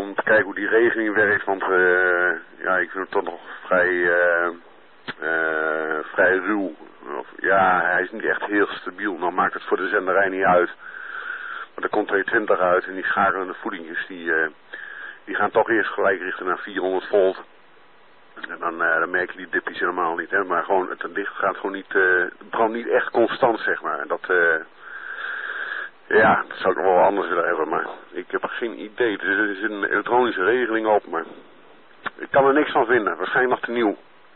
om te kijken hoe die regeling werkt, want ja, ik vind het toch nog vrij ruw. Ja, hij is niet echt heel stabiel. Nou maakt het voor de zenderij niet uit. Maar er komt 220 uit en die schakelende voedingjes, die gaan toch eerst gelijk richten naar 400 volt. En dan merk je die dipjes helemaal niet, hè. Maar gewoon, het licht gaat gewoon niet, het brandt niet echt constant, zeg maar. En dat, ja, dat zou ik nog wel anders willen hebben, maar ik heb geen idee. Er is een elektronische regeling op, maar ik kan er niks van vinden. Waarschijnlijk nog te nieuw.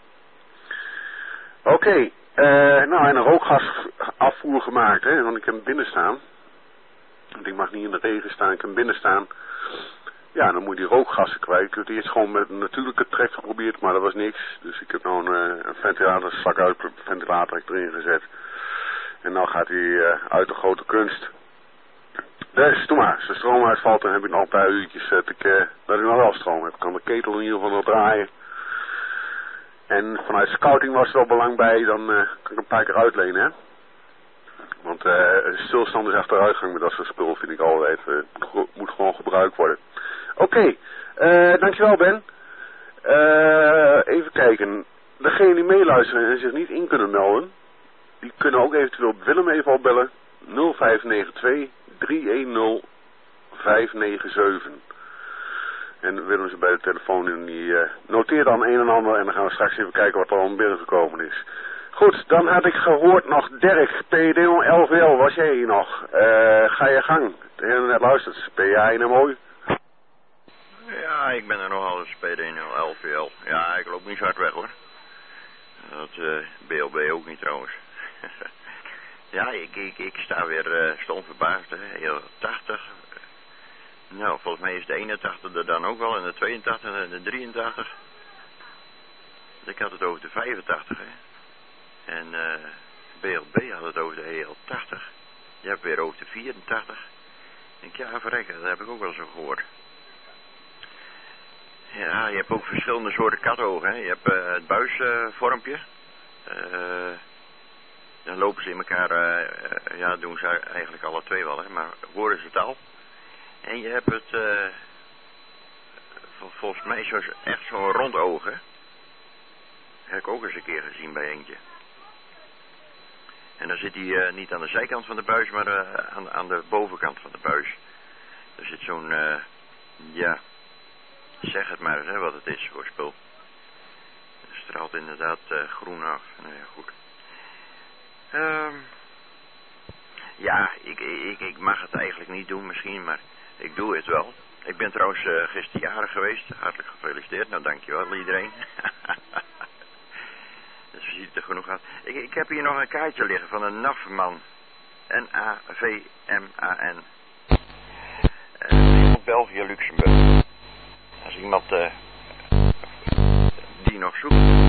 Oké, nou, en een rookgasafvoer gemaakt, hè, want ik heb hem binnen staan. Want ik mag niet in de regen staan, ik heb hem binnen staan. Ja, dan moet je die rookgassen kwijt. Ik heb het eerst gewoon met een natuurlijke trek geprobeerd, maar dat was niks. Dus ik heb nou een ventilator, slak uit ventilator erin gezet. En nou gaat hij uit de grote kunst. Dus, doe maar. Als de stroom uitvalt, dan heb ik nog een paar uurtjes dat ik nog wel stroom heb. Ik kan de ketel in ieder geval nog draaien. En vanuit scouting was er wel belang bij, dan kan ik een paar keer uitlenen, hè. Want stilstand is achteruitgang met dat soort spul, vind ik altijd. Moet gewoon gebruikt worden. Oké, dankjewel Ben. Even kijken. Degenen die meeluisteren en zich niet in kunnen melden, die kunnen ook eventueel Willem even opbellen. 0592 310 597. En Willem is bij de telefoon en die noteert dan een en ander en dan gaan we straks even kijken wat er al binnengekomen is. Goed, dan had ik gehoord nog Dirk, PD0 LVL, was jij hier nog? Ga je gang. De hele net luistert. Ben jij nou mooi? Ja, ik ben er nogal eens PD0 LVL. Ja, ik loop niet zo hard weg hoor. Dat BLB ook niet trouwens. Ja, ik sta weer stom verbaasd, hè. Heel 80. Nou, volgens mij is de 81 er dan ook wel en de 82 en de 83. Ik had het over de 85, hè. En BLB had het over de heel 80. Je hebt weer over de 84. En ja, verrekken, dat heb ik ook wel zo gehoord. Ja, je hebt ook verschillende soorten katogen, hè. Je hebt het buisvormpje. Dan lopen ze in elkaar, ja, doen ze eigenlijk alle twee wel, hè, maar horizontaal. En je hebt het, volgens mij echt zo'n rond oog, hè. Heb ik ook eens een keer gezien bij eentje. En dan zit hij niet aan de zijkant van de buis, maar aan de bovenkant van de buis. Er zit zo'n, ja, zeg het maar eens, hè, wat het is voor spul. Het straalt inderdaad groen af. Nou ja, goed. Ja, ik mag het eigenlijk niet doen misschien, maar ik doe het wel. Ik ben trouwens gisteren jarig geweest. Hartelijk gefeliciteerd. Nou, dankjewel iedereen. Dus we zien er genoeg aan. Ik heb hier nog een kaartje liggen van een NAVMAN. N-A-V-M-A-N. België, Luxemburg. Als iemand die nog zoekt.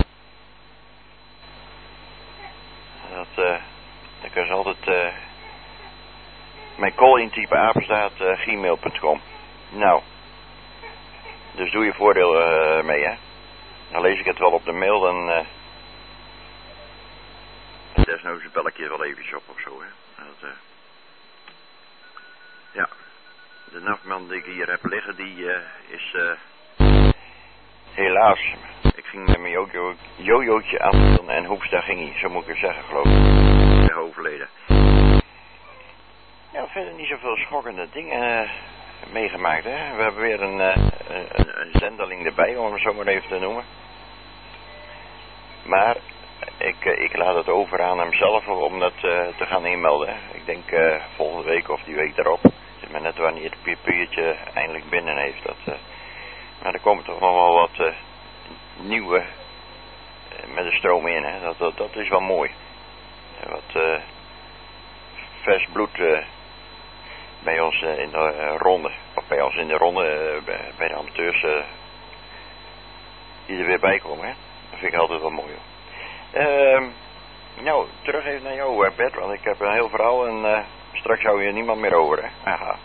Dan kun je altijd mijn call intypen apenstaat gmail.com. Nou, dus doe je voordeel mee, hè. Dan lees ik het wel op de mail, dan desnoods bel ik je wel eventjes op of zo, hè. Ja, de NAVMAN die ik hier heb liggen, die is helaas, ik ging met mijn jojootje aan en hoeps, daar ging hij, zo moet ik het zeggen, geloof ik. Overleden. Ja, verder niet zoveel schokkende dingen meegemaakt, hè. We hebben weer een zendeling erbij, om hem zo maar even te noemen. Maar ik laat het over aan hemzelf om dat te gaan inmelden, hè. Ik denk volgende week of die week daarop. Zit maar net wanneer het papiertje eindelijk binnen heeft. Maar er komen toch nog wel wat nieuwe met de stroom in, hè. Dat is wel mooi. Wat vers bloed bij ons in de ronde. Of bij ons in de ronde, bij de amateurs die er weer bij komen, hè. Dat vind ik altijd wel mooi, hoor. Nou, terug even naar jou, Bert, want ik heb een heel verhaal en straks hou je niemand meer over, hè. Aha.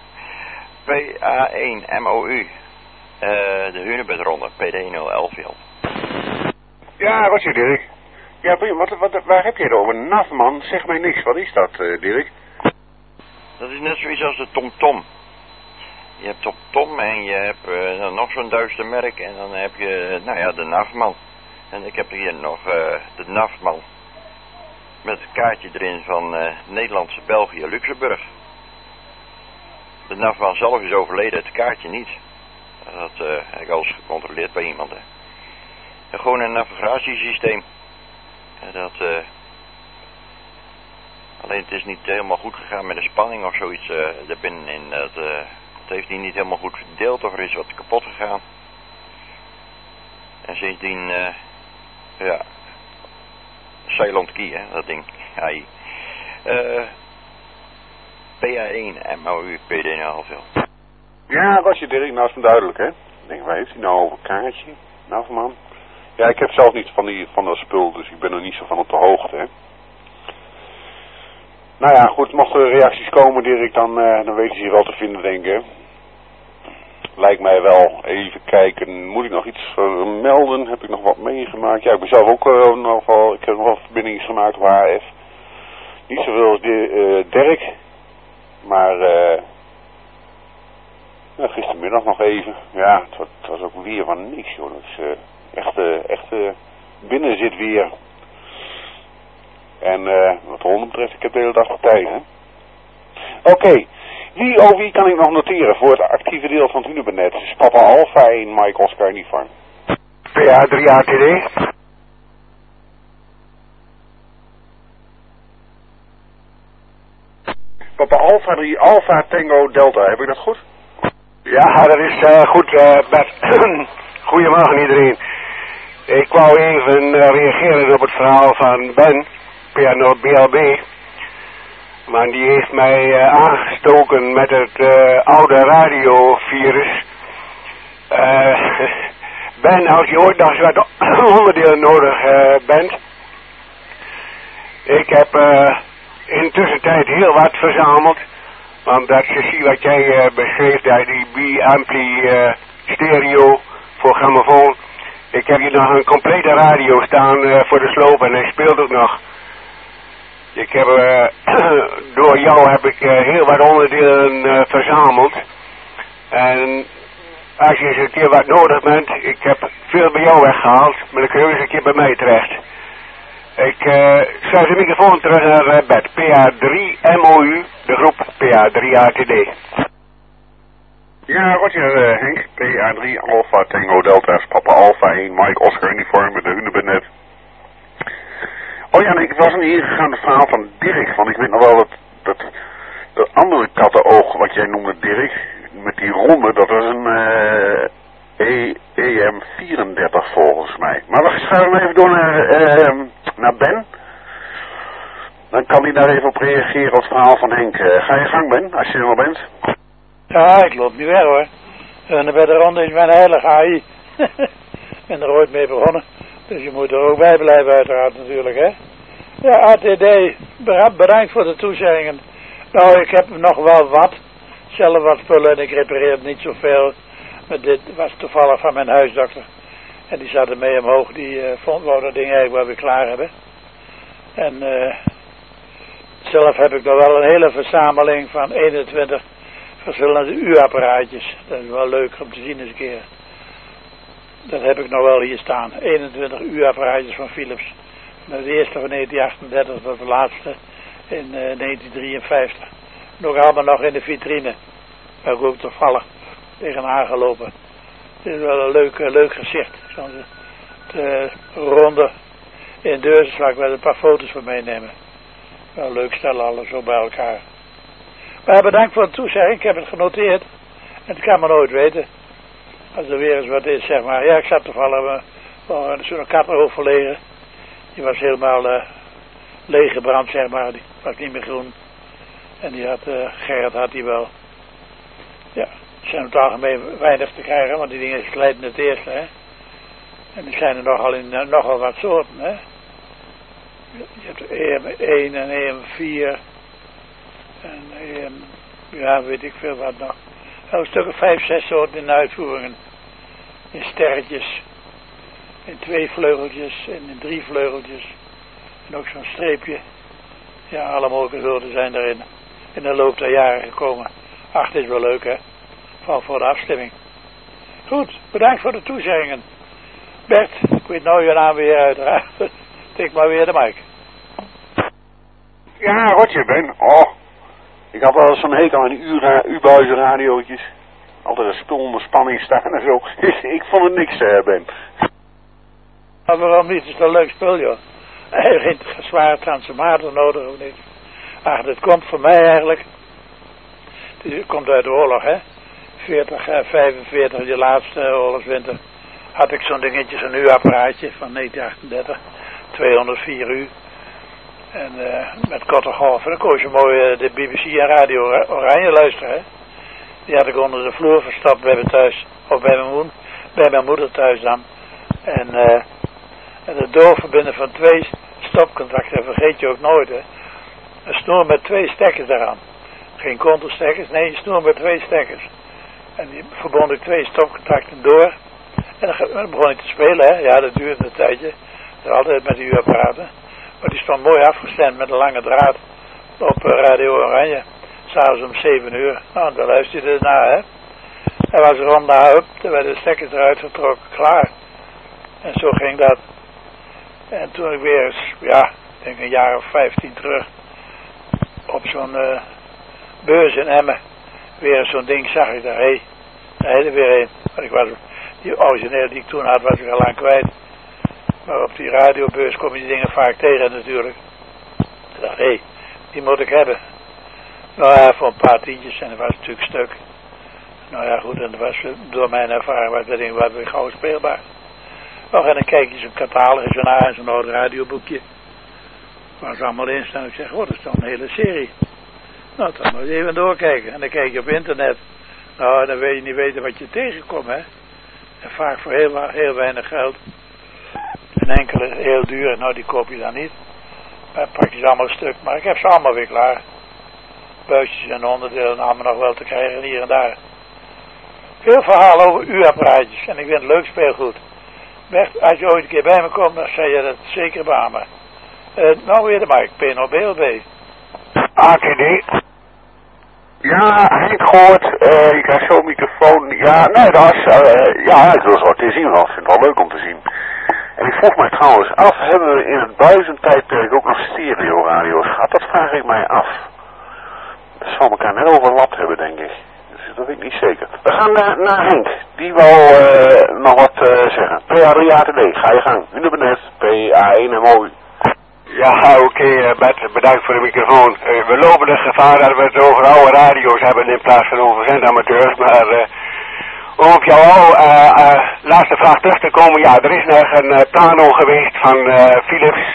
PA1MOU. De Hunebedronde, PD011. Ja, wat is Dirk? Ja, waar heb je het over? NAVMAN, zeg mij niks. Wat is dat, Dirk? Dat is net zoiets als de TomTom. Je hebt Top Tom en je hebt dan nog zo'n duister merk en dan heb je, nou ja, de Naftman. En ik heb hier nog de Naftman. Met een kaartje erin van Nederlandse België, Luxemburg. De Naftman zelf is overleden, het kaartje niet. Dat heb ik al eens gecontroleerd bij iemand. Hè. En gewoon een navigatiesysteem. Alleen het is niet helemaal goed gegaan met de spanning of zoiets erbinnenin. Het heeft hij niet helemaal goed verdeeld of er is wat kapot gegaan. En sindsdien, ja, silent key, hè, dat ding. AI. PA1 MOU PD0. Ja, was je Dirk, nou is het duidelijk, hè. Ik denk, waar heeft hij nou over kaartje? Nou, man. Ja, ik heb zelf niets van dat spul, dus ik ben er niet zo van op de hoogte, hè. Nou ja, goed, mochten er reacties komen, Dirk, dan weten ze hier wel te vinden, denk ik. Lijkt mij wel. Even kijken, moet ik nog iets melden? Heb ik nog wat meegemaakt? Ja, ik ben zelf ook ik heb nog wat verbindingen gemaakt op HF. Niet zoveel als Dirk, maar gistermiddag nog even. Ja, het was ook weer van niks, joh. Dat is echt binnen zit weer. En wat de honden betreft, ik heb de hele dag de tijd, hè. Oké. Wie kan ik nog noteren voor het actieve deel van het Unibernet? Dus Papa Alpha 1, Mike Oscar Uniform. PA3 ATD. Papa Alpha 3, Alpha Tango Delta, heb ik dat goed? Ja, dat is goed, Bert. Goedemorgen iedereen. Ik wou even reageren op het verhaal van Ben, PA0 BLB. Maar die heeft mij aangestoken met het oude radiovirus. Ben, als je ooit nog eens wat onderdelen nodig bent. Ik heb intussen tijd heel wat verzameld. Omdat je ziet wat jij beschreef, die B-ampli stereo voor grammofoon. Ik heb hier nog een complete radio staan voor de sloop en hij speelt ook nog. Ik heb, door jou heb ik heel wat onderdelen verzameld. En als je eens een keer wat nodig bent, ik heb veel bij jou weggehaald, maar dan kun je eens een keer bij mij terecht. Ik schuif de microfoon terug naar Bert. PA3 MOU, de groep PA3 ATD. Ja, Roger, Henk. PA3 Alpha Tango Delta, Papa Alpha 1, Mike Oscar Uniform met de Unibernet. Oh ja, nee, ik was niet ingegaan op het verhaal van Dirk, want ik weet nog wel dat andere kattenoog wat jij noemde, Dirk, met die ronde, dat was een EM34 volgens mij. Maar we gaan even door naar Ben. Dan kan hij daar even op reageren op het verhaal van Henk. Ga je gang, Ben, als je er nog bent. Ja, ik loop niet weg, hoor. En bij de ronde is mijn heilige AI. Ik ben er ooit mee begonnen. Dus je moet er ook bij blijven uiteraard natuurlijk, hè. Ja, ATD, bedankt voor de toezeggingen. Nou, ik heb nog wel wat. Zelf wat spullen en ik repareer het niet zoveel. Maar dit was toevallig van mijn huisdokter. En die zat ermee omhoog. Die wou dat ding eigenlijk wel weer klaar hebben. En zelf heb ik nog wel een hele verzameling van 21 verschillende U-apparaatjes. Dat is wel leuk om te zien eens een keer. Dat heb ik nog wel hier staan. 21 U-apparaatjes van Philips. De eerste van 1938 tot de laatste in 1953. Nog allemaal nog in de vitrine. Daar heb ik ook toevallig tegenaan gelopen. Het is wel een leuk gezicht. Zo'n ronde in deurs waar ik wel een paar foto's van meenemen. Wel leuk stellen alles zo bij elkaar. Maar bedankt voor het toezeggen. Ik heb het genoteerd. En het kan me nooit weten. Als er weer eens wat is, zeg maar. Ja, ik zat toevallig zo'n kattenhoofd verlegen. Die was helemaal leeggebrand, zeg maar. Die was niet meer groen. En die had, Gerrit had die wel. Ja, die zijn op het algemeen weinig te krijgen, want die dingen slijten het eerste, hè. En die zijn er nogal in nogal wat soorten, hè. Je hebt EM1 en EM4. En EM, ja, weet ik veel wat nog. Een stuk of 5, 6 soorten in de uitvoeringen. In sterretjes. In 2 vleugeltjes en in 3 vleugeltjes. En ook zo'n streepje. Ja, alle mogelijke soorten zijn erin. In de loop der jaren gekomen. Ach, dit is wel leuk, hè. voor de afstemming. Goed, bedankt voor de toezeggingen. Bert, ik weet nou je naam weer uiteraard. Tik maar weer de mic. Ja, Rotje, Ben. Oh, ik had wel zo'n hekel aan die U-buizenradiootjes. Altijd een spul onder spanning staan en zo. Ik vond het niks, Ben. Maar waarom niet? Het is een leuk spul, joh. Geen zware transformator nodig of niet. Ach, dit komt voor mij eigenlijk. Het komt uit de oorlog, hè. 40, 45, de laatste oorlogswinter. Had ik zo'n dingetje, zo'n U-apparaatje van 1938. 204 U. En met korte golven. Dan kon je mooi de BBC en Radio Oranje luisteren, hè. Die had ik onder de vloer verstopt bij me thuis. Of bij mijn moeder thuis dan. En het doorverbinden van 2 stopcontacten vergeet je ook nooit, hè. Een snoer met 2 stekkers eraan. Geen kontelstekkers, nee, een snoer met 2 stekkers. En die verbond ik 2 stopcontacten door. En dan begon ik te spelen, hè. Ja, dat duurde een tijdje. Dat altijd met die U-apparaten. Maar die stond mooi afgestemd met een lange draad op Radio Oranje. S'avonds om 7 uur. Nou, daar luisterde je naar, hè. En was rond daar op, er werden de stekkers eruit getrokken, klaar. En zo ging dat. En toen ik weer eens, ja, ik denk een jaar of 15 terug, op zo'n beurs in Emmen, weer zo'n ding zag ik daar, hé, daar er weer een. Maar ik was, die origineel die ik toen had, was ik al lang kwijt. Maar op die radiobeurs kom je die dingen vaak tegen natuurlijk. Ik dacht, hé, die moet ik hebben. Nou ja, voor een paar tientjes en dat was natuurlijk stuk. Nou ja, goed, en dat was door mijn ervaring was dat ding wat weer gauw speelbaar. Och, en dan kijk je zo'n catalogus en zo'n oud radioboekje. Waar ze allemaal in staan. Ik zeg, oh, dat is toch een hele serie. Nou, dan moet je even doorkijken. En dan kijk je op internet. Nou, dan wil je niet weten wat je tegenkomt, hè. En vaak voor heel weinig geld. En enkele heel duur. Nou, die koop je dan niet. Maar pak je ze allemaal een stuk. Maar ik heb ze allemaal weer klaar. Buisjes en onderdelen allemaal nog wel te krijgen hier en daar. Veel verhalen over U-apparaatjes. En ik vind het leuk speelgoed. Bert, als je ooit een keer bij me komt, dan zei je dat zeker bij me. Nou weer de mic, PNO-BLB. ATD. Ja, Henk gehoord. Je krijgt zo'n microfoon. Ja, nee, dat is, ja, ik wil het wel te zien. Ik vind het wel leuk om te zien. En ik vroeg mij trouwens af, hebben we in het buizentijdperk ook nog stereo-radio's gehad? Dat vraag ik mij af. Dat zal elkaar net overlapt hebben, denk ik. Dus dat weet ik niet zeker. We gaan naar Henk. Die wil nog wat zeggen. PA3ATD, ga je gang. Nu net, PA1 en mooi. Ja, oké, Bert, bedankt voor de microfoon. We lopen het gevaar dat we het over oude radio's hebben in plaats van over zendamateurs, maar om op jouw laatste vraag terug te komen, ja, er is nog een plano geweest van Philips,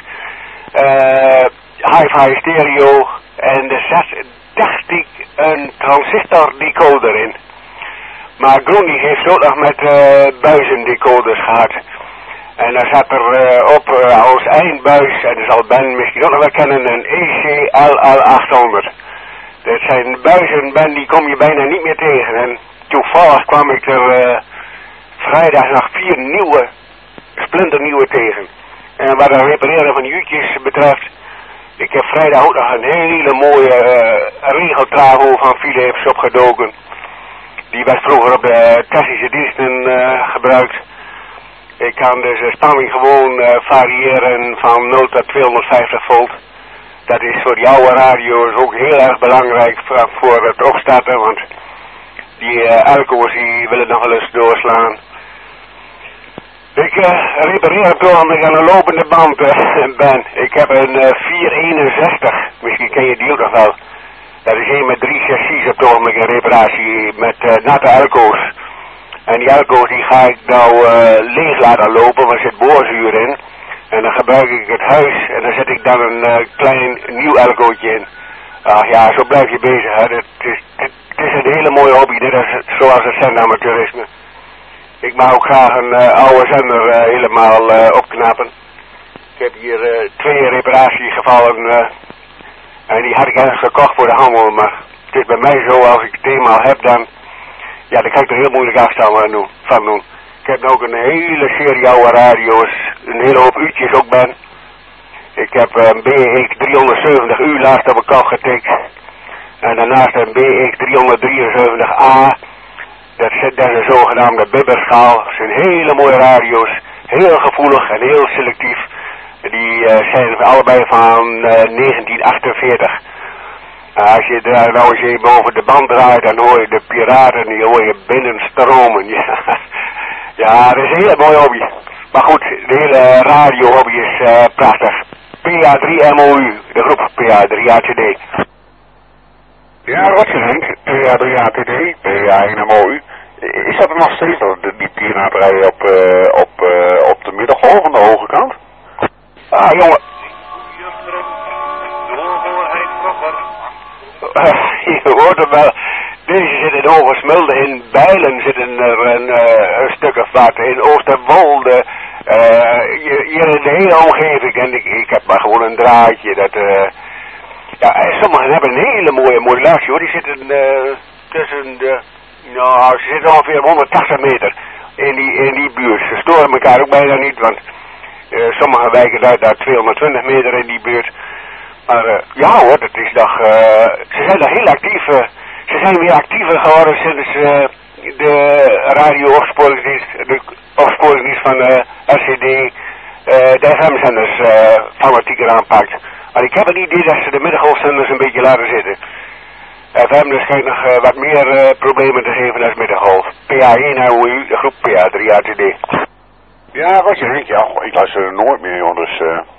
hi-fi stereo, en er zat, dacht ik, een transistor decoder in. Maar Groening heeft ook nog met buizendecoders gehad. En daar zat er op als eindbuis, en dat zal Ben misschien ook nog wel kennen, een ECLL800. Dat zijn buizen, Ben, die kom je bijna niet meer tegen. En toevallig kwam ik er vrijdag nog 4 nieuwe, splinternieuwe tegen. En wat het repareren van jutjes betreft, ik heb vrijdag ook nog een hele mooie regeltravo van Philips opgedoken. Die werd vroeger op de technische diensten gebruikt. Ik kan dus de spanning gewoon variëren van 0 tot 250 volt. Dat is voor die oude radio's ook heel erg belangrijk voor het opstarten, want die elko's die willen nog wel eens doorslaan. Ik repareer het door omdat ik aan een lopende band ben. Ik heb een 461, misschien ken je die ook nog wel. Dat is een met 3 chassis op het ogenblik in reparatie met natte elko's. En die elko's die ga ik nou leeg laten lopen, want er zit boorzuur in. En dan gebruik ik het huis en dan zet ik dan een klein nieuw elkootje in. Ach ja, zo blijf je bezig. Hè. Het is een hele mooie hobby, dit is zoals het zendamateurisme. Ik mag ook graag een oude zender helemaal opknappen. Ik heb hier 2 reparatiegevallen en die had ik ergens gekocht voor de handel, maar het is bij mij zo, als ik het eenmaal heb dan, ja, dan kan ik er heel moeilijk afstand van doen. Ik heb ook een hele serie oude radio's, een hele hoop uurtjes ook Ben. Ik heb een BX 370U laatst op mijn kop getikt. En daarnaast een BX 373A. Dat is de zogenaamde bibberschaal. Dat zijn hele mooie radio's. Heel gevoelig en heel selectief. Die zijn allebei van 1948. Als je daar nou eens even over de band draait, dan hoor je de piraten, die hoor je binnenstromen. Ja, dat is een hele mooie hobby. Maar goed, de hele radiohobby is prachtig. PA3MOU, de groep PA3ATD. Ja, wat je denkt, PA3ATD, PA1MOU. Is dat nog steeds die piraterij op de middengolf aan de hoge kant? Ah, jongen. Je hoort hem wel. Deze zit in Oversmulde, in Bijlen zitten er een stuk of wat, in Oosterwolde, hier in de hele omgeving. En ik heb maar gewoon een draadje. Sommigen hebben een hele mooie modulatie hoor. Die zitten tussen de, ze zitten ongeveer 180 meter in die buurt. Ze storen elkaar ook bijna niet, want sommige wijken uit naar 220 meter in die buurt. Maar ja hoor, dat is nog, ze zijn nog heel actief. Ze zijn weer actiever geworden sinds de radio-opsporingsdienst van RCD de FM-zenders fanatieker aanpakt. Maar ik heb het idee dat ze de middengolfzenders een beetje laten zitten. FM dus schijnt nog wat meer problemen te geven dan middengolf. PA1MOU, de groep PA3ATD. Ja, wat je denkt, ja, ik luister er nooit meer, joh, dus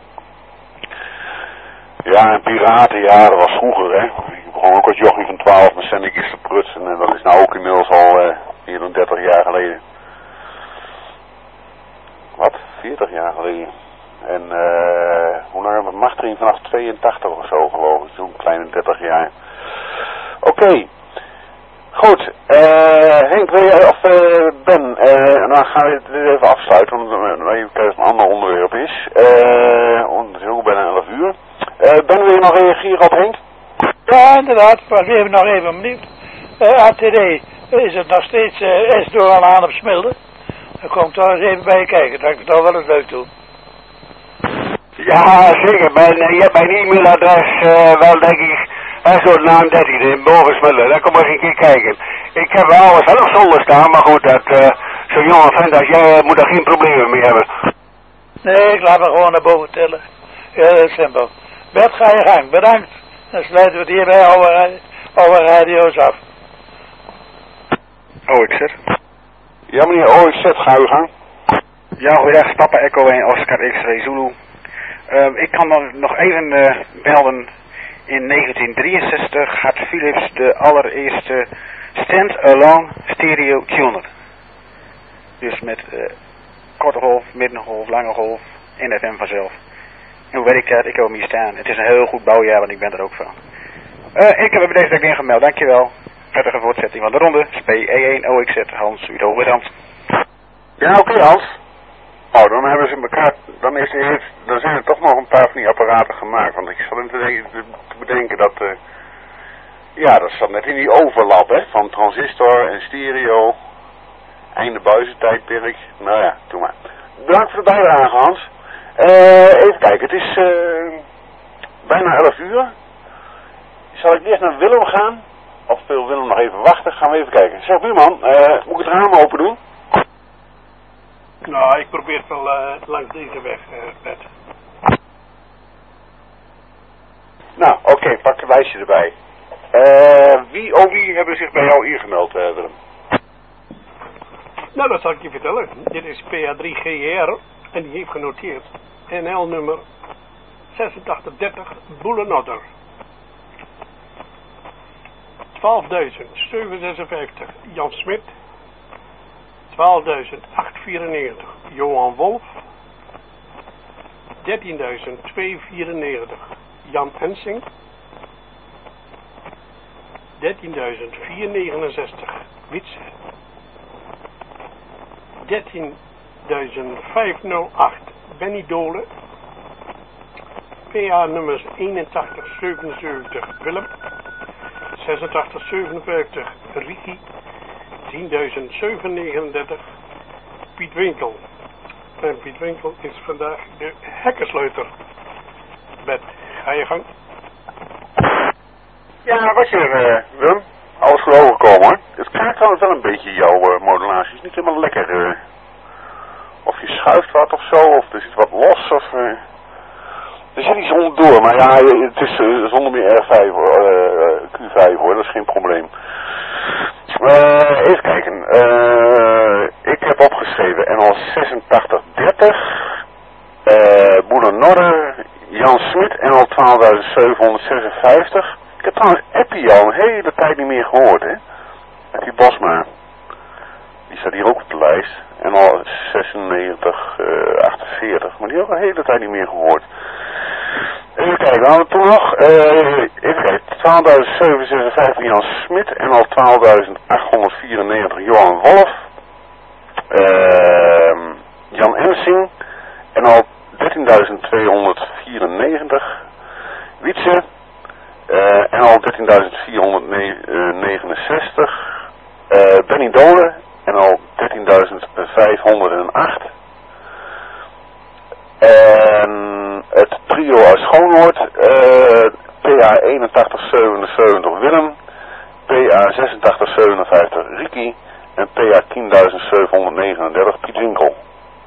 ja, en piraten, ja, dat was vroeger, hè. Ik begon ook als jochie van 12 met zendingjes te prutsen en dat is nou ook inmiddels al meer dan 30 jaar geleden. Wat? 40 jaar geleden. En hoe lang hebben we Machtering vanaf 82 of zo geloof ik, zo'n kleine 30 jaar. Oké. Goed, Henk, Ben, nou gaan we dit even afsluiten, omdat even kijken of het een ander onderwerp is. Het is ook bijna 11 uur. Ben, wil je nog reageren op Henk? Ja, inderdaad, maar even nog even benieuwd. ATD, is het nog steeds S door aan op Smilde? Dan kom ik toch eens even bij je kijken, dat ik het al wel eens leuk doe. Ja, zeker. Je hebt mijn e-mailadres wel, denk ik, zo'n naam 13 in Bovensmullen. Daar kom maar eens een keer kijken. Ik heb wel alles zelf zonder staan, maar goed, zo'n jonge vent als jij moet daar geen problemen mee hebben. Nee, ik laat me gewoon naar boven tillen. Heel simpel. Bert, ga je gang. Bedankt. Dan sluiten we het hier bij alle radio's af. OXZ. Ja, meneer OXZ, ga uw gang. Ja, goeiedag. Papa Echo 1, Oscar X-Ray Zulu. Ik kan nog even melden. In 1963 had Philips de allereerste stand-alone stereo tuner. Dus met korte golf, middengolf, lange golf en FM vanzelf. En hoe werkt dat? Ik heb hem hier staan. Het is een heel goed bouwjaar, want ik ben er ook van. Ik heb bij deze dag ingemeld, dankjewel. Prettige voortzetting van de ronde. SPE1 OXZ, Hans Udo Hoogland. Ja, oké, Hans. Nou, dan hebben ze elkaar, dan zijn er toch nog een paar van die apparaten gemaakt. Want ik zat te bedenken dat, dat zat net in die overlap, hè, van transistor en stereo. Einde buizentijdperk. Nou ja, doe maar. Bedankt voor de bijdrage, Hans. Even kijken, het is bijna 11 uur. Zal ik eerst naar Willem gaan? Of wil Willem nog even wachten? Gaan we even kijken. Zeg, buurman, moet ik het raam open doen? Nou, ik probeer het wel langs deze weg, Bert. Nou, oké, pak een lijstje erbij. Wie hebben zich bij jou ingemeld, Willem? Nou, dat zal ik je vertellen. Dit is PA3GR en die heeft genoteerd NL nummer 8630 Boelenodder. 12.756 Jan Smit. 12.894 Johan Wolf. 13.294 Jan Ensing. 13.469 Witse. 13.508 Benny Dolen. PA nummers 8177 Willem. 8657 Ricky. 10.739 Piet Winkel. En Piet Winkel is vandaag de hekkensleuter. Bert, ga je gang. Ja, was je er, Willem? Alles goed overgekomen, hoor. Het kraakt dan wel een beetje jouw modulatie. Het is niet helemaal lekker. Of je schuift wat of zo, of er zit wat los, of... Er zit iets onderdoor, maar ja, het is zonder meer R5 Q5 hoor, dat is geen probleem. Even kijken. Ik heb opgeschreven NL 8630, Boerenodder, Jan Smit, NL 12756. Ik heb trouwens Appie al een hele tijd niet meer gehoord, hè. Appie Bosma. Die staat hier ook op de lijst. NL 9648, maar die heb ik al een hele tijd niet meer gehoord. Even kijken, dan hadden we toen nog, even kijken, 12.756 Jan Smit en al 12.894 Johan Wolf, Jan Ensing en al 13.294 Wietse en al 13.469 Benny Dolen en al 13.508 en het trio uit Schoonhoord, PA 8177 Willem, PA 8657 Ricky en PA 10.739 Piet Winkel.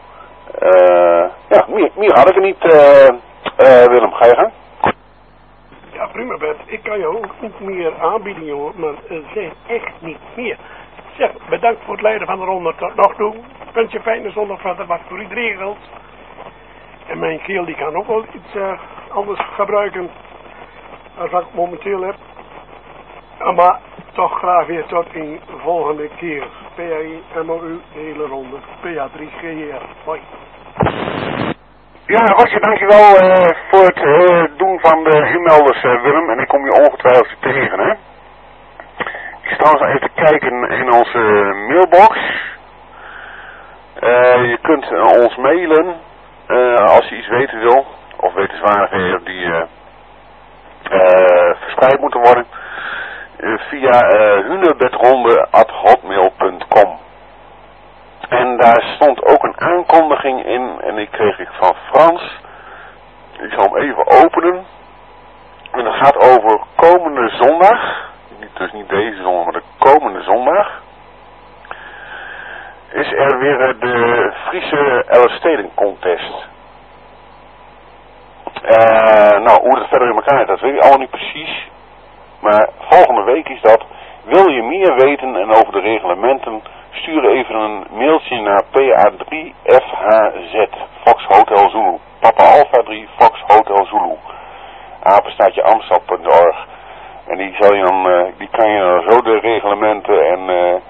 Ja, meer had ik er niet, Willem, ga je gang? Ja, prima Bert. Ik kan je ook niet meer aanbieden, jongen, maar zeg echt niet meer. Zeg, bedankt voor het leiden van de ronde tot nog toe. Wens je fijne zondag verder, wat voor iedereen geldt. En mijn keel die kan ook wel iets anders gebruiken als wat ik momenteel heb. Maar toch graag weer tot een volgende keer. PAI, MOU, de hele ronde. PA3 GR. Hoi. Ja, Rosje, dankjewel voor het doen van de inmelders, Willem. En ik kom je ongetwijfeld tegen, hè. Ik sta eens even te kijken in onze mailbox. Je kunt ons mailen als je iets weten wil, of wetenswaardigheden die verspreid moeten worden, via hunebedronde@hotmail.com. En daar stond ook een aankondiging in, en die kreeg ik van Frans. Ik zal hem even openen. En dat gaat over komende zondag, dus niet deze zondag, maar de komende zondag, is er weer de Friese Elfsteden Contest. Nou, hoe het verder in elkaar zit, dat weet ik allemaal niet precies. Maar volgende week is dat. Wil je meer weten en over de reglementen, stuur even een mailtje naar PA3FHZ, Fox Hotel Zulu. Papa Alpha 3, Fox Hotel Zulu. Apenstaartje Amstel.org. En die kan je dan zo de reglementen en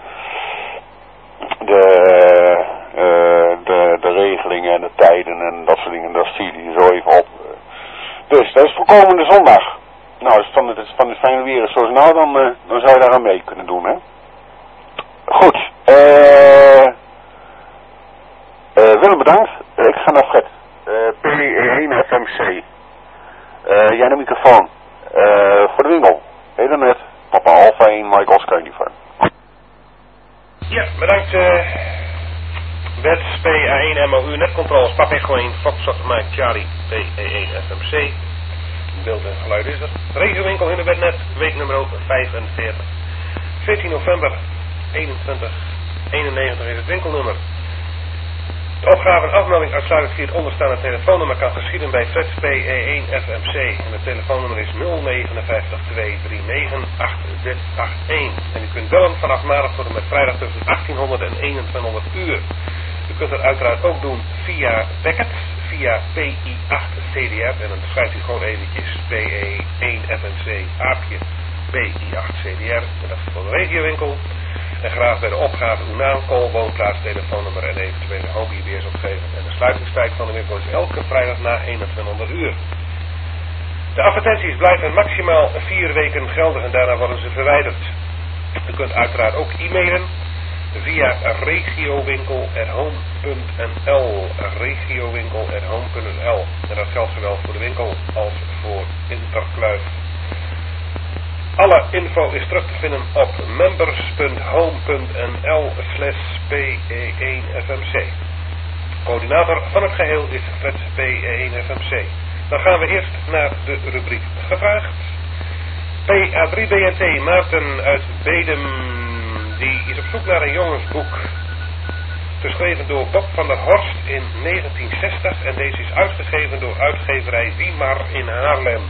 de regelingen en de tijden en dat soort dingen, dat stuur je zo even op. Dus dat is voor komende zondag. Nou, als het van het fijne weer is zoals nou, dan zou je daar aan mee kunnen doen, hè. Goed. Willem, bedankt. Ik ga naar Fred. P1 FMC. Jij de microfoon. Voor de winkel. Heel net. Papa Alpha 1, Mike Oscar Uniform. Ja, bedankt. Bert, PA1 MOU, netcontroles, Papa Echo 1, Fox Mike Charlie, P1 FMC. Beeld en geluid is er. Regiowinkel in de bednet, weeknummer 45. 14 november 2191 is het winkelnummer. De opgave en afmelding uitsluitend via het onderstaande telefoonnummer kan geschieden bij Fred PE1 FMC. En het telefoonnummer is 059 239 8681. En u kunt bellen vanaf maandag tot en met vrijdag tussen 1800 en 2100 uur. U kunt het uiteraard ook doen via Beckett, via PI8CDR. En dan schrijft u gewoon eventjes PE1 FMC aapje PI8CDR. En dat is voor de regiowinkel. En graag bij de opgave uw naam, call, woonplaats, telefoonnummer en eventuele home-IB's opgeven. En de sluitingstijd van de winkel is elke vrijdag na 2100 uur. De advertenties blijven maximaal 4 weken geldig en daarna worden ze verwijderd. U kunt uiteraard ook e-mailen via regiowinkel@home.nl. Regiowinkel@home.nl. En dat geldt zowel voor de winkel als voor Interkluif. Alle info is terug te vinden op members.home.nl/PE1FMC. Coördinator van het geheel is Fred PE1FMC. Dan gaan we eerst naar de rubriek gevraagd. PA3BNT Maarten uit die is op zoek naar een jongensboek. Geschreven door Bob van der Horst in 1960 en deze is uitgegeven door uitgeverij Wiemar in Haarlem.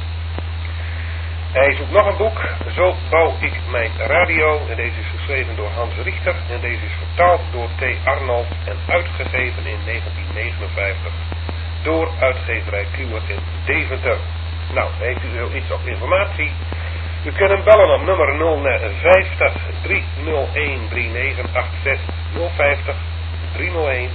Hij zoekt nog een boek, Zo bouw ik mijn radio, en deze is geschreven door Hans Richter en deze is vertaald door T. Arnold en uitgegeven in 1959 door uitgeverij Kluwer in Deventer. Nou, heeft u wel iets op informatie? U kunt hem bellen op nummer 050 301 3986 050 301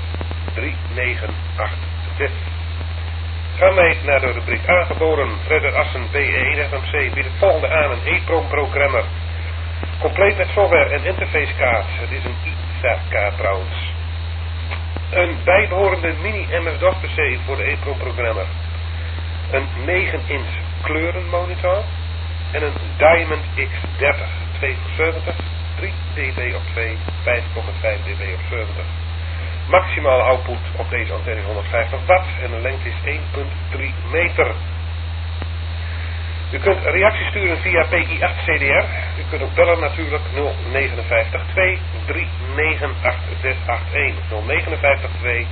3986. Gaan wij naar de rubriek aangeboden. Fredder Assen, BE1 FMC biedt het volgende aan: een EEPROM-programmer. Compleet met software en interfacekaart. Het is een ISA-kaart trouwens. Een bijbehorende mini-MS-DOS PC voor de EEPROM-programmer. Een 9-inch kleurenmonitor. En een Diamond X30. 2 voor 70, 3 dB op 2, 5,5 dB op 70. Maximale output op deze antenne 150 watt en de lengte is 1,3 meter. U kunt reacties sturen via PI8 CDR. U kunt ook bellen natuurlijk 059 2 398681. 059 2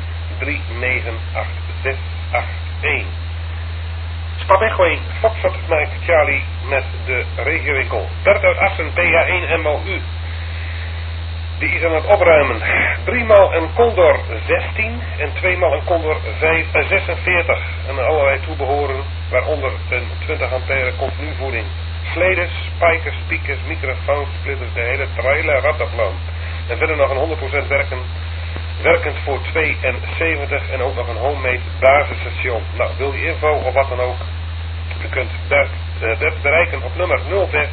398681. Spap Echo Foxtrot Mike Charlie met de regiowinkel. Bert uit Assen, PA1 MOU. Die is aan het opruimen. 3 maal een Condor 16 en 2 maal een Condor 46. En allerlei toebehoren, waaronder een 20 ampère continuvoeding. Sleders, spijkers, speakers, microfoons, splitters, de hele trailer, rattenplan. En verder nog een 100% werkend voor 72 en ook nog een homemade basisstation. Nou, wil je info of wat dan ook? U kunt Bert bereiken op nummer 06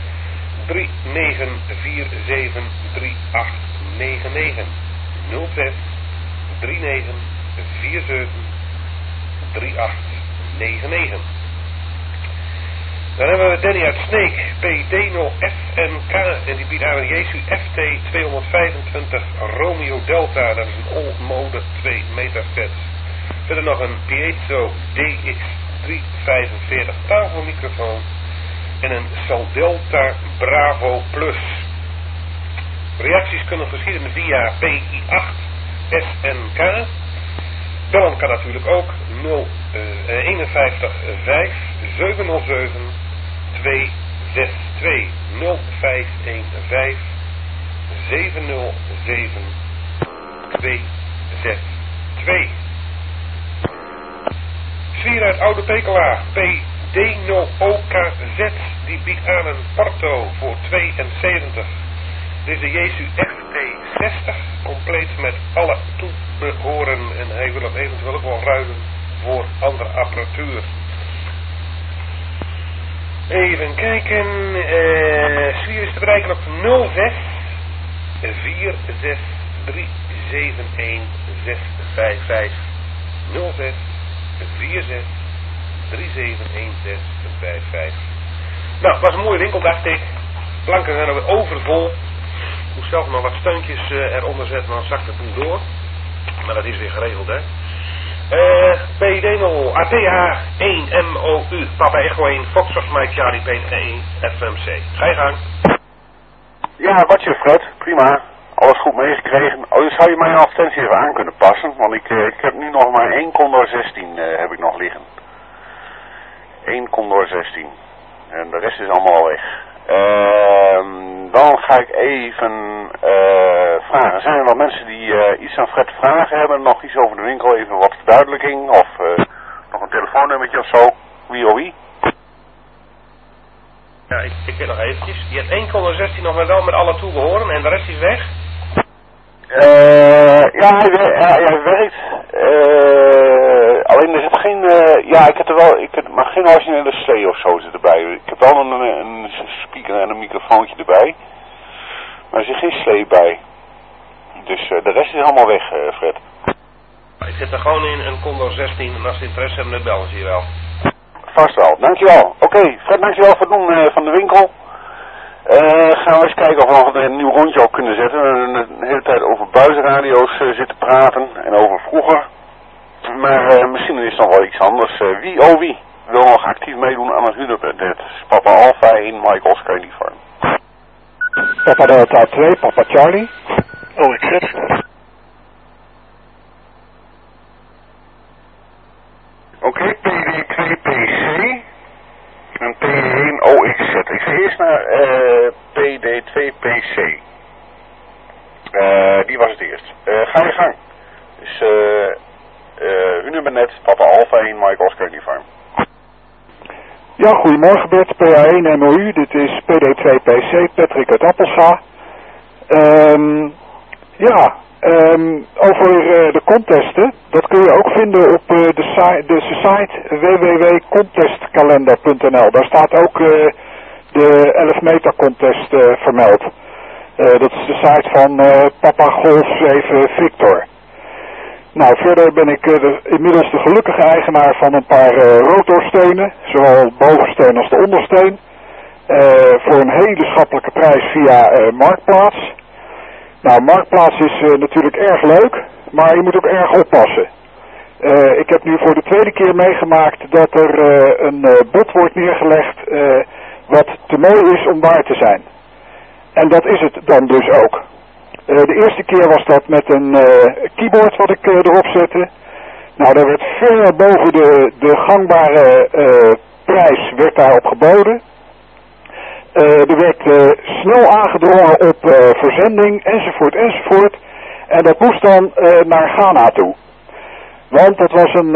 3947 3899. 06 3947 3899. Dan hebben we Danny uit Sneek, PD0FNK, en die biedt aan een Jesu FT225 Romeo Delta, dat is een old mode 2 meter set. Verder nog een Piezo DX345 tafelmicrofoon en een Saldelta Bravo Plus. Reacties kunnen geschieden via PI8 SNK. Bellen kan natuurlijk ook 051 5 707 262 0515 707 262. Sfeer uit Oude Pekela, PD0OKZ, die biedt aan een Porto voor 72. Dit is de Jesu FT60, compleet met alle toebehoren en hij wil hem eventueel ook wel ruilen voor andere apparatuur. Even kijken, Sfeer is te bereiken op 06 46 371 655 06 46 371 655. Nou, het was een mooie winkel, dacht ik. Planken zijn er weer overvol. Ik moest zelf nog wat steuntjes eronder zetten, dan zakt het toen door. Maar dat is weer geregeld, hè. PD0, ATH1 MOU, Papa Echo 1, Foxtrot Mike Charlie P1 FMC. Ga je gang. Ja, wat je Fred, prima. Alles goed meegekregen. Oh, dus zou je mijn advertentie even aan kunnen passen? Want ik heb nu nog maar 1 Condor 16 heb ik nog liggen. 1 Condor 16. En de rest is allemaal al weg. Dan ga ik even vragen. Zijn er nog mensen die iets aan Fred vragen hebben? Nog iets over de winkel? Even wat verduidelijking? Of nog een telefoonnummertje of zo? Wie of wie? Ja, ik weet nog eventjes. Je hebt 1 Condor 16 nog maar wel met alle toebehoren en de rest is weg? Ja, hij werkt. Alleen er zit geen... ja, ik heb er wel... maar geen originele C of zo zit erbij. Ik heb wel een speaker en een microfoontje erbij. Maar er zit geen slee bij. Dus de rest is allemaal weg, Fred. Ik zit er gewoon in een Condor 16 en als ze interesse hebben, dan bellen ze je wel. Vast wel, dankjewel. Oké, Fred, dankjewel voor het doen van de winkel. Gaan we eens kijken of we nog een nieuw rondje op kunnen zetten. We hebben de hele tijd over buizenradio's zitten praten en over vroeger. Maar misschien is het nog wel iets anders. Wie wil nog actief meedoen aan het Hunebed? Het is Papa Alpha 1, Mike Oscar in die vorm. Papa Delta 2, Papa Charlie. OXZ. Oké, PD2PC en PD1OXZ. Ik ga eerst naar PD2PC. Die was het eerst. Ga je gang. Dus uw nummer net, Papa Alpha 1, Mike Oscar Uniform. Ja, goedemorgen Bert, PA1 MOU, dit is PD2PC, Patrick uit Appelscha. Over de contesten, dat kun je ook vinden op de site www.contestkalender.nl. Daar staat ook de 11 meter contest vermeld. Dat is de site van Papa Golf 7 Victor. Nou, verder ben ik inmiddels de gelukkige eigenaar van een paar rotorsteunen, zowel de bovensteun als de ondersteun, voor een hele schappelijke prijs via Marktplaats. Nou, Marktplaats is natuurlijk erg leuk, maar je moet ook erg oppassen. Ik heb nu voor de tweede keer meegemaakt dat er een bod wordt neergelegd wat te mooi is om waar te zijn. En dat is het dan dus ook. De eerste keer was dat met een keyboard wat ik erop zette. Nou, daar werd ver boven de gangbare prijs werd daarop geboden. Er werd snel aangedrongen op verzending enzovoort enzovoort. En dat moest dan naar Ghana toe. Want dat was een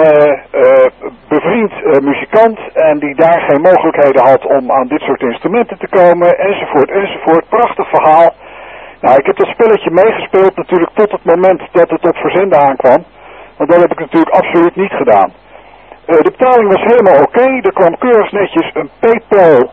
bevriend muzikant en die daar geen mogelijkheden had om aan dit soort instrumenten te komen enzovoort enzovoort. Prachtig verhaal. Nou, ik heb dat spelletje meegespeeld natuurlijk tot het moment dat het op verzenden aankwam. Want dat heb ik natuurlijk absoluut niet gedaan. De betaling was helemaal oké. Er kwam keurig netjes een PayPal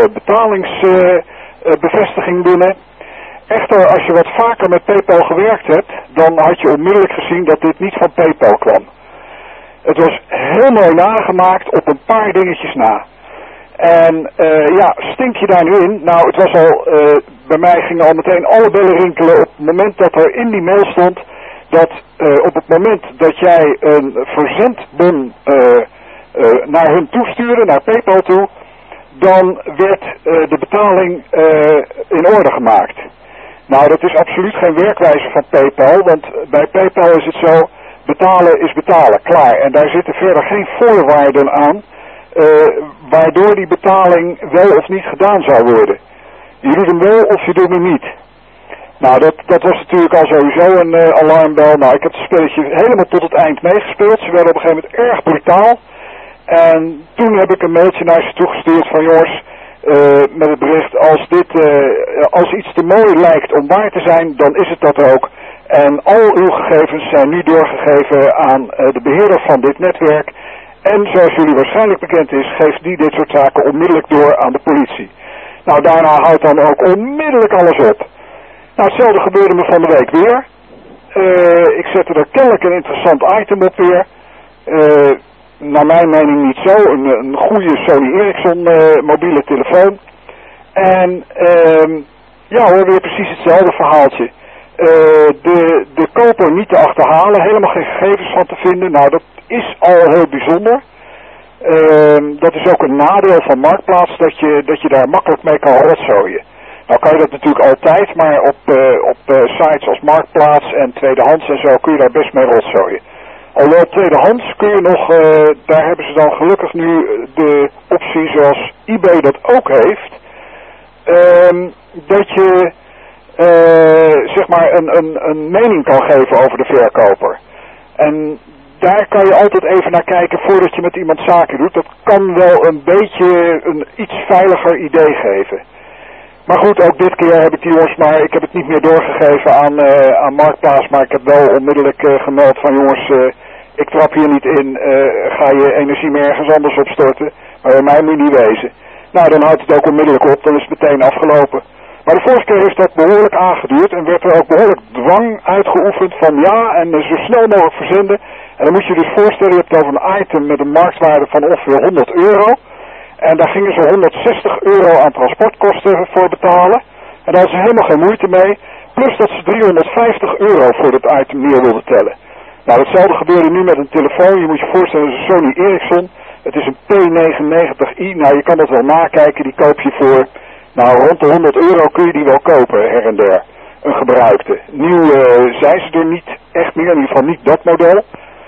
betalingsbevestiging binnen. Echter, als je wat vaker met PayPal gewerkt hebt, dan had je onmiddellijk gezien dat dit niet van PayPal kwam. Het was heel mooi nagemaakt op een paar dingetjes na. En stink je daar nu in? Nou, het was al, bij mij gingen al meteen alle bellen rinkelen op het moment dat er in die mail stond dat op het moment dat jij een verzendbon naar hun toestuurde, naar PayPal toe, dan werd de betaling in orde gemaakt. Nou, dat is absoluut geen werkwijze van PayPal, want bij PayPal is het zo, betalen is betalen, klaar. En daar zitten verder geen voorwaarden aan, waardoor die betaling wel of niet gedaan zou worden. Je doet hem wel of je doet hem niet. Nou, dat was natuurlijk al sowieso een alarmbel. Nou, ik heb het spelletje helemaal tot het eind meegespeeld. Ze werden op een gegeven moment erg brutaal. En toen heb ik een mailtje naar ze toegestuurd van jongens, met het bericht, als iets te mooi lijkt om waar te zijn, dan is het dat ook. En al uw gegevens zijn nu doorgegeven aan de beheerder van dit netwerk. En zoals jullie waarschijnlijk bekend is, geeft die dit soort zaken onmiddellijk door aan de politie. Nou, daarna houdt dan ook onmiddellijk alles op. Nou, hetzelfde gebeurde me van de week weer. Ik zette er kennelijk een interessant item op weer. Naar mijn mening niet zo. Een goede Sony Ericsson mobiele telefoon. En hoor, weer precies hetzelfde verhaaltje. De koper niet te achterhalen, helemaal geen gegevens van te vinden. Nou, dat is al heel bijzonder. Dat is ook een nadeel van Marktplaats, dat je daar makkelijk mee kan rotzooien. Nou kan je dat natuurlijk altijd, maar op sites als Marktplaats en Tweedehands en zo kun je daar best mee rotzooien. Alhoewel tweedehands kun je nog, daar hebben ze dan gelukkig nu de optie zoals eBay dat ook heeft, dat je zeg maar een mening kan geven over de verkoper. En daar kan je altijd even naar kijken voordat je met iemand zaken doet. Dat kan wel een beetje een iets veiliger idee geven. Maar goed, ook dit keer heb ik die jongens ik heb het niet meer doorgegeven aan Marktplaats, maar ik heb wel onmiddellijk gemeld van jongens, ik trap hier niet in, ga je energie meer ergens anders opstorten, maar bij mij moet je niet wezen. Nou, dan houdt het ook onmiddellijk op, dan is het meteen afgelopen. Maar de vorige keer heeft dat behoorlijk aangeduurd en werd er ook behoorlijk dwang uitgeoefend van ja, en zo snel mogelijk verzenden. En dan moet je dus voorstellen, je hebt over een item met een marktwaarde van ongeveer €100. En daar gingen ze €160 aan transportkosten voor betalen. En daar hadden ze helemaal geen moeite mee. Plus dat ze €350 voor dat item neer wilden tellen. Nou, hetzelfde gebeurde nu met een telefoon. Je moet je voorstellen, dat is een Sony Ericsson. Het is een P99i. Nou, je kan dat wel nakijken. Die koop je voor Nou, rond de €100 kun je die wel kopen, her en der. Een gebruikte. Nieuw zijn ze er niet echt meer, in ieder geval niet dat model.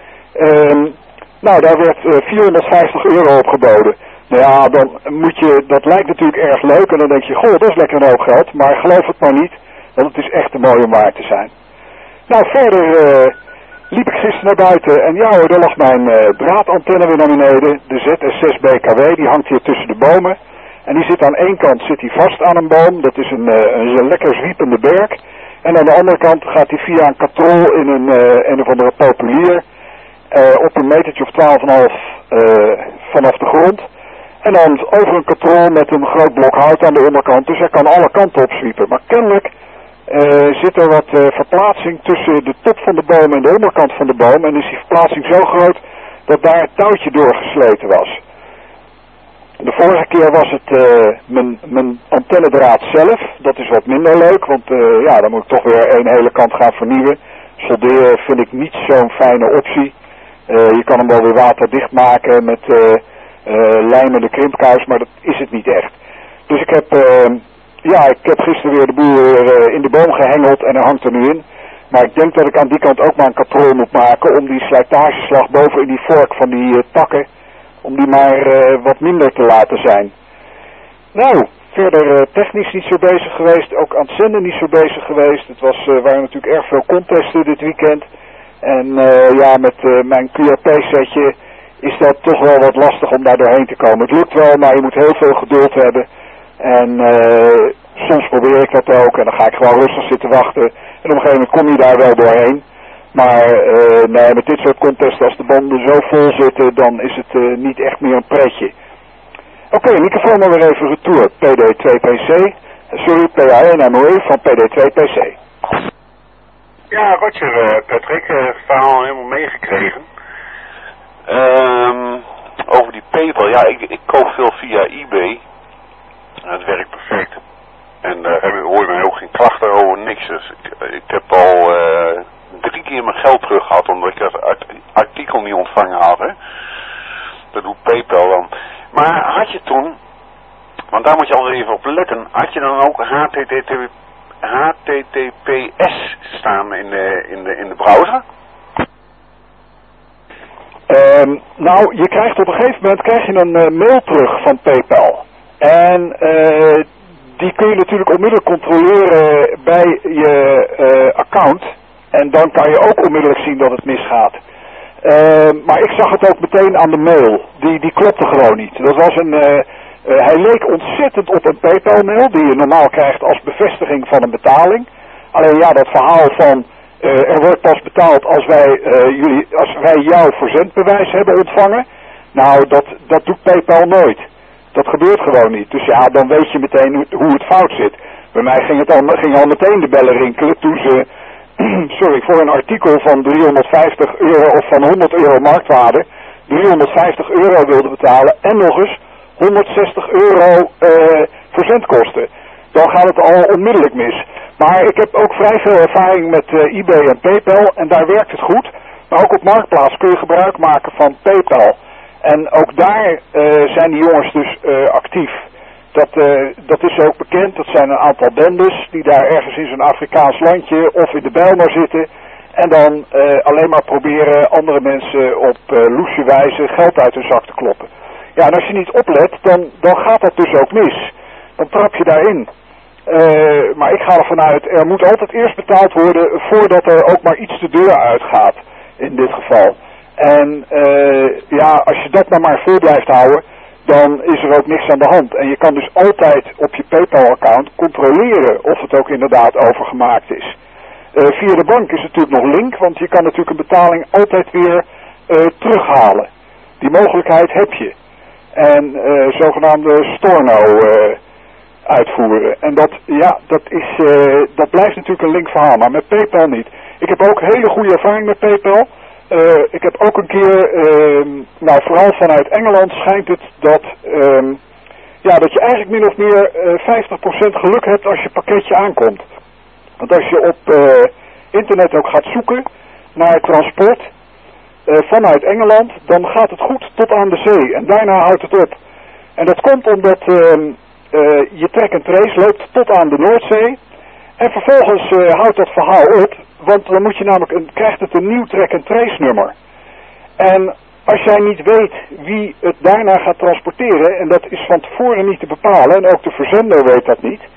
Nou, daar werd €450 op geboden. Nou ja, dan moet je, dat lijkt natuurlijk erg leuk en dan denk je, goh, dat is lekker een hoop geld. Maar geloof het maar niet, want het is echt te mooi om waar te zijn. Nou, verder liep ik gisteren naar buiten en ja hoor, daar lag mijn draadantenne weer naar beneden. De ZS6 BKW, die hangt hier tussen de bomen. En die zit aan één kant zit hij vast aan een boom, dat is een lekker zwiepende berk. En aan de andere kant gaat hij via een katrol in een of andere populier op een metertje of 12,5 vanaf de grond. En dan over een katrol met een groot blok hout aan de onderkant, dus hij kan alle kanten opzwiepen. Maar kennelijk zit er wat verplaatsing tussen de top van de boom en de onderkant van de boom. En is die verplaatsing zo groot dat daar het touwtje doorgesleten was. De vorige keer was het mijn antennedraad zelf. Dat is wat minder leuk, want ja, dan moet ik toch weer een hele kant gaan vernieuwen. Solderen vind ik niet zo'n fijne optie. Je kan hem wel weer waterdicht maken met lijmende krimpkous, maar dat is het niet echt. Dus ik heb gisteren weer de boel weer in de boom gehengeld en hij hangt er nu in. Maar ik denk dat ik aan die kant ook maar een katrol moet maken om die slijtageslag boven in die vork van die takken, om die maar wat minder te laten zijn. Nou, verder technisch niet zo bezig geweest, ook aan het zenden niet zo bezig geweest. Het waren natuurlijk erg veel contesten dit weekend. En ja, met mijn QRP-setje is dat toch wel wat lastig om daar doorheen te komen. Het lukt wel, maar je moet heel veel geduld hebben. En soms probeer ik dat ook en dan ga ik gewoon rustig zitten wachten. En op een gegeven moment kom je daar wel doorheen. Maar nee, met dit soort contesten, als de banden zo vol zitten, dan is het niet echt meer een pretje. Oké, microfoon maar weer even retour. PD2PC. Sorry, PA1MOE van PD2PC. Ja, Roger, Patrick, het verhaal helemaal meegekregen. Over die PayPal, ja, ik koop veel via eBay. Het werkt perfect. En daar hoor je mij ook geen klachten over, niks. Dus ik heb al 3 keer mijn geld terug gehad, omdat ik dat artikel niet ontvangen had. Hè. Dat doet PayPal dan. Maar had je toen, want daar moet je altijd even op letten, had je dan ook HTTPS staan in de browser? Nou, je krijgt op een gegeven moment een mail terug van PayPal. En die kun je natuurlijk onmiddellijk controleren bij je account. En dan kan je ook onmiddellijk zien dat het misgaat. Maar ik zag het ook meteen aan de mail. Die klopte gewoon niet. Dat was hij leek ontzettend op een PayPal mail die je normaal krijgt als bevestiging van een betaling. Alleen ja, dat verhaal van er wordt pas betaald als wij jouw verzendbewijs hebben ontvangen. Nou, dat doet PayPal nooit. Dat gebeurt gewoon niet. Dus ja, dan weet je meteen hoe het fout zit. Bij mij ging al meteen de bellen rinkelen toen ze voor een artikel van €350 of van €100 marktwaarde €350 wilden betalen en nog eens €160 verzendkosten. Dan gaat het al onmiddellijk mis. Maar ik heb ook vrij veel ervaring met eBay en PayPal en daar werkt het goed. Maar ook op Marktplaats kun je gebruik maken van PayPal. En ook daar zijn die jongens dus actief. Dat is ook bekend. Dat zijn een aantal bendes die daar ergens in zo'n Afrikaans landje of in de Bijlmer zitten. En dan alleen maar proberen andere mensen op loesje wijze geld uit hun zak te kloppen. Ja, en als je niet oplet, dan gaat dat dus ook mis. Dan trap je daarin. Maar ik ga ervan uit, er moet altijd eerst betaald worden voordat er ook maar iets de deur uitgaat. In dit geval. En ja, als je dat maar vol blijft houden, dan is er ook niks aan de hand. En je kan dus altijd op je PayPal-account controleren of het ook inderdaad overgemaakt is. Via de bank is het natuurlijk nog link, want je kan natuurlijk een betaling altijd weer terughalen. Die mogelijkheid heb je. En zogenaamde storno uitvoeren. En dat blijft natuurlijk een link verhaal, maar met PayPal niet. Ik heb ook hele goede ervaring met PayPal. Ik heb ook een keer, vooral vanuit Engeland schijnt het dat je eigenlijk min of meer 50% geluk hebt als je pakketje aankomt. Want als je op internet ook gaat zoeken naar transport vanuit Engeland, dan gaat het goed tot aan de zee. En daarna houdt het op. En dat komt omdat je track and trace loopt tot aan de Noordzee. En vervolgens houdt dat verhaal op. Want dan moet je namelijk krijgt het een nieuw track and trace nummer. En als jij niet weet wie het daarna gaat transporteren, en dat is van tevoren niet te bepalen, en ook de verzender weet dat niet,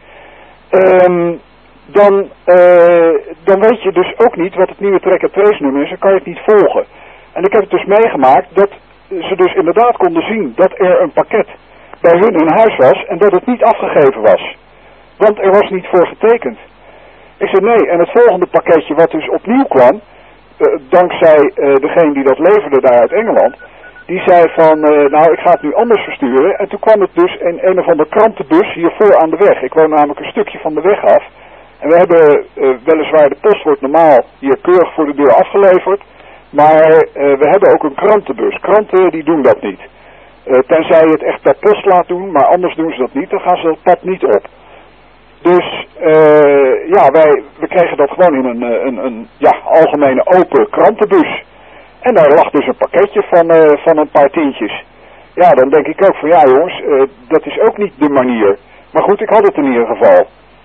dan weet je dus ook niet wat het nieuwe track and trace nummer is, en kan je het niet volgen. En ik heb het dus meegemaakt dat ze dus inderdaad konden zien dat er een pakket bij hun in huis was, en dat het niet afgegeven was. Want er was niet voor getekend. Ik zei nee, en het volgende pakketje wat dus opnieuw kwam, dankzij degene die dat leverde daar uit Engeland, die zei van, nou ik ga het nu anders versturen. En toen kwam het dus in een of andere krantenbus hiervoor aan de weg. Ik woon namelijk een stukje van de weg af. En we hebben weliswaar, de post wordt normaal hier keurig voor de deur afgeleverd. Maar we hebben ook een krantenbus. Kranten die doen dat niet. Tenzij je het echt per post laat doen, maar anders doen ze dat niet. Dan gaan ze dat pad niet op. Dus we kregen dat gewoon in een algemene open krantenbus. En daar lag dus een pakketje van een paar tientjes. Ja, dan denk ik ook van ja jongens, dat is ook niet de manier. Maar goed, ik had het in ieder geval.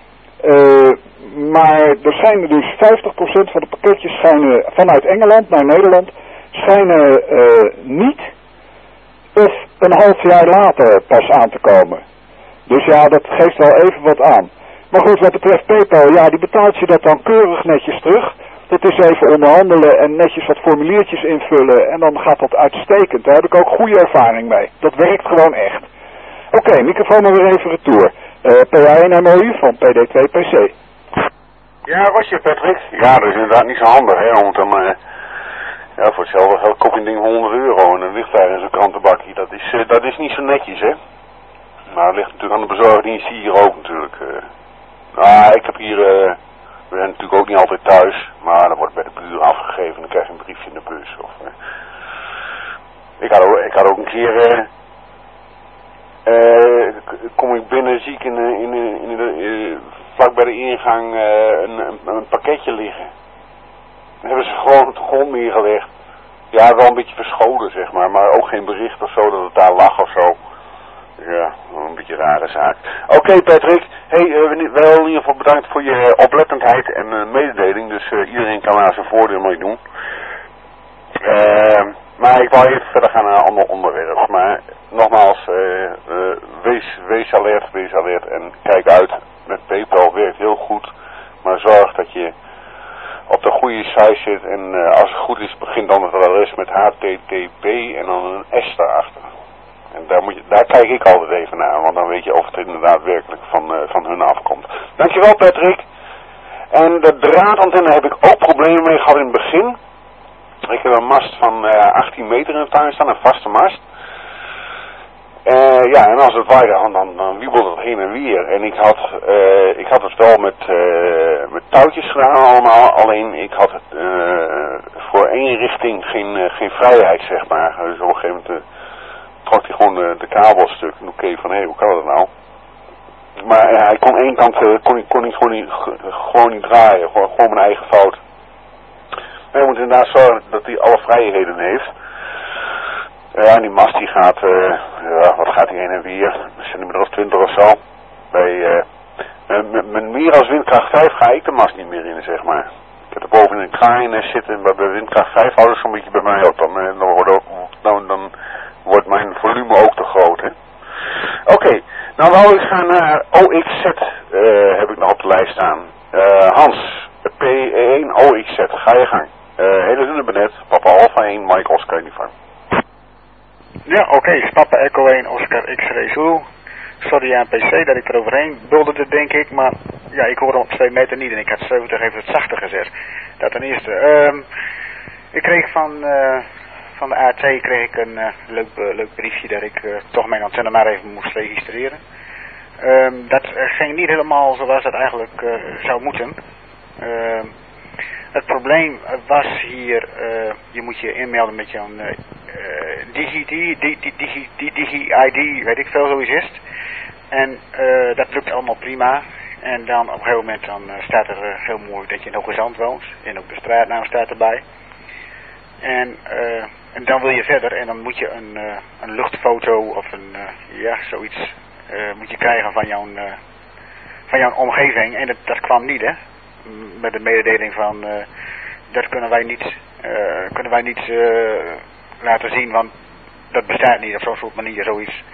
Maar er schijnen dus 50% van de pakketjes schijnen vanuit Engeland naar Nederland schijnen niet of een half jaar later pas aan te komen. Dus ja, dat geeft wel even wat aan. Maar goed, wat betreft PayPal, ja, die betaalt je dat dan keurig netjes terug. Dat is even onderhandelen en netjes wat formuliertjes invullen en dan gaat dat uitstekend. Daar heb ik ook goede ervaring mee. Dat werkt gewoon echt. Oké, microfoon maar weer even retour. PA1 MOU van PD2PC. Ja, was je Patrick? Ja, dat is inderdaad niet zo handig, hè, om het dan... voor hetzelfde geld koop je een ding €100 en dan ligt daar in zo'n krantenbakje. Dat is niet zo netjes, hè. Maar het ligt natuurlijk aan de bezorgdienst hier ook natuurlijk. Ik heb hier... we zijn natuurlijk ook niet altijd thuis, maar dan wordt bij de buren afgegeven en dan krijg je een briefje in de bus. Ik had ook een keer... kom ik binnen, zie ik vlak bij de ingang een pakketje liggen. Dan hebben ze gewoon op de grond neergelegd. Ja, wel een beetje verscholen, zeg maar ook geen bericht of zo dat het daar lag of zo. Ja, een beetje een rare zaak. Oké, Patrick, hey, wel in ieder geval bedankt voor je oplettendheid en mededeling. Dus iedereen kan daar zijn voordeel mee doen. Maar ik wou even verder gaan naar een ander onderwerp. Maar nogmaals, wees alert en kijk uit. Met PayPal werkt heel goed. Maar zorg dat je op de goede site zit. En als het goed is, begint dan het adres met HTTP en dan een S daarachter. En daar kijk ik altijd even naar. Want dan weet je of het inderdaad werkelijk van hun afkomt. Dankjewel, Patrick. En de draadantenne heb ik ook problemen mee gehad in het begin. Ik heb een mast van 18 meter in de tuin staan, een vaste mast. En als het waaide, dan wiebelde het heen en weer. En ik had het wel met touwtjes gedaan allemaal, alleen ik had het voor één richting geen vrijheid, zeg maar. Dus op een gegeven moment trok hij gewoon de kabel stuk. En toen keek ik van, hoe kan dat nou? Maar hij kon één kant gewoon niet draaien, gewoon mijn eigen fout. En je moet inderdaad zorgen dat hij alle vrijheden heeft. Ja, die mast die gaat, wat gaat hij heen en weer? Een centimeter of 20 of zo. Met meer als windkracht 5 ga ik de mast niet meer in, zeg maar. Ik heb er boven in een kraaien zitten, maar bij windkracht 5 houden ze zo'n beetje bij mij op. Dan wordt mijn volume ook te groot, hè. Oké, nou wou ik gaan naar OXZ, heb ik nog op de lijst staan. Hans, P1 OXZ, ga je gang. Hele dunne benet, Papa Alpha 1, Mike Oscar Uniform. Ja, oké, Papa Echo 1, Oscar X-Ray Zulu. Sorry aan PC dat ik er overheen bulderde, denk ik, maar ja, ik hoorde op 2 meter niet en ik had 70 even het zachter gezet. Dat ten eerste. Ik kreeg van de AT kreeg ik een leuk briefje dat ik toch mijn antenne maar even moest registreren. Dat ging niet helemaal zoals dat eigenlijk zou moeten. Het probleem was hier, je moet je inmelden met jouw Digi-ID, weet ik veel, zoiets is het. En dat lukt allemaal prima. En dan op een gegeven moment dan staat er heel mooi dat je in Hoogezand woont. En ook de straatnaam staat erbij. En dan wil je verder en dan moet je een luchtfoto of zoiets moet je krijgen van jouw omgeving. En dat kwam niet, hè. Met de mededeling van, dat kunnen wij niet laten zien, want dat bestaat niet op zo'n soort manier, zoiets.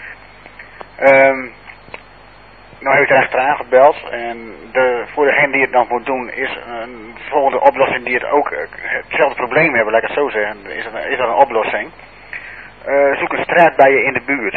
Nou heb ik er achteraan gebeld en voor degene die het nog moet doen is een volgende oplossing die het ook hetzelfde probleem hebben, laat ik het zo zeggen, is er een oplossing. Zoek een straat bij je in de buurt.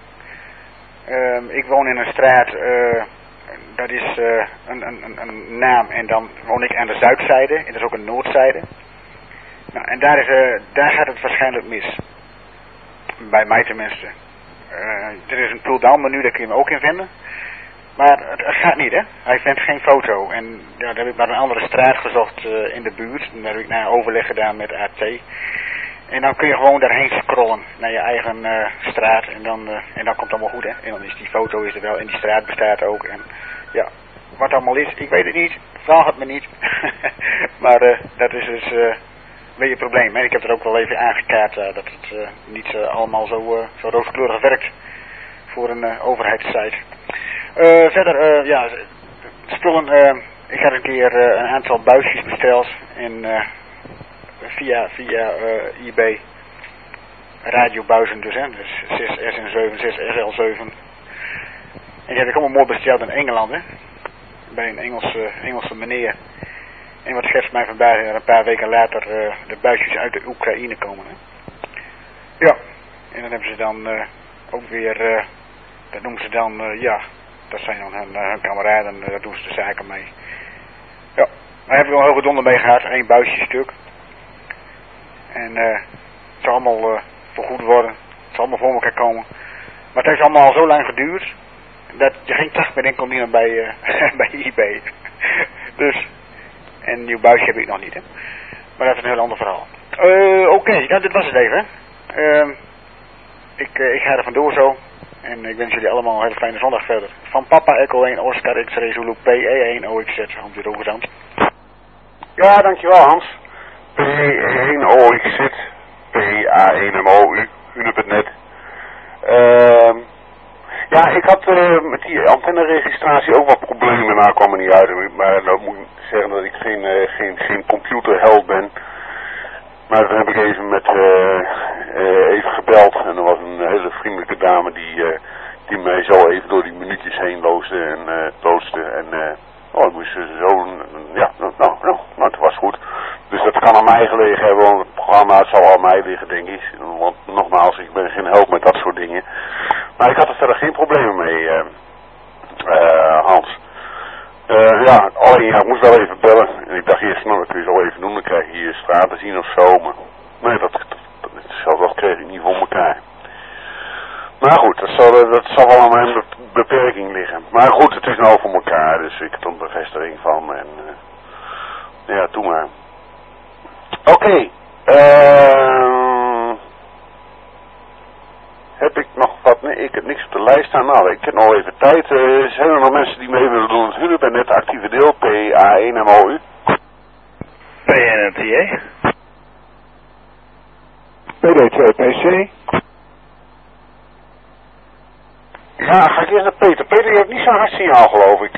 Ik woon in een straat, dat is een naam en dan woon ik aan de zuidzijde en dat is ook een noordzijde. Nou, en daar gaat het waarschijnlijk mis. Bij mij tenminste. Er is een pull-down menu, daar kun je hem ook in vinden. Maar het gaat niet, hè. Hij vindt geen foto. En ja, dan heb ik maar een andere straat gezocht in de buurt. En daar heb ik naar overleg gedaan met AT. En dan kun je gewoon daarheen scrollen naar je eigen straat. En dan komt het allemaal goed, hè. En dan is die foto er wel en die straat bestaat ook. En ja, wat allemaal is, ik weet het niet. Vraag het me niet. Maar dat is dus een beetje een probleem. En ik heb er ook wel even aangekaart dat het niet allemaal zo rooskleurig werkt voor een overheidssite. Verder, ja, spullen. Ik had een keer een aantal buisjes besteld via eBay. Radiobuizen dus, hè. Dus 6SN7, 6SL7. En die heb ik allemaal mooi besteld in Engeland, hè. Bij een Engelse meneer. En wat schetst mij vandaag een paar weken later de buisjes uit de Oekraïne komen, hè. Ja, en dan hebben ze dan ook weer, dat noemen ze dan, ja, dat zijn dan hun kameraden, daar doen ze de zaken mee. Ja, daar heb ik wel een hoge donder mee gehad, 1 buisje stuk. En het zal allemaal vergoed worden, het zal allemaal voor elkaar komen. Maar het heeft allemaal al zo lang geduurd, dat je geen kracht meer in kon dienen bij eBay. Dus, en een nieuw buisje heb ik nog niet, hè. Maar dat is een heel ander verhaal. Oké, nou dit was het even, hè. Ik ga er vandoor zo. En ik wens jullie allemaal een hele fijne zondag verder. Van Papa Echo 1 Oscar X-Ray Zulu PE1 OXZ. Hans hier overzand. Ja, dankjewel Hans. PE1 OXZ PA1MO. U hebt het net. Ja, ik had met die antenneregistratie ook wat problemen. Nou, kwam er niet uit. Maar dan moet ik zeggen dat ik geen computerheld ben. Maar dan heb ik even even gebeld en er was een hele vriendelijke dame die mij zo even door die minuutjes heen loosde en tootste en ik moest zo, ja, nou, het was goed. Dus dat kan aan mij gelegen hebben, want het programma zal aan mij liggen, denk ik. Want nogmaals, ik ben geen held met dat soort dingen. Maar ik had er verder geen problemen mee, Hans. Ja, alleen ja, ik moest wel even bellen. En ik dacht eerst, nou, dat kun je zo even doen, dan krijg je je straat te zien of zo. Maar nee, dat kreeg ik niet voor elkaar. Maar goed, dat zal wel aan mijn beperking liggen. Maar goed, het is nou voor elkaar, dus ik heb er een bevestiging van. En ja, doe maar. Oké. Heb ik nog wat? Nee, ik heb niks op de lijst staan. Nou, ik heb nog even tijd. Zijn er nog mensen die mee willen doen? Het huren bij net actieve deel. PA1MOU. PNNTA. PD2PC. Ja, ga ik eerst naar Peter. Peter, je hebt niet zo'n hard signaal, geloof ik.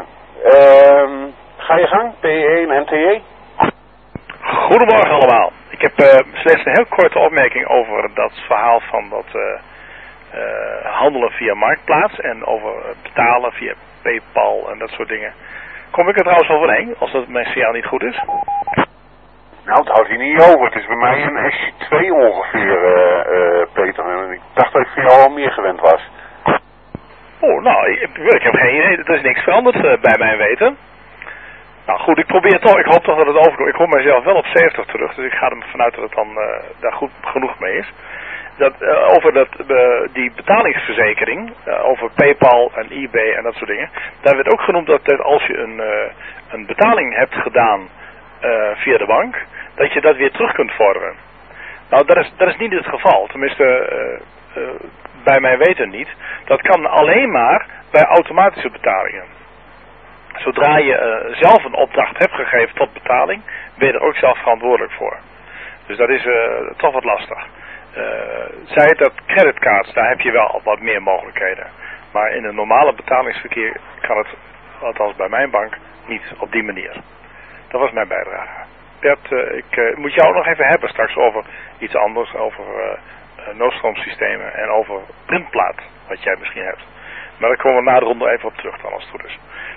Ga je gang? P1 NTA. Goedemorgen allemaal. Ik heb slechts een heel korte opmerking over dat verhaal van dat handelen via Marktplaats en over betalen via PayPal en dat soort dingen. Kom ik er trouwens overheen, als dat mijn signaal niet goed is? Nou, het houdt hier niet over. Het is bij mij een SC2 ongeveer, Peter. En ik dacht dat ik voor jou al meer gewend was. Oh, nou, ik heb geen idee. Er is niks veranderd bij mijn weten. Nou goed, ik probeer toch. Ik hoop toch dat het overkomt. Ik kom mezelf wel op 70 terug. Dus ik ga er vanuit dat het dan daar goed genoeg mee is. Over die betalingsverzekering. Over PayPal en eBay en dat soort dingen. Daar werd ook genoemd dat als je een betaling hebt gedaan via de bank. Dat je dat weer terug kunt vorderen. Nou, dat is niet het geval. Tenminste, bij mijn weten niet. Dat kan alleen maar bij automatische betalingen. Zodra je zelf een opdracht hebt gegeven tot betaling, ben je er ook zelf verantwoordelijk voor. Dus dat is toch wat lastig. Zij het dat creditcards, daar heb je wel wat meer mogelijkheden. Maar in een normale betalingsverkeer kan het, althans bij mijn bank, niet op die manier. Dat was mijn bijdrage. Bert, ik moet jou nog even hebben straks over iets anders, over noodstroomsystemen en over printplaat, wat jij misschien hebt. Maar daar komen we na de ronde even op terug dan, als het goed is.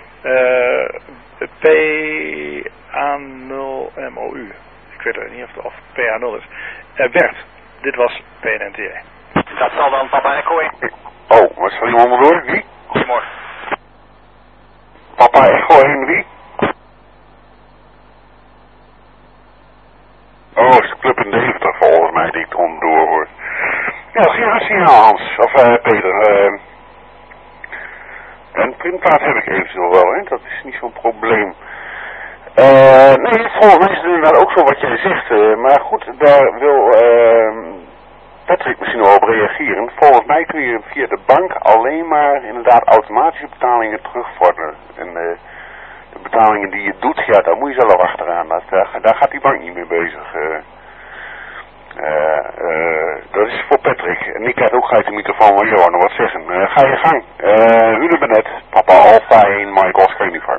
PA0MOU. Ik weet het niet of PA0 is. Bert, dit was PNNTA. Dat zal dan Papa Echo 1. Oh, wat zal iemand door? Wie? Goedemorgen. Papa Echo 1, wie? Oh, is de club in Deventer volgens mij die ik onderdoor hoor. Ja, geef een signaal Hans, of Peter. Een printplaat heb ik eventueel wel, hè? Dat is niet zo'n probleem. Nee, volgens mij is het inderdaad ook zo wat jij zegt. Maar goed, daar wil Patrick misschien wel op reageren. Volgens mij kun je via de bank alleen maar inderdaad automatische betalingen terugvorderen. En de betalingen die je doet, ja, daar moet je zelf achteraan. Daar gaat die bank niet mee bezig. Dat is voor Patrick. En ik had ook gelijk de microfoon, maar je wou nog wat zeggen. Ga je gang. Ruben Benet, Papa Alpha 1, Mike Oscar Uniform.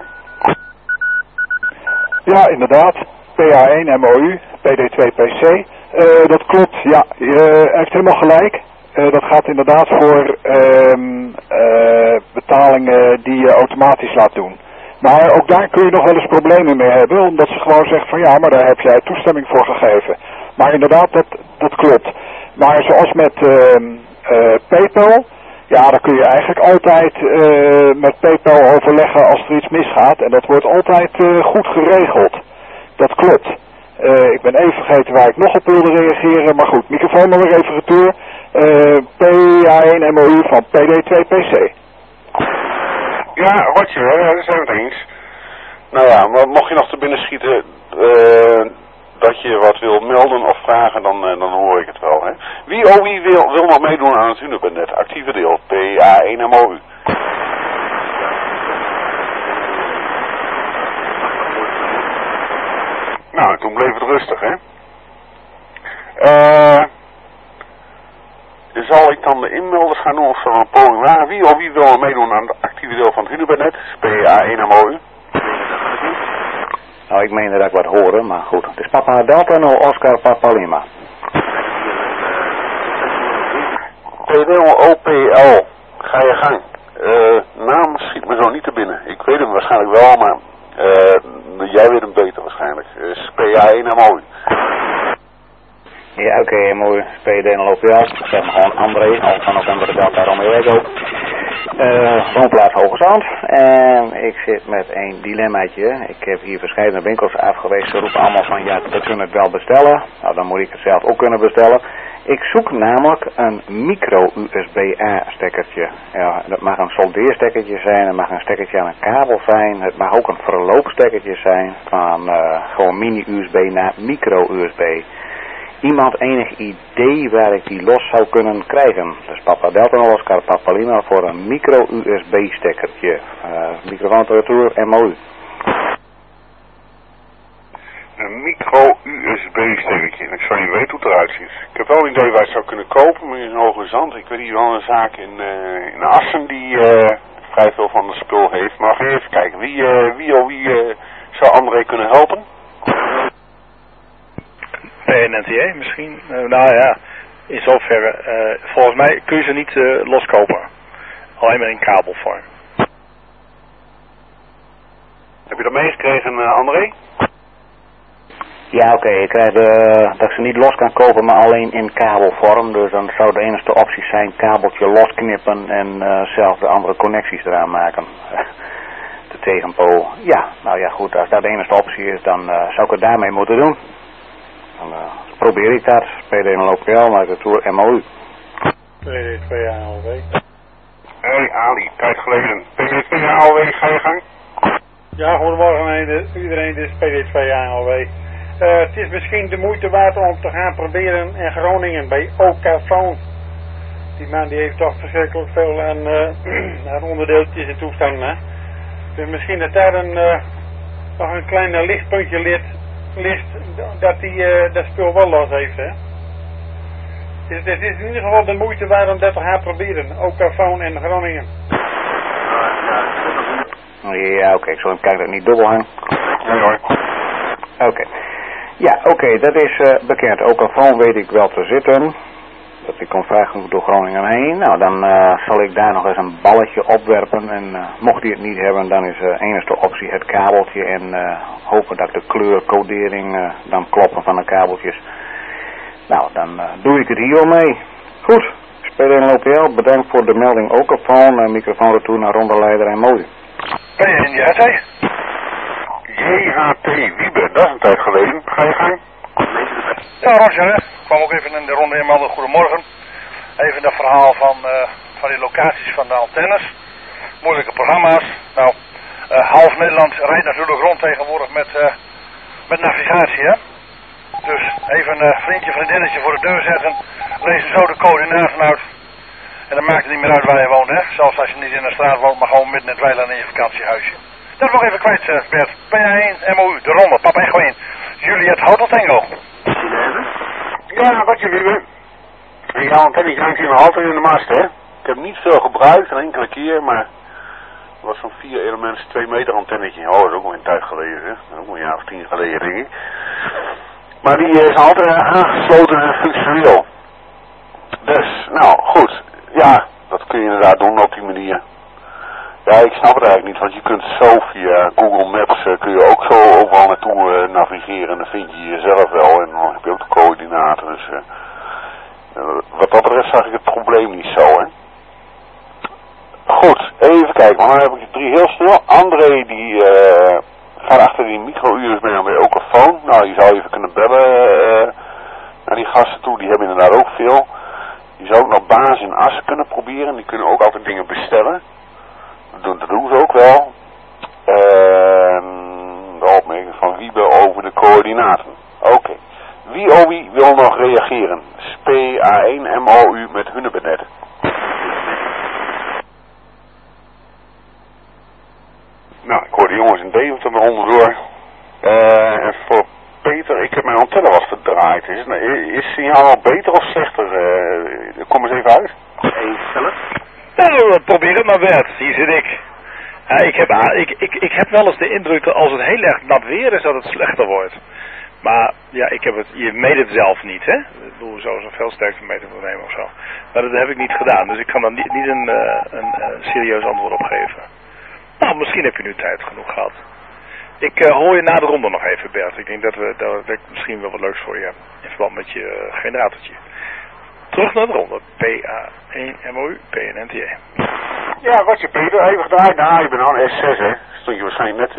Ja, inderdaad. PA1 MOU, PD2PC. Dat klopt, ja. Hij heeft helemaal gelijk. Dat gaat inderdaad voor betalingen die je automatisch laat doen. Maar ook daar kun je nog wel eens problemen mee hebben, omdat ze gewoon zeggen van ja, maar daar heb jij toestemming voor gegeven. Maar inderdaad, dat klopt. Maar zoals met PayPal, ja, dan kun je eigenlijk altijd met PayPal overleggen als er iets misgaat. En dat wordt altijd goed geregeld. Dat klopt. Ik ben even vergeten waar ik nog op wilde reageren. Maar goed, microfoon nog weer even retour. PA1 MOU van PD2PC. Ja, Roger, daar zijn we het eens. Nou ja, maar mocht je nog te binnen schieten dat je wat wil melden of vragen, dan hoor ik het wel. Hè. Wie wil nog meedoen aan het Unibenet? Actieve deel, PA1 MOU. Nou, toen bleef het rustig, hè. Zal ik dan de inmelders gaan doen of zo een poging wagen? Wie wil meedoen aan het actieve deel van het Unibenet? PA1 MOU. Nou, ik meen dat ik wat horen, maar goed. Het is Papa Delta 0 Oscar Papa Lima. PDL-OPL. Ga je gang. Naam schiet me zo niet te binnen. Ik weet hem waarschijnlijk wel, maar jij weet hem beter waarschijnlijk. PA1 MOU. Ja, oké, mooi. PD0OPL. Zeg maar gewoon André, al van november de Delta Romeo Echo. Woonplaats Hoge Zand. En ik zit met een dilemmaatje. Ik heb hier verschillende winkels afgewezen. Ze roepen allemaal van ja, we kunnen het wel bestellen. Nou, dan moet ik het zelf ook kunnen bestellen. Ik zoek namelijk een micro-USB-A stekkertje. Ja, dat mag een soldeerstekkertje zijn. Het mag een stekkertje aan een kabel zijn. Het mag ook een verloopstekkertje zijn. Van gewoon mini-USB naar micro-USB. Iemand enig idee waar ik die los zou kunnen krijgen? Dus Papa Delta Oscar Papa Lima voor een micro-USB stekkertje. Microfoon MOU. Een micro-USB stekkertje. Ik zou niet weten hoe het eruit ziet. Ik heb wel een idee waar je het zou kunnen kopen, maar in Hoge Zand. Ik weet hier wel een zaak in Assen die vrij veel van het spul heeft. Maar ga even kijken. Wie zou André kunnen helpen? PNNTA misschien? Nou ja, in zoverre. Volgens mij kun je ze niet loskopen. Alleen maar in kabelvorm. Heb je dat meegekregen, André? Ja, oké. Ik krijg dat ik ze niet los kan kopen, maar alleen in kabelvorm. Dus dan zou de enige optie zijn kabeltje losknippen en zelf de andere connecties eraan maken. De tegenpool. Ja, nou ja goed. Als dat de enige optie is, dan zou ik het daarmee moeten doen. Dan probeer ik dat. PD0OPL, maar de Tour MOU. PD2ALW. Hey Ali, tijd geleden. PD2ALW, ga je gang? Ja, goedemorgen iedereen, dit is PD2ALW. Het is misschien de moeite waard om te gaan proberen in Groningen bij Okafoon. Die man die heeft toch verschrikkelijk veel aan onderdeeltjes en toestanden. Hè? Dus misschien dat daar nog een klein lichtpuntje ligt dat hij dat spul wel los heeft. Hè? Het is in ieder geval de moeite waard om dat te gaan proberen. Ook Phone in Groningen. Ja, oké. Ik zal even kijken dat het niet dubbel hangt. Nee hoor. Oké. Ja, oké. Dat is bekend. Ook Phone weet ik wel te zitten. Dat ik kom vrij genoeg door Groningen heen. Nou, dan zal ik daar nog eens een balletje opwerpen. En mocht hij het niet hebben, dan is de enige optie het kabeltje. En hopen dat de kleurcodering dan kloppen van de kabeltjes. Nou, dan doe ik het hier al mee. Goed. Speler in OPL, bedankt voor de melding ook op Phone. Microfoon retour naar rondeleider en Mooi. Ben je in JHT? JHT Wiebe, dat is een tijd geleden. Ga je gang? Ja, Roger, hè. Ik kwam ook even in de ronde inmelden. Goedemorgen. Even dat verhaal van die locaties van de antennes. Moeilijke programma's. Nou, half Nederland rijdt natuurlijk rond tegenwoordig met navigatie, hè. Dus even een vriendje, vriendinnetje voor de deur zetten. Lezen zo de coördinaten uit. En dan maakt het niet meer uit waar je woont, hè. Zelfs als je niet in de straat woont, maar gewoon midden in het weiland in je vakantiehuisje. Dat nog even kwijt, Bert. PA1 MOU, de ronde, Papa Echo 1. Juliet Hotel Tango. Ja, wat je wil. En jouw antenne hangt hier nog altijd in de mast, hè? Ik heb niet veel gebruikt, een enkele keer, maar het was zo'n 4 elements 2 meter antennetje. Oh, dat is ook al een tijd geleden, hè? Dat is ook al een jaar of 10 geleden, denk ik. Maar die is altijd aangesloten en functioneel. Dus, nou, goed. Ja, dat kun je inderdaad doen op die manier. Ja, ik snap het eigenlijk niet, want je kunt zo via Google Maps kun je ook zo overal naartoe navigeren en dan vind je jezelf wel en dan heb je ook de coördinaten. Dus wat dat betreft zag ik het probleem niet zo, hè. Goed, even kijken, maar dan heb ik 3 heel snel. André die gaat achter die micro-USB bij ook een phone. Nou, je zou even kunnen bellen naar die gasten toe, die hebben inderdaad ook veel. Je zou ook nog baas in Assen kunnen proberen, die kunnen ook altijd dingen bestellen. Dat doen ze ook wel. De opmerking van Wiebe over de coördinaten. Oké. Wie wil nog reageren? PA1 MOU met Hunnebenet. Nou, ik hoor de jongens in Deventer maar onderdoor. En voor Peter, ik heb mijn antenne wat verdraaid. Is het signaal al beter of slechter? Kom eens even uit. Even zelf. Nou, probeer het maar, Bert. Hier zit ik. Ja, ik heb wel eens de indruk dat als het heel erg nat weer is, dat het slechter wordt. Maar ja, je meet het zelf niet, hè? Ik bedoel, zo'n veel sterkte meter te nemen of zo. Maar dat heb ik niet gedaan, dus ik kan daar niet een serieus antwoord op geven. Nou, misschien heb je nu tijd genoeg gehad. Ik hoor je na de ronde nog even, Bert. Ik denk dat ik misschien wel wat leuks voor je heb. In verband met je generatortje. Terug naar de ronde. PA1 MOU, PNNTA. Ja, wat je Peter, even gedraaid. Nou, je bent al een S6, hè. Stond je waarschijnlijk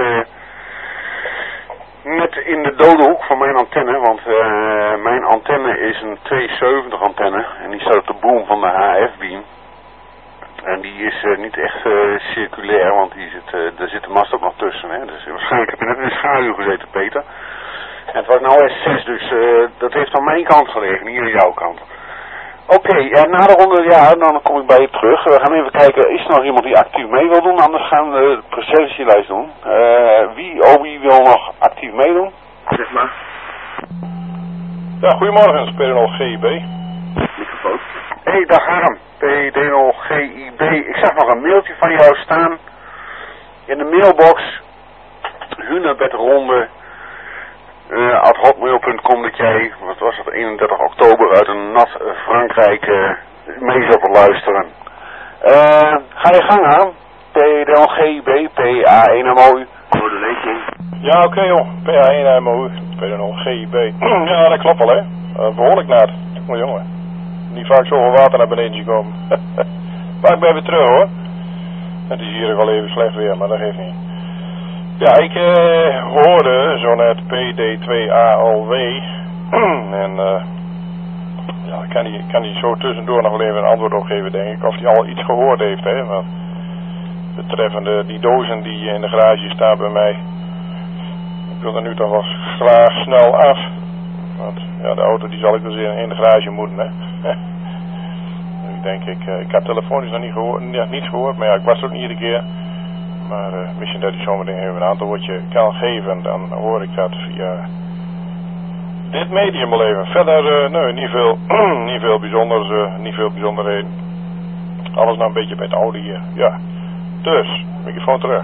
net in de dode hoek van mijn antenne, want mijn antenne is een 270 antenne en die staat op de boom van de HF-beam. En die is niet echt circulair, want daar zit de mast ook nog tussen, hè. Dus waarschijnlijk heb je net in de schaduw gezeten, Peter. En het was nou S6, dus dat heeft aan mijn kant gelegen, niet aan jouw kant. Oké, na de ronde, ja, dan kom ik bij je terug. We gaan even kijken, is er nog iemand die actief mee wil doen? Anders gaan we de presentielijst doen. Wie wil nog actief meedoen? Zeg maar. Ja, goedemorgen, P0GIB. Microfoon. Hé, daar gaat hem. P0GIB. Ik zag nog een mailtje van jou staan. In de mailbox. Hunebedronde. @hotmail.com dat jij, wat was het, 31 oktober uit een nat Frankrijk mee zat te luisteren. Ga je gang aan. P0GIB, PA1 MOU. Coordination. Ja, oké joh. PA1 MOU, P0GIB. Ja, dat klopt wel hè. Behoorlijk nat. Maar jongen, niet vaak zoveel water naar beneden gekomen. Maar ik ben weer terug hoor. Het is hier ook al even slecht weer, maar dat geeft niet. Ja, ik hoorde zo net PD2ALW en ja, kan die zo tussendoor nog wel even een antwoord op geven, denk ik, of hij al iets gehoord heeft, hè, want betreffende die dozen die in de garage staan bij mij, ik wil er nu toch wel graag snel af, want ja, de auto die zal ik dus in de garage moeten, hè. Ik denk, ik heb telefonisch nog niet gehoord, niets gehoord, maar ja, ik was er ook niet iedere keer. Maar misschien dat ik zometeen even een antwoordje kan geven, dan hoor ik dat via Dit medium wel even. Verder, nee, niet veel bijzonders, niet veel bijzonderheden. Alles nou een beetje bij het oude hier, ja. Dus, microfoon terug.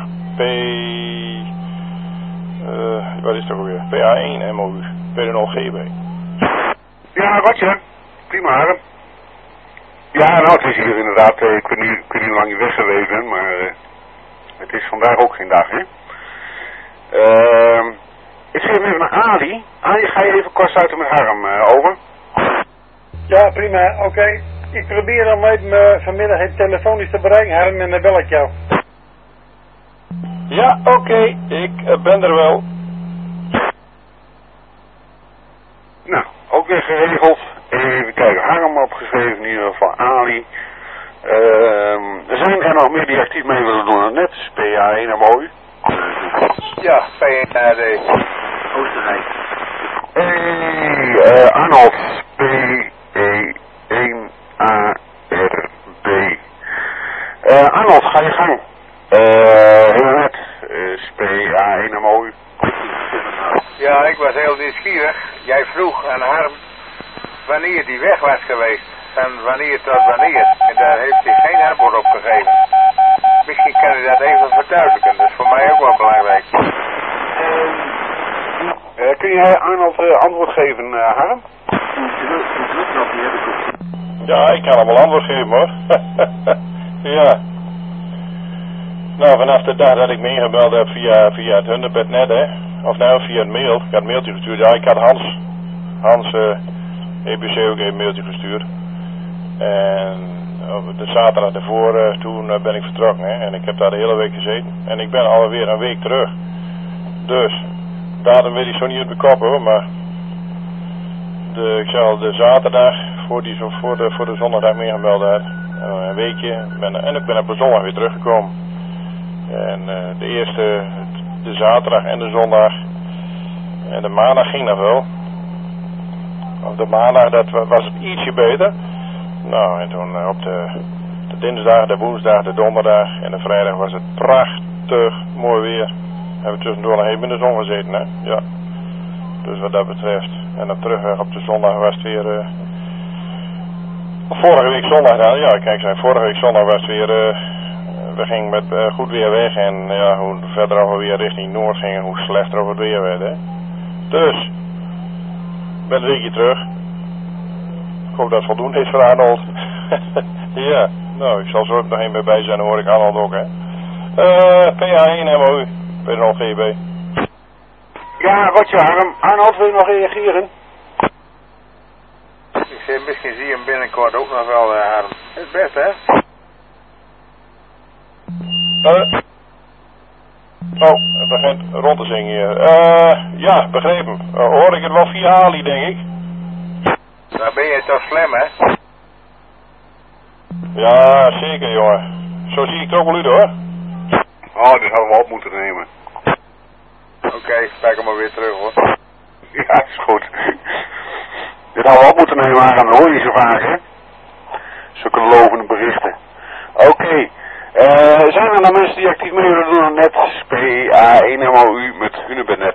Wat is het ook weer? PA1 MOU, P0GB. Ja, Roger. Prima, Harm. Ja, nou, het is hier inderdaad, ik weet niet hoe lang je weg geweest bent, maar het is vandaag ook geen dag, hè. Ik geef hem even naar Ali. Ali, ga je even kort uit met Harm, over? Ja, prima, oké. Ik probeer om even vanmiddag het telefonisch te bereiken, Harm, en dan bel ik jou. Ja, oké, ik ben er wel. Nou, ook weer geregeld. Even kijken, Harm opgeschreven, in ieder geval Ali. Zijn er nog meer die actief mee willen doen? Net PA1 mooi. Ja, P1 naar de Oostenrijk. Arnold, P1ARB. Arnold, ga je gang. Heel net, PA1 mooi. Ja, ik was heel nieuwsgierig. Jij vroeg aan Harm wanneer die weg was geweest. Van wanneer tot wanneer. En daar heeft hij geen antwoord op gegeven. Misschien kan u dat even verduidelijken. Dat is voor mij ook wel belangrijk. Kun jij Arnold antwoord geven, Harm? Ja, ik kan hem wel antwoord geven, hoor. Ja. Nou, vanaf de dag dat ik me ingebeld heb via het Hunebednet, hè. Of nou, via een mail. Ik had een mailtje gestuurd. Ja, ik had Hans EBC ook een mailtje gestuurd. En de zaterdag daarvoor, toen ben ik vertrokken, hè. En ik heb daar de hele week gezeten. En ik ben alweer een week terug. Dus, datum weet ik zo niet uit mijn kop, hoor. Maar ik zal de zaterdag, voor de zondag dat ik me ingebeld had, een weekje. En ik ben op de zondag weer teruggekomen. En de zaterdag en de zondag en de maandag ging nog wel. Op de maandag was het ietsje beter. Nou, en toen op de dinsdag, de woensdag, de donderdag en de vrijdag was het prachtig mooi weer. Hebben we tussendoor nog even in de zon gezeten, hè? Ja. Dus wat dat betreft. En dan terugweg op de zondag was het weer... vorige week zondag dan, ja, kijk, vorige week zondag was het weer... we gingen met goed weer weg en ja, hoe verder we weer richting Noord gingen, hoe slechter het weer werd, hè. Dus, ik ben een weekje terug. Ik hoop dat het voldoende is voor Arnold. Ja, nou, ik zal zo nog even bij zijn, dan hoor ik Arnold ook, hè. PA1 MOU, P0GB. Ja, Roger, Harm. Arnold, wil je nog reageren? Ik zeg, misschien zie je hem binnenkort ook nog wel, Harm. Het is best, hè? Het begint rond te zingen hier. Ja, begrepen. Hoor ik het wel via Ali, denk ik. Nou ben je toch slim, hè? Ja, zeker, jongen. Zo zie ik het ook wel uit, hoor. Oh, dit hadden we op moeten nemen. Oké, pak hem maar weer terug, hoor. Ja, is goed. Dit hadden we op moeten nemen, maar dan hoor je zo vaak, hè? Zulke lovende berichten. Oké. Zijn er nou mensen die actief mee willen doen? Net PA1 MOU met Hunebednet.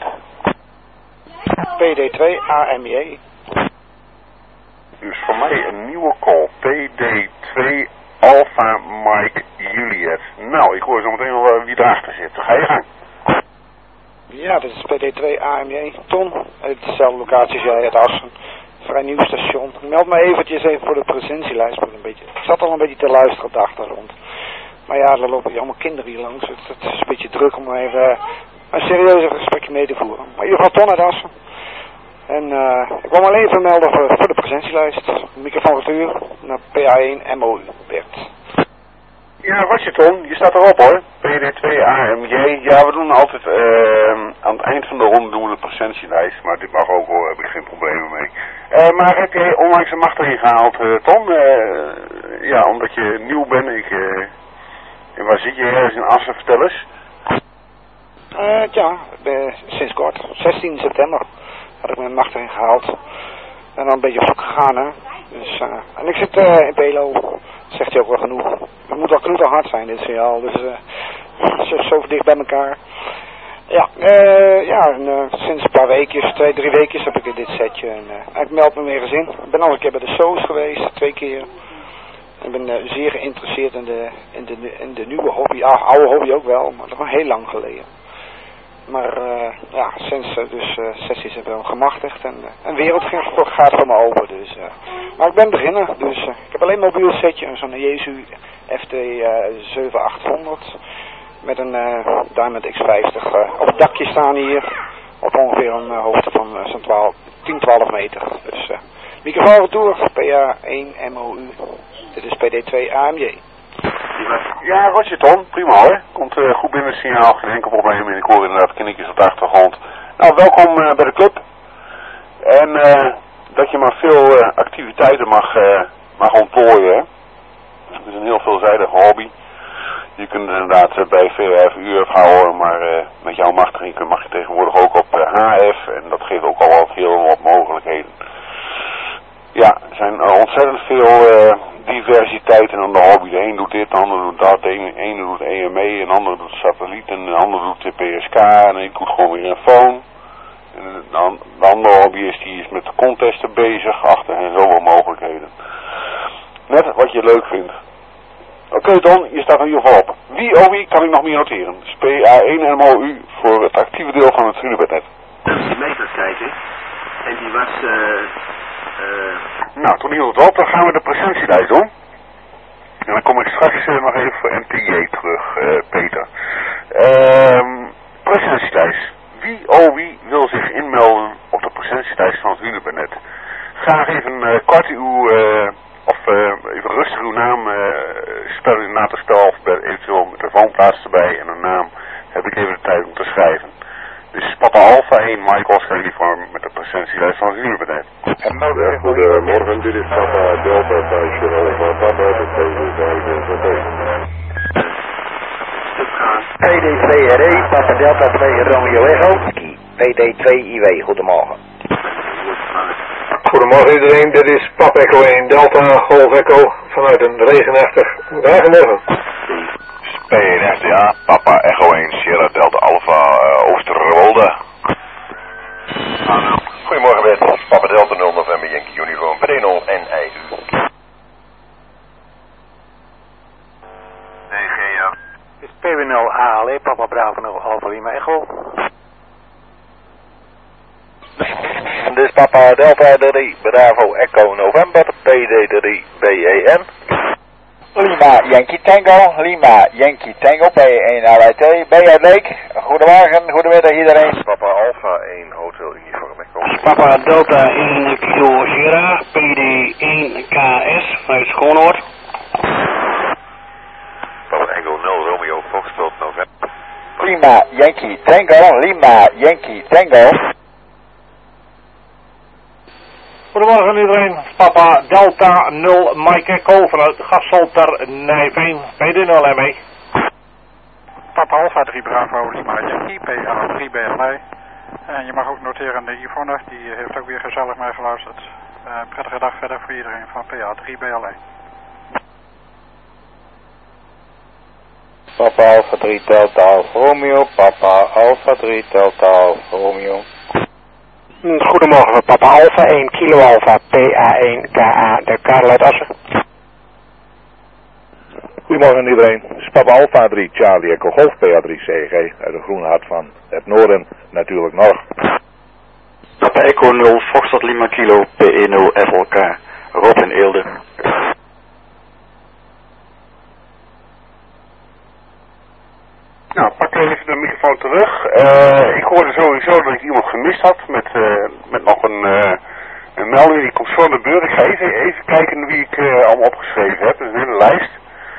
PD2 AMJ. Dus voor mij een nieuwe call. PD2 Alpha Mike Juliet. Nou, ik hoor zo meteen wel wie erachter zit. Ga je gang. Ja, dit is PD2 AMJ. Ton, uit dezelfde locatie als jij, het Assen. Vrij nieuw station. Meld me eventjes even voor de presentielijst. Ik zat al een beetje te luisteren op de achtergrond. Maar ja, er lopen hier allemaal kinderen hier langs. Het is een beetje druk om even een serieus gesprekje mee te voeren. Maar in ieder geval Ton uit Assen. En ik wil maar even melden voor de presentielijst. Microfoon gestuurd naar PA1 MOU. Bert. Ja, wat je Ton? Je staat erop hoor. PD2 AMJ. Ja, we doen altijd aan het eind van de ronde doen we de presentielijst. Maar dit mag ook hoor, heb ik geen problemen mee. Maar heb jij onlangs een macht erin gehaald, Ton? Ja, omdat je nieuw bent. En waar zit je ergens in Assen? Vertel eens. Ja, sinds kort. 16 september had ik mijn macht erin gehaald. En dan een beetje op zoek gegaan, hè. Dus, en ik zit in Pelo. Zegt hij ook wel genoeg. Het moet wel knoeterhard zijn, dit signaal. Dus zo dicht bij elkaar. Sinds een paar weekjes, 2-3 weekjes heb ik dit setje. En ik meld me weer eens in. Ik ben al een keer bij de Soos geweest, 2 keer. Ik ben zeer geïnteresseerd in de nieuwe hobby. Oude hobby ook wel, maar dat was heel lang geleden. Maar sinds sessies hebben we gemachtigd en een wereld gaat voor me open. Dus, maar ik ben beginnen, dus ik heb alleen een mobiel setje, zo'n Jesu FT 7800 met een Diamond X50 op het dakje staan hier, op ongeveer een hoogte van zo'n 10-12 meter. Dus microfoon retour, PA1 MOU, dit is PD2 AMJ. Ja, Roger Tom, prima hoor. Komt goed binnen het signaal, geen enkel probleem. En ik hoor inderdaad kindertjes op de achtergrond. Nou, welkom bij de club. En dat je maar veel activiteiten mag ontplooien. Hè? Het is een heel veelzijdige hobby. Je kunt inderdaad bij VWF, UF houden, maar met jouw machtiging mag je tegenwoordig ook op HF. En dat geeft ook al wat heel wat mogelijkheden. Ja, er zijn ontzettend veel diversiteit in de hobby. De een doet dit, de ander doet dat, de ene doet EME, een ander doet satelliet, en de ander doet de PSK, en ik doe gewoon weer een phone. En de andere hobbyist die is met de contesten bezig, achter en zoveel mogelijkheden. Net wat je leuk vindt. Oké, Don, je staat in ieder geval op. Wie kan ik nog meer noteren? Dus PA1 MOU voor het actieve deel van het Hunebednet. Die meters kijken. En die was... Nou, toen hield het op, dan gaan we de presentielijst doen. En dan kom ik straks nog even voor MTJ terug, Peter. Presentielijst. Wie wil zich inmelden op de presentielijst van het Hunebednet? Graag even kort even rustig uw naam spellen in het spel, of eventueel met de woonplaats erbij en een naam. Heb ik even de tijd om te schrijven. Dus Papa Alpha 1, Mike Oscar uniform met de presentielijst van het Hunebednet. Goedemorgen, dit is Papa Delta Thuisje Alpha Papa, de PD2RE, Papa Delta 2 Romeo Echo, PD2IW, goedemorgen. Goedemorgen iedereen, dit is Papa Echo 1 Delta Golf Echo vanuit een regenachtig Wagenmorgen. PNFDA, Papa Echo 1 Sierra Delta Alpha Oosterwolde. Goedemorgen Bert, Papa Delta 0 November Yankee Uniform PD0 NIU. DGA. Is PW0 ALE, Papa Bravo 0 Alpha Lima Echo. Dit is Papa Delta 3 Bravo Echo November PD3 BEN. Lima Yankee Tango, Lima Yankee Tango, P1 LIT, B uit Leek. Goedemorgen, goedemiddag iedereen. Papa Alpha 1 Hotel Uniform Echo. Papa Delta 1 Kilo Sierra, PD1 KS vanuit Schoonoord. Papa Echo 0 Romeo Foxtrot November. Lima Yankee Tango, Lima Yankee Tango. Goedemorgen iedereen, Papa Delta 0 Mike Echo vanuit Gassalter Nijveen, PD0 ME. Papa Alpha 3 Bravo Lima Yankee, PA 3 BLI. En je mag ook noteren de Yvonne, die heeft ook weer gezellig meegeluisterd. Prettige dag verder voor iedereen van PA 3 BLI. Papa Alpha 3 Delta Alpha Romeo, Papa Alpha 3 Delta Alpha Romeo. Goedemorgen, Papa Alpha 1 Kilo Alpha PA1 KA de Karel uit Assen. Goedemorgen iedereen, dit is Papa Alpha 3 Charlie Echo Golf PA3 CG uit de Groene Hart van het Noorden, natuurlijk Norg. Papa Echo 0 Foxtrot Lima Kilo PE0 FLK Rob en Eelde. Nou, pak even de microfoon terug. Ik hoorde sowieso dat ik iemand gemist had met nog een melding. Die komt zo aan de beurt. Ik ga even kijken wie ik allemaal opgeschreven heb. Dat is een hele lijst.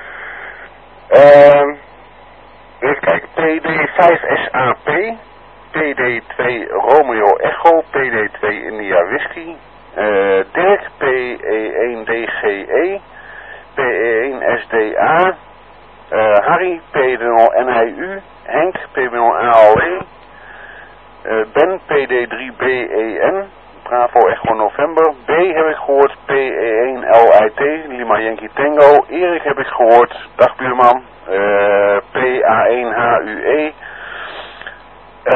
Even kijken. PD5SAP, PD2 Romeo Echo, PD2 India Whisky, Dirk PE1DGE, PE1 SDA, Harry, PD0 NIU, Henk, PD0 ALE, Ben, PD3BEN, Bravo Echo November, B heb ik gehoord, PE1 LIT, Lima Yankee Tango, Erik heb ik gehoord, dag buurman, PA1 HUE,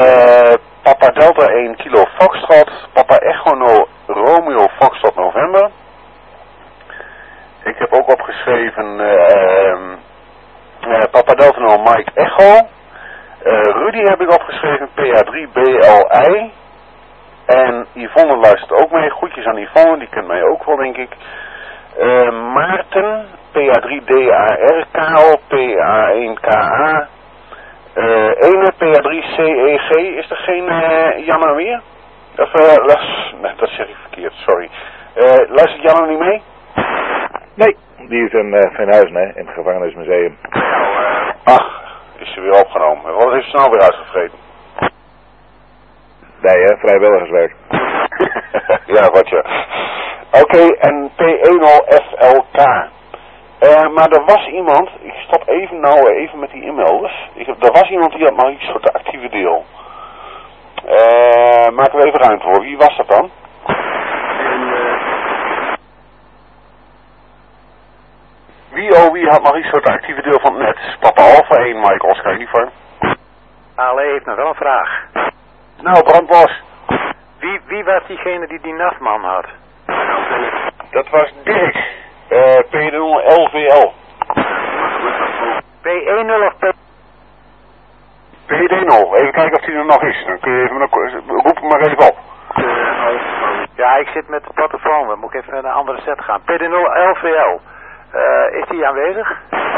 opgeschreven Papa Delta Nul Mike Echo. Rudy heb ik opgeschreven PA3BLI. En Yvonne luistert ook mee. Groetjes aan Yvonne, die kent mij ook wel, denk ik. Maarten, PA3DAR, KO, PA1KA. Ene, PA3CEG. Is er geen Janne meer? Of, nee, dat zeg ik verkeerd, sorry. Luistert Janne niet mee? Nee, die is in Veenhuizen, hè, in het gevangenismuseum. Ach, is ze weer opgenomen. Wat heeft ze nou weer uitgevreten? Nee, hè, vrijwilligerswerk. Ja, wat ja. Oké, en P10FLK. Maar er was iemand, ik stop even met die e-mailers. Er was iemand die had nog iets soort actieve deel. Maken we even ruimte voor. Wie was dat dan? Wie had nog iets soort actieve deel van het net? Papa Alpha 1, Mike Oscar Uniform. Ale heeft nog wel een vraag. Nou, brandlos. Wie was diegene die die NAFman had? Dat was Dirk. P0LVL. P10 of P... P10. Even kijken of die er nog is. Dan kun je even, roep hem maar even op. Ja, ik zit met de portofoon. Dan moet ik even naar een andere set gaan. P10LVL. Is die aanwezig?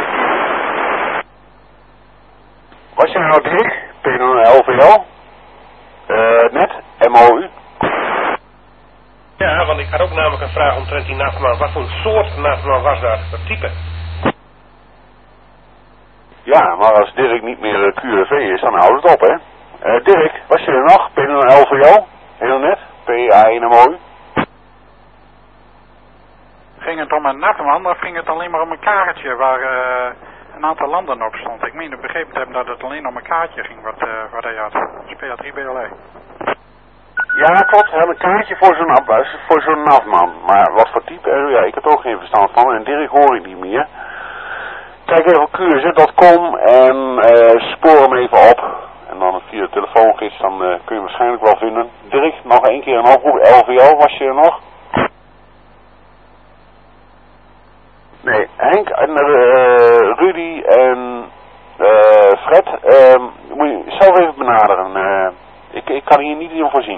Was jij nou Dirk? P0LVL? Net? MOU? Ja, want ik had ook namelijk een vraag omtrent die NAFman. Wat voor een soort NAFman was dat? Wat type? Ja, maar als Dirk niet meer QRV is, dan houdt het op, hè? Dirk, was je er nog? P0LVL? Heel net? PA1MOU? Ging het om een NAFman of ging het alleen maar om een kaartje waar een aantal landen op stond? Ik meen te begrepen te hebben dat het alleen om een kaartje ging wat hij had. PA3BLE. Ja, klopt. We hebben een kaartje voor zo'n NAFman. Maar wat voor type? Ja, ik heb ook geen verstand van. En Dirk hoor ik niet meer. Kijk even op QRZ.com en spoor hem even op. En dan via de telefoongids, dan kun je hem waarschijnlijk wel vinden. Dirk, nog één keer een oproep. LVL, was je er nog? Nee, Henk en Rudy en Fred, moet je zelf even benaderen. Ik kan hier niet in voorzien.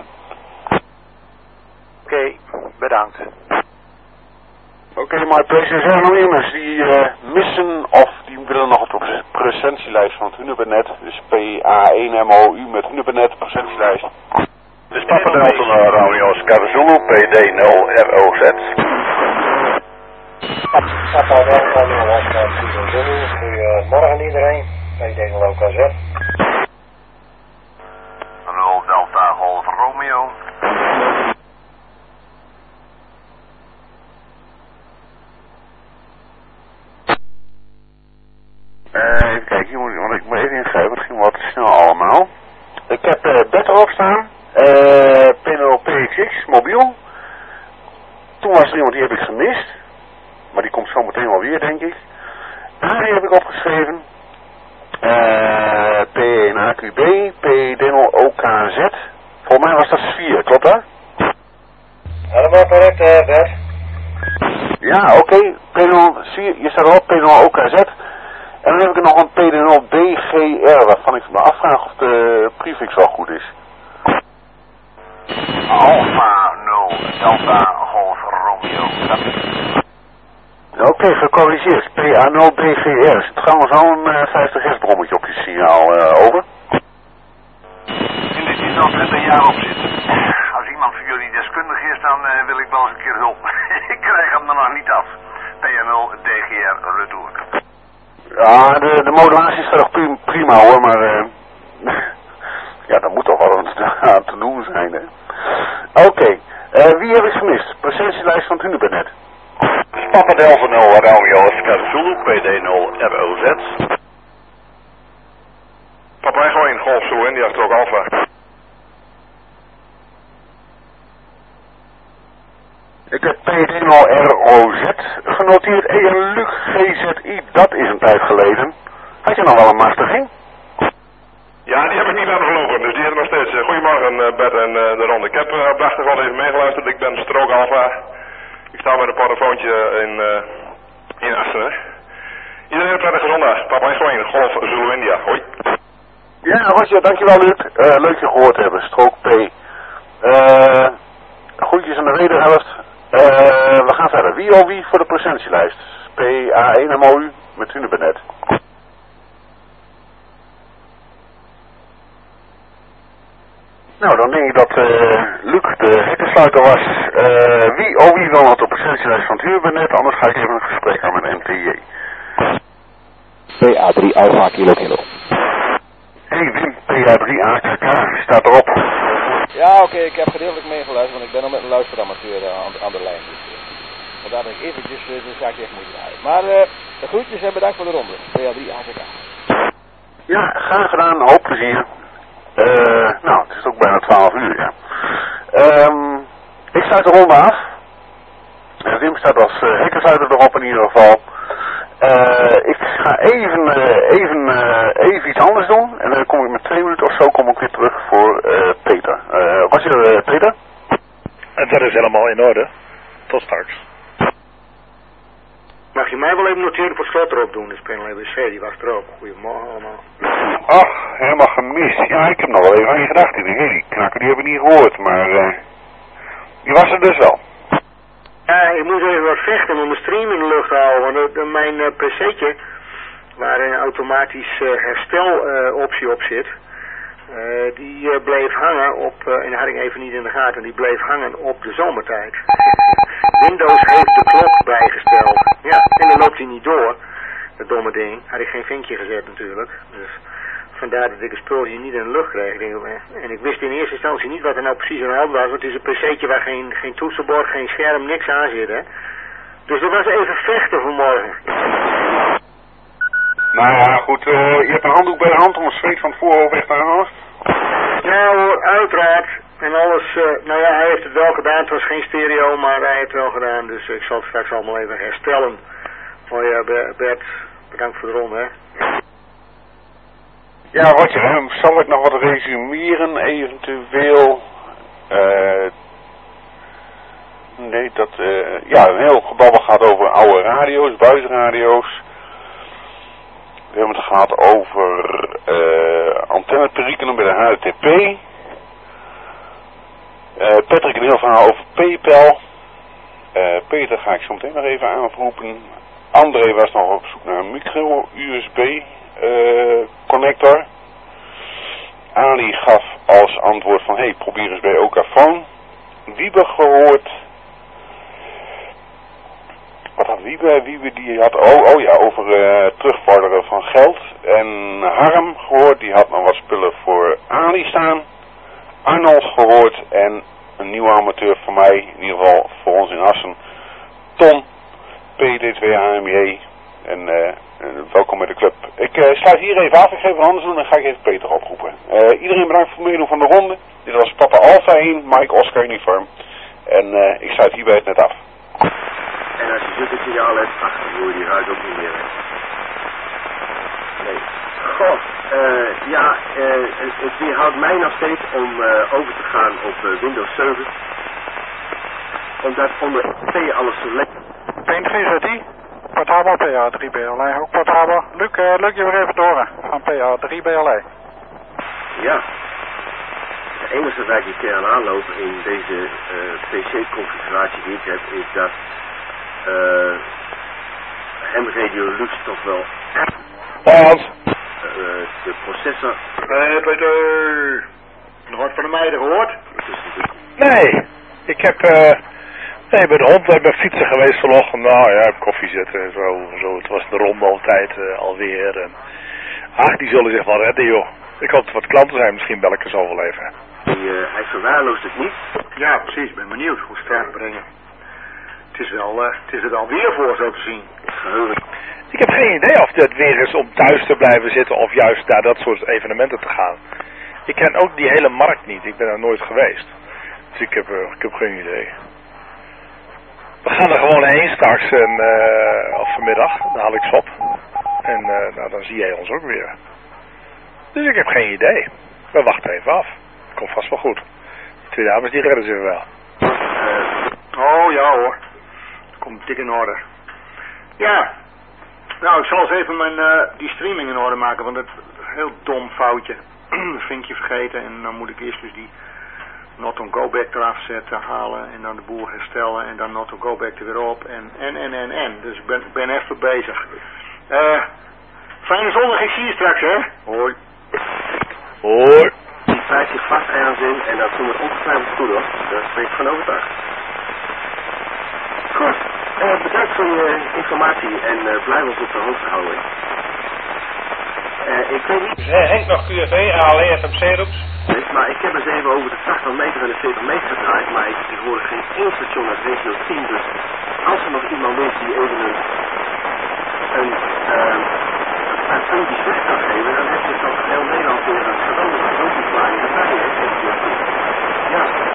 Oké, bedankt. Oké, maar er zijn nog immers die missen of die willen nog op de presentielijst van het Hunebednet. Dus PA1MOU met Hunebednet presentielijst. Dus Papa Delta Romeo Oscar Zulu PD0ROZ. Papa Delta Oscar Zulu, goedemorgen iedereen. PD0OKZ. 0 Delta Golf Romeo. Even kijken, hier want ik moet even ingrijpen, het ging wat te snel allemaal. Ik heb Bert erop staan, PNOPXX, mobiel. Toen was er iemand, die heb ik gemist, maar die komt zo meteen wel weer, denk ik. Harry heb ik opgeschreven, P1AQB, P1OKZ, volgens mij was dat Sfeer, klopt dat? Helemaal correct, Bert. Ja, oké, P1, je staat erop, P1OKZ. En dan heb ik nog een P0BGR, waarvan ik me afvraag of de prefix wel goed is. Alpha 0 Delta Golf Romeo. Oké, gecorrigeerd. PA0BGR. Er zit trouwens al een 50 hertz brommetje op je signaal, over. In dit is al 20 jaar op zitten. Als iemand van jullie deskundig is, dan wil ik wel eens een keer hulp. Ik krijg hem er nog niet af. PA0DGR retour. Ja, de modulatie is toch prima hoor, maar ja, dat moet toch wel aan te doen zijn, hè. Oké, wie heb ik gemist? Presentielijst van het Hunebednet. Papa Delta 0 Romeo Oscar Zulu PD0 ROZ. Papa Echo 1 Golf Zulu India Strook Alpha. Ik heb P10ROZ genoteerd. En Luc GZI, dat is een tijd geleden. Had je nog wel een machtiging? Ja, die heb ik niet laten verlopen, dus die hebben nog steeds. Goedemorgen Bert en de ronde. Ik heb prachtig wel even meegeluisterd. Ik ben Strook Alpha. Ik sta met een portofoontje in In Assen, hè? Iedereen een prettige zondag. Papa Echo 1, Golf Zulu India. Hoi. Ja, Roger, dankjewel Luc. Leuk je gehoord hebben, strook P. Groetjes aan de wederhelft. We gaan verder. Wie voor de presentielijst? PA1 MOU met Tunebenet. Nou, dan denk ik dat Luc de hekkensluiter was. Wie wil op de presentielijst van het Tunebenet? Anders ga ik even een gesprek aan met MTJ. PA3 Alpha Kilo Kilo. Hey Wim, PA3 AKK staat erop. Ja, oké, ik heb gedeeltelijk meegeluisterd, want ik ben al met een luisteramateur aan de lijn. Dus, vandaar dat ik eventjes de zaakje echt moet draaien. Maar de groetjes en bedankt voor de ronde. PA3 AKK. Ja, graag gedaan, hoop plezier. Nou, het is ook bijna 12 uur, ja. Ik sluit de ronde af. Wim staat als hekkensluiter erop in ieder geval. Ik ga even iets anders doen. En dan kom ik met 2 minuten of zo kom ik weer terug voor Peter. Was je Peter? En dat is helemaal in orde. Tot straks. Mag je mij wel even noteren voor het slot erop doen? De speler EBC, die was er ook. Goedemorgen allemaal. Ach, helemaal gemist. Ja, ik heb nog wel even aan je gedacht. Ik denk, die knakker die heb ik niet gehoord. Maar die was er dus wel. Ja, ik moet even wat vechten om mijn stream in de lucht te houden. Want mijn pc'tje, waar een automatisch hersteloptie op zit, die bleef hangen op, en dat had ik even niet in de gaten, die bleef hangen op de zomertijd. Windows heeft de klok bijgesteld. Ja, en dan loopt hij niet door, dat domme ding. Had ik geen vinkje gezet natuurlijk. Dus vandaar dat ik het spul hier niet in de lucht kreeg. En ik wist in eerste instantie niet wat er nou precies aan de hand was. Want het is een pc'tje waar geen toetsenbord, geen scherm, niks aan zit, hè. Dus dat was even vechten vanmorgen. Nou ja, goed. Je hebt een handdoek bij de hand om een zweet van het voorhoofd weg te halen? Ja hoor, uiteraard. En alles, nou ja, hij heeft het wel gedaan. Het was geen stereo, maar hij heeft het wel gedaan. Dus ik zal het straks allemaal even herstellen. Oh ja, Bert, bedankt voor de ronde, hè. Ja, Roger, zal ik nog wat resumeren eventueel? Nee, ja, een heel gebabbel gaat over oude radio's, buisradio's. We hebben het gehad over antenneperikelen bij de HDTP. Patrick een heel verhaal over PayPal. Peter ga ik zo meteen nog even aanroepen. André was nog op zoek naar een micro-USB connector. Ali gaf als antwoord van, hey, probeer eens bij Okaphone. Wiebe gehoord. Wat had Wiebe? Wiebe die had, oh ja, over terugvorderen van geld. En Harm gehoord, die had nog wat spullen voor Ali staan. Arnold gehoord en een nieuwe amateur van mij, in ieder geval voor ons in Assen. Tom, PD2HMJ. En welkom bij de club. Ik sluit hier even af, ik ga even anders doen en dan ga ik even Peter oproepen. Iedereen bedankt voor het meedoen van de ronde. Dit was Papa Alpha 1, Mike Oscar Uniform. En ik sluit hierbij het net af. En als je dit het signaal hebt, dan hoor je die ruit ook niet meer. Nee. Goh, het weerhoudt mij nog steeds om over te gaan op Windows 7. Omdat onder P alles select. Paint GZI, portabel PA3 BLI, ook portabel. Luc, je weer even door van PA3 BLI. Ja. Het enige waar ik aan aanloop in deze PC-configuratie die ik heb, is dat M-Radio Lux toch wel de processor. Peter, nog wat van de meiden gehoord? Nee, ik heb bij de hond met fietsen geweest vanochtend. Nou ja, heb koffie zetten en zo. Het was de ronde altijd alweer. En, die zullen zich wel redden, joh. Ik hoop dat er wat klanten zijn, misschien bel ik er zo wel even. Hij verwaarloost het niet. Ja, precies. Ik ben benieuwd hoe ze het aanbrengen. Het is er wel weer voor, zo te zien. Ik heb geen idee of het weer is om thuis te blijven zitten of juist naar dat soort evenementen te gaan. Ik ken ook die hele markt niet. Ik ben er nooit geweest. Dus ik heb geen idee. We gaan er gewoon heen straks of vanmiddag. Dan haal ik ze op. En dan zie jij ons ook weer. Dus ik heb geen idee. We wachten even af. Komt vast wel goed. Die 2 dames die redden zich wel. Oh ja hoor. Komt dik in orde. Ja, nou ik zal eens even die streaming in orde maken, want het is een heel dom foutje. Vinkje vergeten en dan moet ik eerst dus die not on go back eraf zetten, halen en dan de boel herstellen en dan not on go back er weer op en. Dus ik ben even bezig. Fijne zondag, ik zie je straks hè. Hoi. Hoi. Die vijft zich vast ergens in en dat doen we ongetwijfeld goed hoor. Daar ben ik van overtuigd. Goed, bedankt voor je informatie en blijf ons op de hoogte houden. Ik weet niet... Henk nog QFV, ALE, FMC roept. Maar ik heb eens even over de 80 meter en de 40 meter gedraaid, maar ik hoor geen één station uit regio 10, dus als er nog iemand is die even een puntjes weg kan geven, dan heb je toch heel Nederland weer een geweldige rookjesblaai. Dat kan je echt. Ja.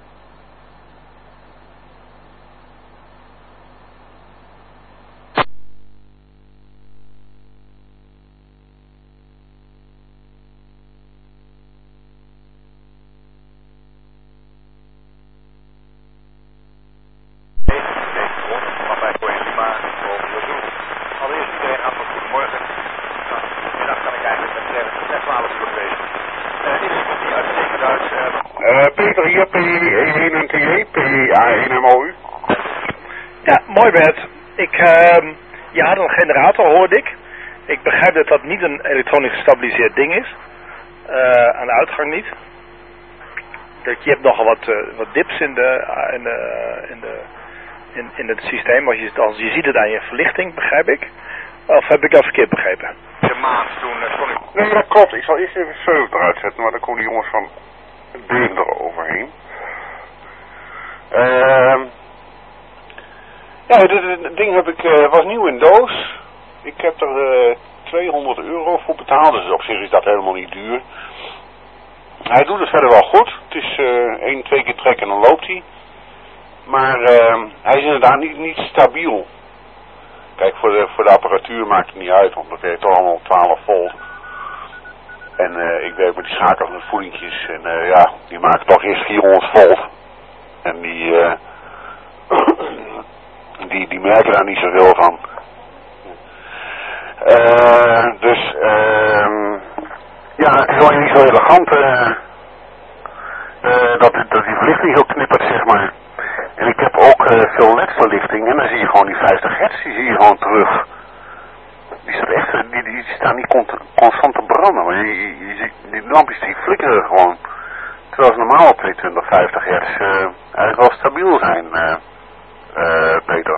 Peter hier, PE1 en TE, PA1MOU. Ja, mooi Bert. Je had een generator, hoorde ik. Ik begrijp dat dat niet een elektronisch gestabiliseerd ding is. Aan de uitgang niet. Je hebt nogal wat dips in het systeem. Als je ziet het aan je verlichting, begrijp ik. Of heb ik dat verkeerd begrepen? De maand toen kon ik... Nee, dat klopt. Ik zal eerst even 7 eruit zetten, maar dan komen die jongens van het deur eroverheen. Ja, dit ding heb ik, was nieuw in doos. Ik heb er €200 voor betaald, dus op zich is dat helemaal niet duur. Hij doet het verder wel goed. Het is 1-2 keer trekken en dan loopt hij. Maar hij is inderdaad niet stabiel. Kijk, voor de apparatuur maakt het niet uit, want dat werkt toch allemaal op 12 volt. En ik werk met die schakels met voedingjes en ja, die maken toch eerst 400 volt. En die merken daar niet zoveel van. Dus ja, het is wel niet zo elegant dat die verlichting heel knippert, zeg maar. En ik heb ook veel LED-verlichting en dan zie je gewoon die 50 hertz, die zie je gewoon terug. Die staat echt, die staan niet constant te branden, maar die lampjes die flikkeren gewoon. Terwijl ze normaal op 220, 50 hertz eigenlijk wel stabiel zijn, Peter.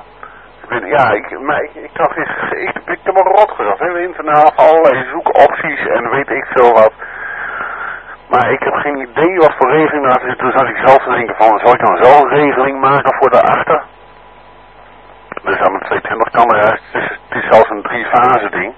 Ik heb er maar rot gehad, hè, internet, allerlei zoekopties en weet ik veel wat. Maar ik heb geen idee wat voor regeling dat is. Toen zat ik zelf te denken van, zou ik dan zelf een regeling maken voor daarachter? Dus aan mijn 220 kan er, het is zelfs een 3-fase ding.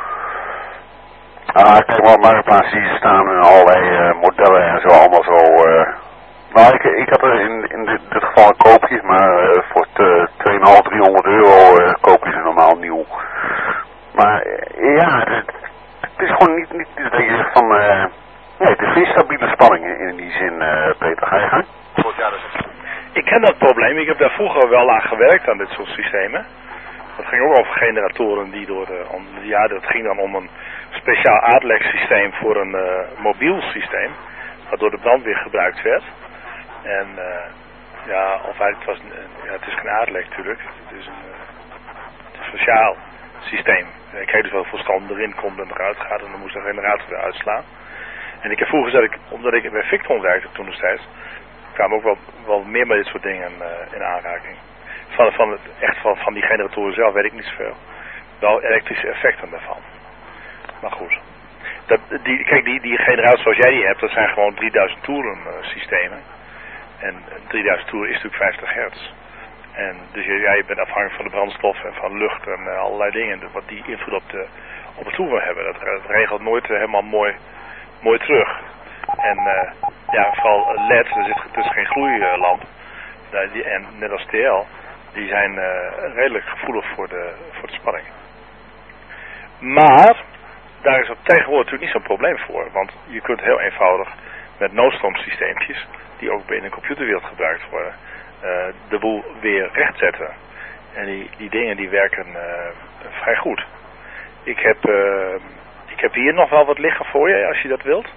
Kijk maar op Marktplaats zie je staan en allerlei modellen en zo, allemaal zo. Nou, ik had er in dit geval een koopje, maar voor 250-300 € koop je ze normaal nieuw. Maar ja, het is gewoon niet dat je zegt van, nee, het is geen stabiele spanning in die zin, Peter. Ga je gang? Ik ken dat probleem. Ik heb daar vroeger wel aan gewerkt aan dit soort systemen. Dat ging ook over generatoren die dat ging dan om een speciaal uitlegsysteem voor een mobiel systeem, wat door de brandweer gebruikt werd. En of eigenlijk het is geen uitleg natuurlijk. Het is een speciaal systeem. Ik kreeg dus wel voor stroom erin komt en eruit gaat en dan moest de generator weer uitslaan. En ik heb vroeger omdat ik bij Victron werkte toen nog steeds, kwamen ook wel meer met dit soort dingen in aanraking. Van die generatoren zelf weet ik niet zoveel. Wel elektrische effecten daarvan. Maar goed. Die generatoren zoals jij die hebt, dat zijn gewoon 3000 toeren systemen. En 3000 toeren is natuurlijk 50 hertz. En dus je bent afhankelijk van de brandstof en van lucht en allerlei dingen. Wat die invloed op het toeren hebben. Dat regelt nooit helemaal mooi terug. En vooral LED, het is geen gloeilamp. En net als TL, die zijn redelijk gevoelig voor de spanning. Maar daar is tegenwoordig natuurlijk niet zo'n probleem voor. Want je kunt heel eenvoudig met noodstroomsysteempjes, die ook binnen de computerwereld gebruikt worden, de boel weer rechtzetten. En die dingen die werken vrij goed. Ik heb hier nog wel wat liggen voor je, als je dat wilt.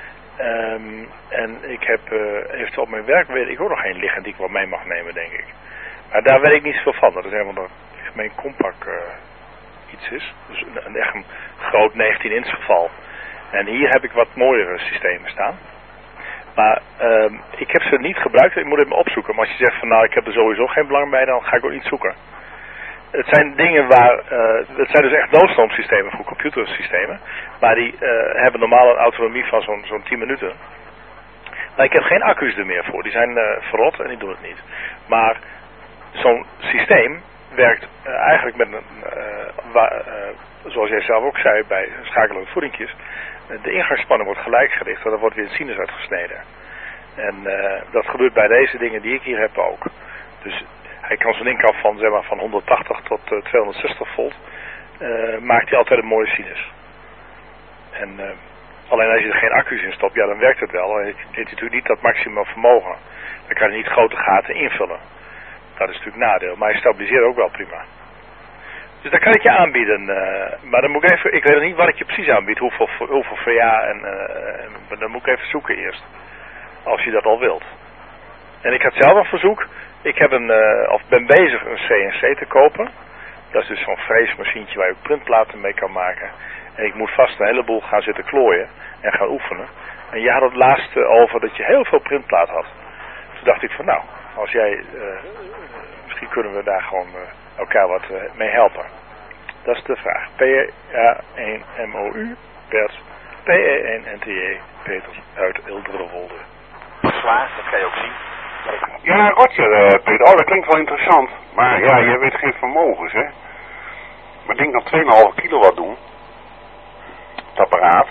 En ik heb eventueel op mijn werk weet ik ook nog geen liggen die ik wel mee mag nemen, denk ik. Maar daar weet ik niet zoveel van. Dat is helemaal dat mijn compact iets is. Dus echt een groot 19-inch geval. En hier heb ik wat mooiere systemen staan. Maar ik heb ze niet gebruikt. Ik moet het me opzoeken. Maar als je zegt van nou ik heb er sowieso geen belang bij, dan ga ik ook niet zoeken. Het zijn dingen het zijn dus echt noodstroomsystemen voor computersystemen. Maar die hebben normaal een autonomie van zo'n 10 minuten. Maar ik heb geen accu's er meer voor. Die zijn verrot en die doen het niet. Maar zo'n systeem werkt eigenlijk met zoals jij zelf ook zei bij schakelende voedingjes. De ingangsspanning wordt gelijk gericht. Er wordt weer een sinus uitgesneden. En dat gebeurt bij deze dingen die ik hier heb ook. Dus hij kan zo'n inkap van, zeg maar, van 180 tot 260 volt. Maakt hij altijd een mooie sinus. En alleen als je er geen accu's in stopt, ja dan werkt het wel. Dan heeft hij natuurlijk niet dat maximum vermogen. Dan kan je niet grote gaten invullen. Dat is natuurlijk nadeel. Maar hij stabiliseert ook wel prima. Dus dat kan ik je aanbieden. Maar dan moet ik even, ik weet nog niet wat ik je precies aanbied. Hoeveel VA en dan moet ik even zoeken eerst. Als je dat al wilt. En ik had zelf een verzoek. Ik heb ben bezig een CNC te kopen. Dat is dus zo'n freesmachientje waar je ook printplaten mee kan maken. En ik moet vast een heleboel gaan zitten klooien en gaan oefenen. En je had het laatst over dat je heel veel printplaat had. Toen dacht ik van nou, als jij, misschien kunnen we daar gewoon elkaar wat mee helpen. Dat is de vraag. PA1MOU, Bert, PE1NTJ, Peter uit Ilderenwolde. Zwaar, dat kan je ook zien. Ja, Roger, Peter. Oh, dat klinkt wel interessant. Maar ja, je weet geen vermogens, hè. Maar ik denk nog 2,5 kilowatt doen. Het apparaat.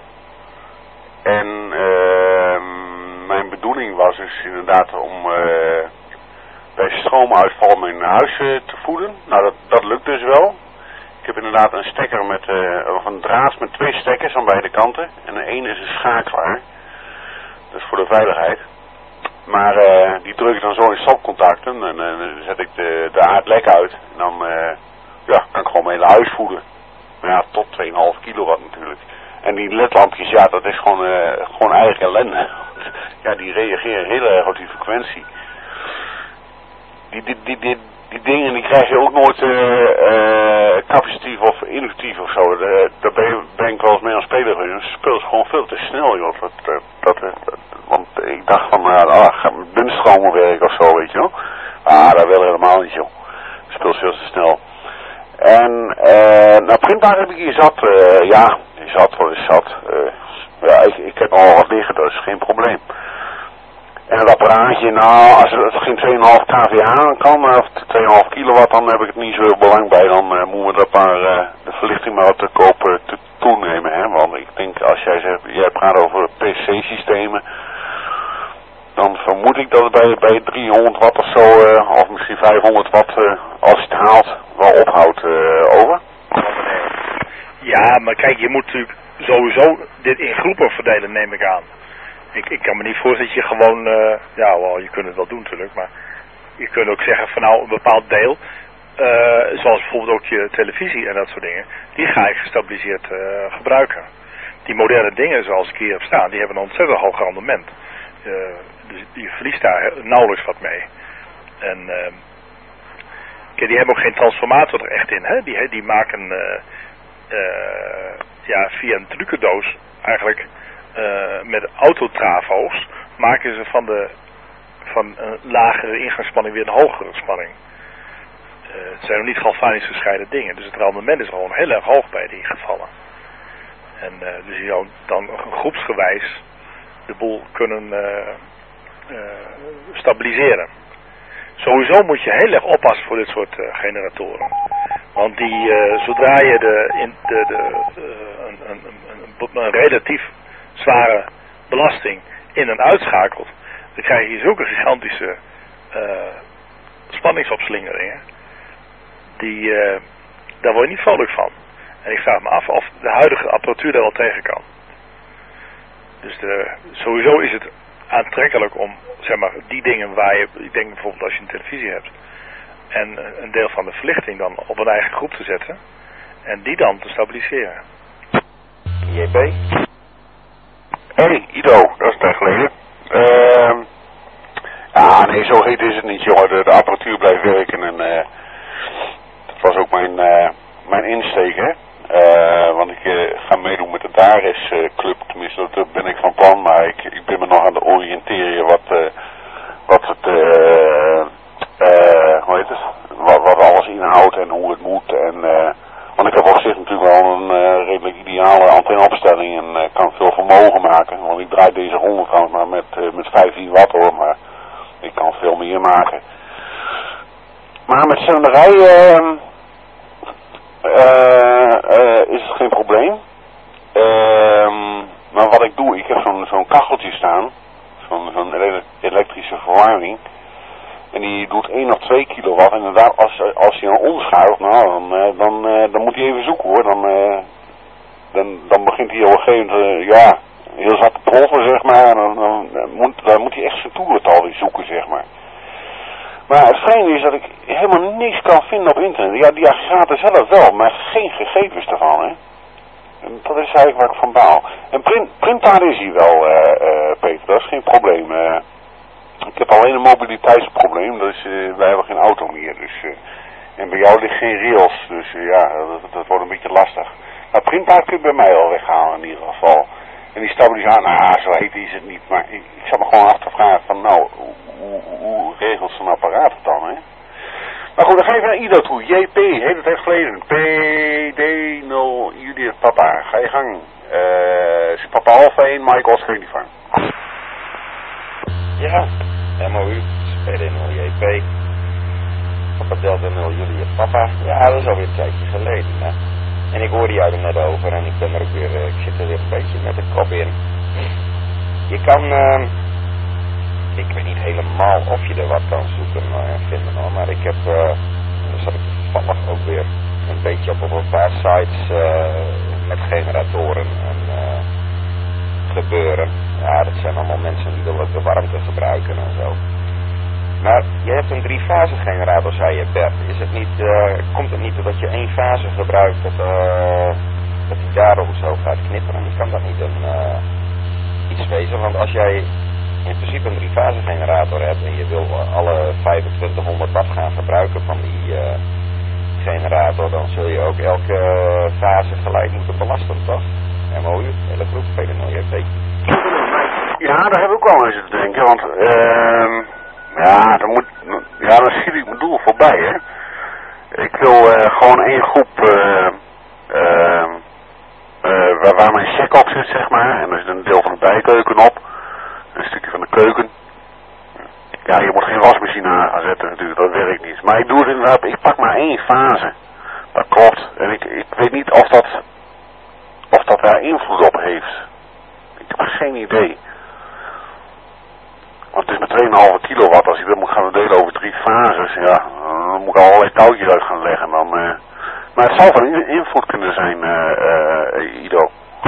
En mijn bedoeling was dus inderdaad om bij stroomuitval mijn huis te voeden. Nou, dat lukt dus wel. Ik heb inderdaad een stekker of een draad met 2 stekkers aan beide kanten. En de ene is een schakelaar. Dat is voor de veiligheid. Maar die druk ik dan zo in stopcontacten en dan zet ik de aardlek uit. En dan kan ik gewoon mijn hele huis voeden. Maar ja, tot 2,5 kilowatt natuurlijk. En die ledlampjes, ja, dat is gewoon eigen ellende. Ja, die reageren heel erg op die frequentie. Die dingen die krijg je ook nooit capacitief of inductief of zo. Daar ben ik wel eens mee aan spelen geweest. Het speelt gewoon veel te snel, joh. Want ik dacht van, gaat bundstromen werken of zo, weet je wel. Dat wil helemaal niet, joh. Het speelt veel te snel. En, nou, printplaat heb ik hier zat. Ik heb al wat liggen, dat is geen probleem. En het apparaatje, nou, als het geen 2,5 kVA kan, of 2,5 kilowatt, dan heb ik het niet zo heel belang bij. Dan moeten we dat maar, de verlichting maar wat te koop toenemen, hè. Want ik denk, als jij praat over PC-systemen, dan vermoed ik dat het bij 300 watt of zo, of misschien 500 watt, als je het haalt, wel ophoudt, over. Ja, maar kijk, je moet natuurlijk sowieso dit in groepen verdelen, neem ik aan. Ik kan me niet voorstellen dat je gewoon, je kunt het wel doen natuurlijk, maar je kunt ook zeggen van nou een bepaald deel, zoals bijvoorbeeld ook je televisie en dat soort dingen, die ga ik gestabiliseerd gebruiken. Die moderne dingen zoals ik hier heb staan, die hebben een ontzettend hoog rendement. Dus je verliest daar nauwelijks wat mee. En kijk, die hebben ook geen transformator er echt in, hè? Die maken via een trucendoos eigenlijk met autotravo's maken ze van een lagere ingangsspanning weer een hogere spanning. Het zijn nog niet galvanisch gescheiden dingen, dus het rendement is gewoon heel erg hoog bij die gevallen. En dus je zou dan groepsgewijs de boel kunnen stabiliseren. Sowieso moet je heel erg oppassen voor dit soort generatoren. Want zodra je een relatief zware belasting in en uitschakelt, dan krijg je zulke gigantische spanningsopslingeringen. Daar word je niet vrolijk van. En ik vraag me af of de huidige apparatuur daar wel tegen kan. Dus sowieso is het aantrekkelijk om, zeg maar, die dingen waar ik denk bijvoorbeeld als je een televisie hebt, En een deel van de verlichting dan op een eigen groep te zetten. En die dan te stabiliseren. JP? Hey, Ido, dat is een tijd geleden. Ja, nee, zo heet is het niet, joh. De apparatuur blijft werken en dat was ook mijn insteek, hè. Want ik ga meedoen met de Dares Club, tenminste dat ben ik van plan, maar ik ben me nog aan het oriënteren wat het, hoe heet het, wat alles inhoudt en hoe het moet en, want ik heb op zich natuurlijk wel een redelijk ideale antenneopstelling en kan veel vermogen maken, want ik draai deze 100 maar met 15 watt hoor, maar ik kan veel meer maken. Maar met zenderij is het geen probleem. Maar wat ik doe, ik heb zo'n kacheltje staan, zo'n elektrische verwarming. En die doet 1 of 2 kilowatt. En inderdaad, als hij dan omschuift, nou, dan moet hij even zoeken hoor. Dan begint hij op een gegeven moment, ja, heel zat te ploffen, zeg maar. En dan moet hij echt zijn toerental weer zoeken, zeg maar. Maar het vreemde is dat ik helemaal niks kan vinden op internet. Ja, die aggregaten zelf wel, maar geen gegevens ervan, hè. En dat is eigenlijk waar ik van baal. En printbaar is hij wel, Peter, dat is geen probleem. Ik heb alleen een mobiliteitsprobleem, dus wij hebben geen auto meer. Dus, en bij jou ligt geen rails, dus ja, dat wordt een beetje lastig. Maar printbaar kun je bij mij al weghalen in ieder geval. En die stabilisator, nou, zo heet is het niet, maar ik zat me gewoon af te vragen van, nou, hoe regelt zo'n apparaat het dan, hè? Maar goed, dan ga je naar Ido toe. JP, hele tijd geleden. PD0, Judith Papa. Ga je gang. Is Papa Alpha 1, Mike Oscar Uniform. Ja, MOU, PD0, JP. Papa Delta 0, Judith Papa. Ja, dat is alweer een tijdje geleden, hè. En ik hoorde jou er net over en ik ben er ook weer, ik zit er weer een beetje met de kop in. Je kan, ik weet niet helemaal of je er wat kan zoeken en vinden hoor, maar ik heb, dan zat ik toevallig ook weer een beetje op een paar sites met generatoren en gebeuren. Ja, dat zijn allemaal mensen die willen de warmte gebruiken en zo. Maar je hebt een 3-fase generator, zei je Bert. Is het niet, komt het niet doordat je 1 fase gebruikt dat die daarom zo gaat knipperen? Kan dat niet iets wezen? Want als jij in principe een 3-fase generator hebt en je wil alle 2500 watt gaan gebruiken van die generator, dan zul je ook elke fase gelijk moeten belasten, toch? MOU, hele groep, PD0JP. Ja, daar heb ik ook wel eens te denken, want dan schiet ik mijn doel voorbij, hè. Ik wil gewoon 1 groep waar mijn check op zit, zeg maar, en er zit een deel van de bijkeuken op, een stukje van de keuken. Ja, je moet geen wasmachine aan gaan zetten natuurlijk, dat werkt niet. Maar ik doe het inderdaad, ik pak maar 1 fase. Dat klopt. En ik weet niet of dat daar invloed op heeft. Ik heb geen idee. Want het is met 2,5 kilowatt. Als ik dat moet gaan delen over 3 fases, ja, dan moet ik allerlei touwtjes uit gaan leggen. Maar het zou van invloed kunnen zijn, Ido.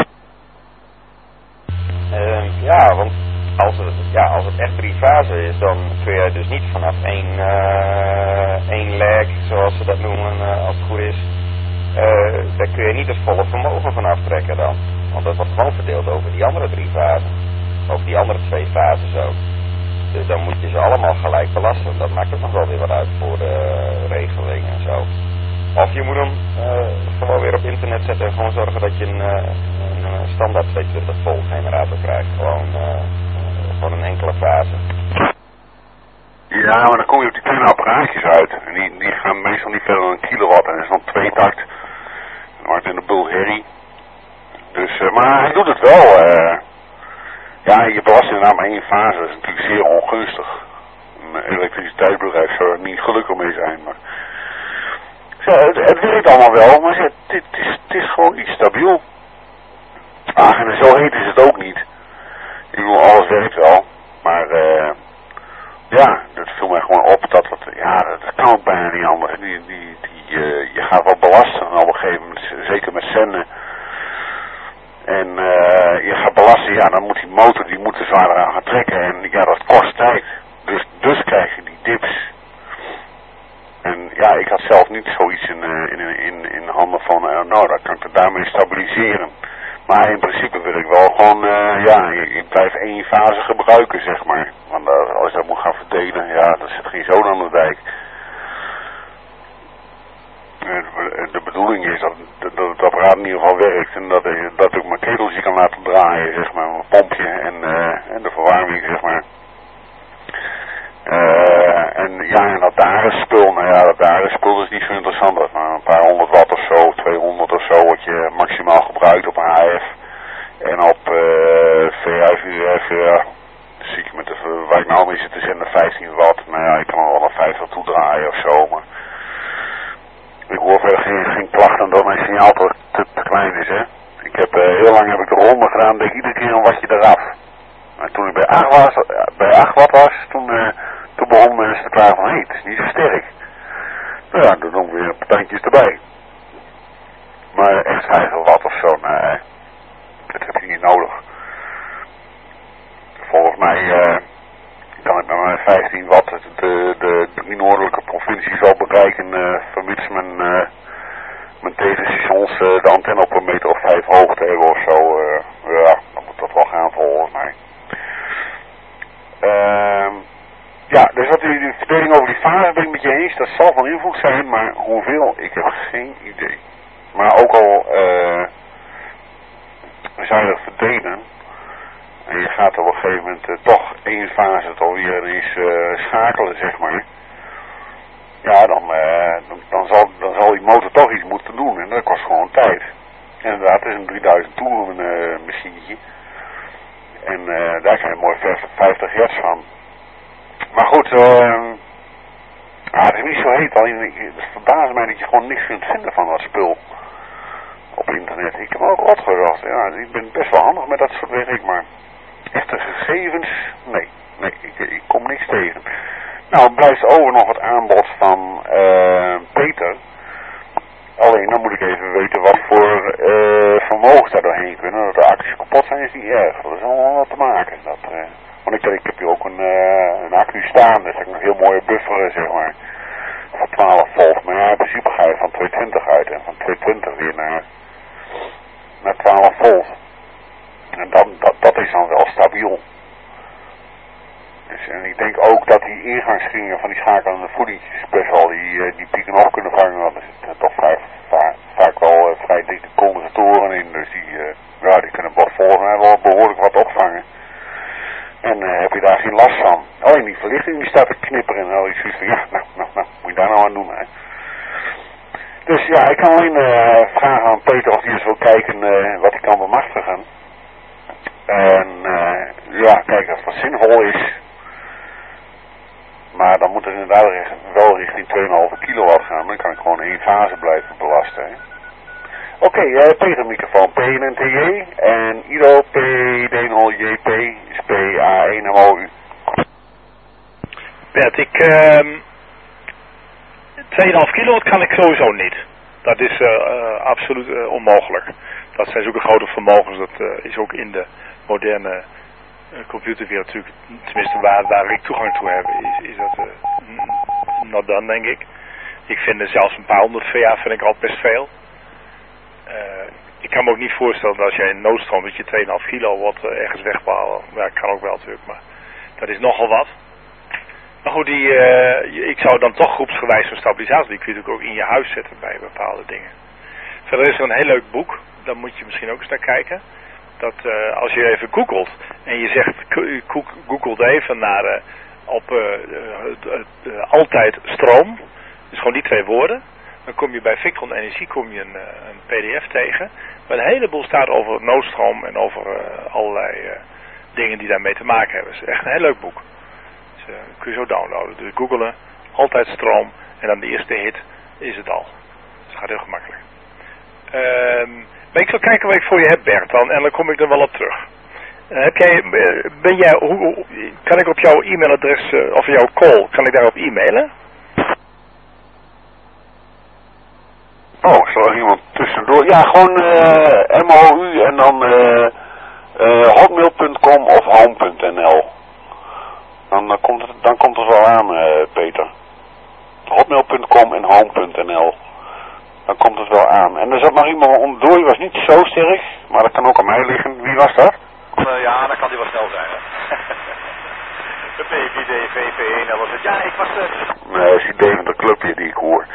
Ja, want als het echt 3 fasen is, dan kun je dus niet vanaf één leg, zoals ze dat noemen, als het goed is, daar kun je niet het volle vermogen van aftrekken dan. Want dat wordt gewoon verdeeld over die andere 3 fasen. Over die andere 2 fases ook. Dus dan moet je ze allemaal gelijk belasten. Dat maakt ook nog wel weer wat uit voor de regeling en zo. Of je moet hem gewoon weer op internet zetten en gewoon zorgen dat je een standaard 220 volt generator krijgt. Gewoon een enkele fase. Ja, maar dan kom je op die kleine apparaatjes uit. En die gaan meestal niet verder dan 1 kilowatt. En dat is dan 2 takt. Dan wordt het in de boel herrie. Dus, maar hij doet het wel. Ja, je belast inderdaad maar 1 fase. Dat is natuurlijk zeer ongunstig. Een elektriciteitsbedrijf zou er niet gelukkig mee zijn. Maar het werkt allemaal wel, maar het is gewoon niet stabiel. Ah, en zo heet is het ook niet. Ik bedoel, alles werkt wel. Maar ja, dat viel mij gewoon op dat kan ook bijna niet anders. Je gaat wel belasten op een gegeven moment, zeker met zenden. En je gaat belasten, ja, dan moet die motor, die moet er zwaarder aan gaan trekken. En ja, dat kost tijd. Dus krijg je die dips. En ja, ik had zelf niet zoiets in handen van, nou, dat kan ik het daarmee stabiliseren. Maar in principe wil ik wel gewoon, ja, ik blijf één fase gebruiken, zeg maar. Want als je dat moet gaan verdelen, ja, dan zit geen zoden aan de dijk. De bedoeling is dat het apparaat in ieder geval werkt en dat ik mijn keteltje kan laten draaien, zeg maar, mijn pompje en de verwarming, zeg maar. En ja, en dat dagenspul, nou ja, dat dagenspul is niet zo interessant. Dat maar een paar 100 watt of zo, 200 of zo, wat je maximaal gebruikt op HF. En op VF, UF, ja, zie ik met waar ik nou mee zit te zenden, 15 watt. Nou ja, ik kan er wel een 50 toe draaien of zo, maar ik hoor verder geen klachten dat mijn signaal te klein is, hè. Ik heb heel lang heb ik de ronde gedaan, deed iedere keer een wattje eraf. Maar toen ik bij 8 watt was, toen begonnen mensen te klagen van, hé, het is niet zo sterk. Nou ja, dan doen we weer partijtjes erbij. Maar echt 50 watt of zo, nee, dat heb je niet nodig. Volgens mij kan ik met mijn 15 watt de noordelijke provincies wel bereiken, vermits mijn tegenstations de antenne op een meter of 5 hoogte hebben of zo. Ja, dan moet dat wel gaan volgens mij. Ja, dus wat die verdeling over die fase ben ik met je eens, dat zal van invloed zijn, maar hoeveel, ik heb geen idee. Maar ook al zou je dat verdelen, en je gaat op een gegeven moment toch één fase toch weer eens schakelen, zeg maar. Ja, dan zal die motor toch iets moeten doen en dat kost gewoon tijd. En inderdaad, het is een 3000 toeren machientje. En daar krijg je mooi 50 hertz van. Maar goed, het is niet zo heet. Het verbaast mij dat je gewoon niks kunt vinden van dat spul op internet. Ik heb ook wat gedacht. Ja, ik ben best wel handig met dat soort werk, maar echte gegevens, nee, ik kom niks tegen. Nou, blijft over nog het aanbod van Peter. Alleen dan moet ik even weten wat voor vermogens daar doorheen kunnen. Dat de accu's kapot zijn is niet erg. Dat is allemaal wat te maken. Want ik heb hier ook een accu staan. Dus ik een heel mooie buffer, zeg maar. Van 12 volt. Maar ja, in principe ga je van 220 uit. En van 220 weer naar 12 volt. En dat is dan wel stabiel. Dus, en ik denk ook dat die ingangsgingen van die schakelende voedingjes best wel die pieken op kunnen vangen. Want er zitten toch vaak wel vrij dikke condensatoren in. Dus die kunnen wel behoorlijk wat opvangen. En heb je daar geen last van. Alleen die verlichting die staat te knipperen. En dan is zoiets van, ja, nou, moet je daar nou aan doen, hè. Dus ja, ik kan alleen vragen aan Peter of hij eens wil kijken wat hij kan bemachtigen. En ja, kijken of dat zinvol is. Maar dan moet het inderdaad wel richting 2,5 kilowatt gaan. Dan kan ik gewoon één fase blijven belasten, hè. Oké, Peter microfoon PNNTJ en Ido PD0JP is PA1MOU. Bert, 2,5 kilowatt kan ik sowieso niet. Dat is absoluut onmogelijk. Dat zijn zulke grote vermogens, dat is ook in de moderne computerwereld natuurlijk, tenminste waar ik toegang toe heb, is dat not done, denk ik. Ik vind er zelfs een paar 100 VA vind ik al best veel. Ik kan me ook niet voorstellen dat als jij een noodstroom dat je 2,5 kilowatt ergens wegbouwen. Ja, kan ook wel natuurlijk, maar dat is nogal wat. Maar goed, ik zou dan toch groepsgewijs een stabilisatie, die kun je natuurlijk ook in je huis zetten bij bepaalde dingen. Verder is er een heel leuk boek, daar moet je misschien ook eens naar kijken. Dat als je even googelt en je zegt, googelt even naar altijd stroom, dus gewoon die 2 woorden. Dan kom je bij Victron Energie een pdf tegen, waar een heleboel staat over noodstroom en over allerlei dingen die daarmee te maken hebben. Het is echt een heel leuk boek. Dus kun je zo downloaden. Dus googelen, altijd stroom en dan de eerste hit is het al. Dus het gaat heel gemakkelijk. Maar ik zal kijken wat ik voor je heb, Bert, en dan kom ik er wel op terug. Kan ik op jouw e-mailadres, of jouw call, kan ik daarop e-mailen? Oh, zal er iemand tussendoor? Ja, gewoon MOU en dan hotmail.com of home.nl. Dan komt het wel aan, Peter. hotmail.com en home.nl. Dan komt het wel aan. En er zat nog iemand onderdoor, die was niet zo sterk, maar dat kan ook aan mij liggen. Wie was dat? Ja, dan kan die wel snel zijn, hè. De PVD, VV1, dat was het. Ja, ik was... Nee, dat is die Deventer clubje die ik hoor.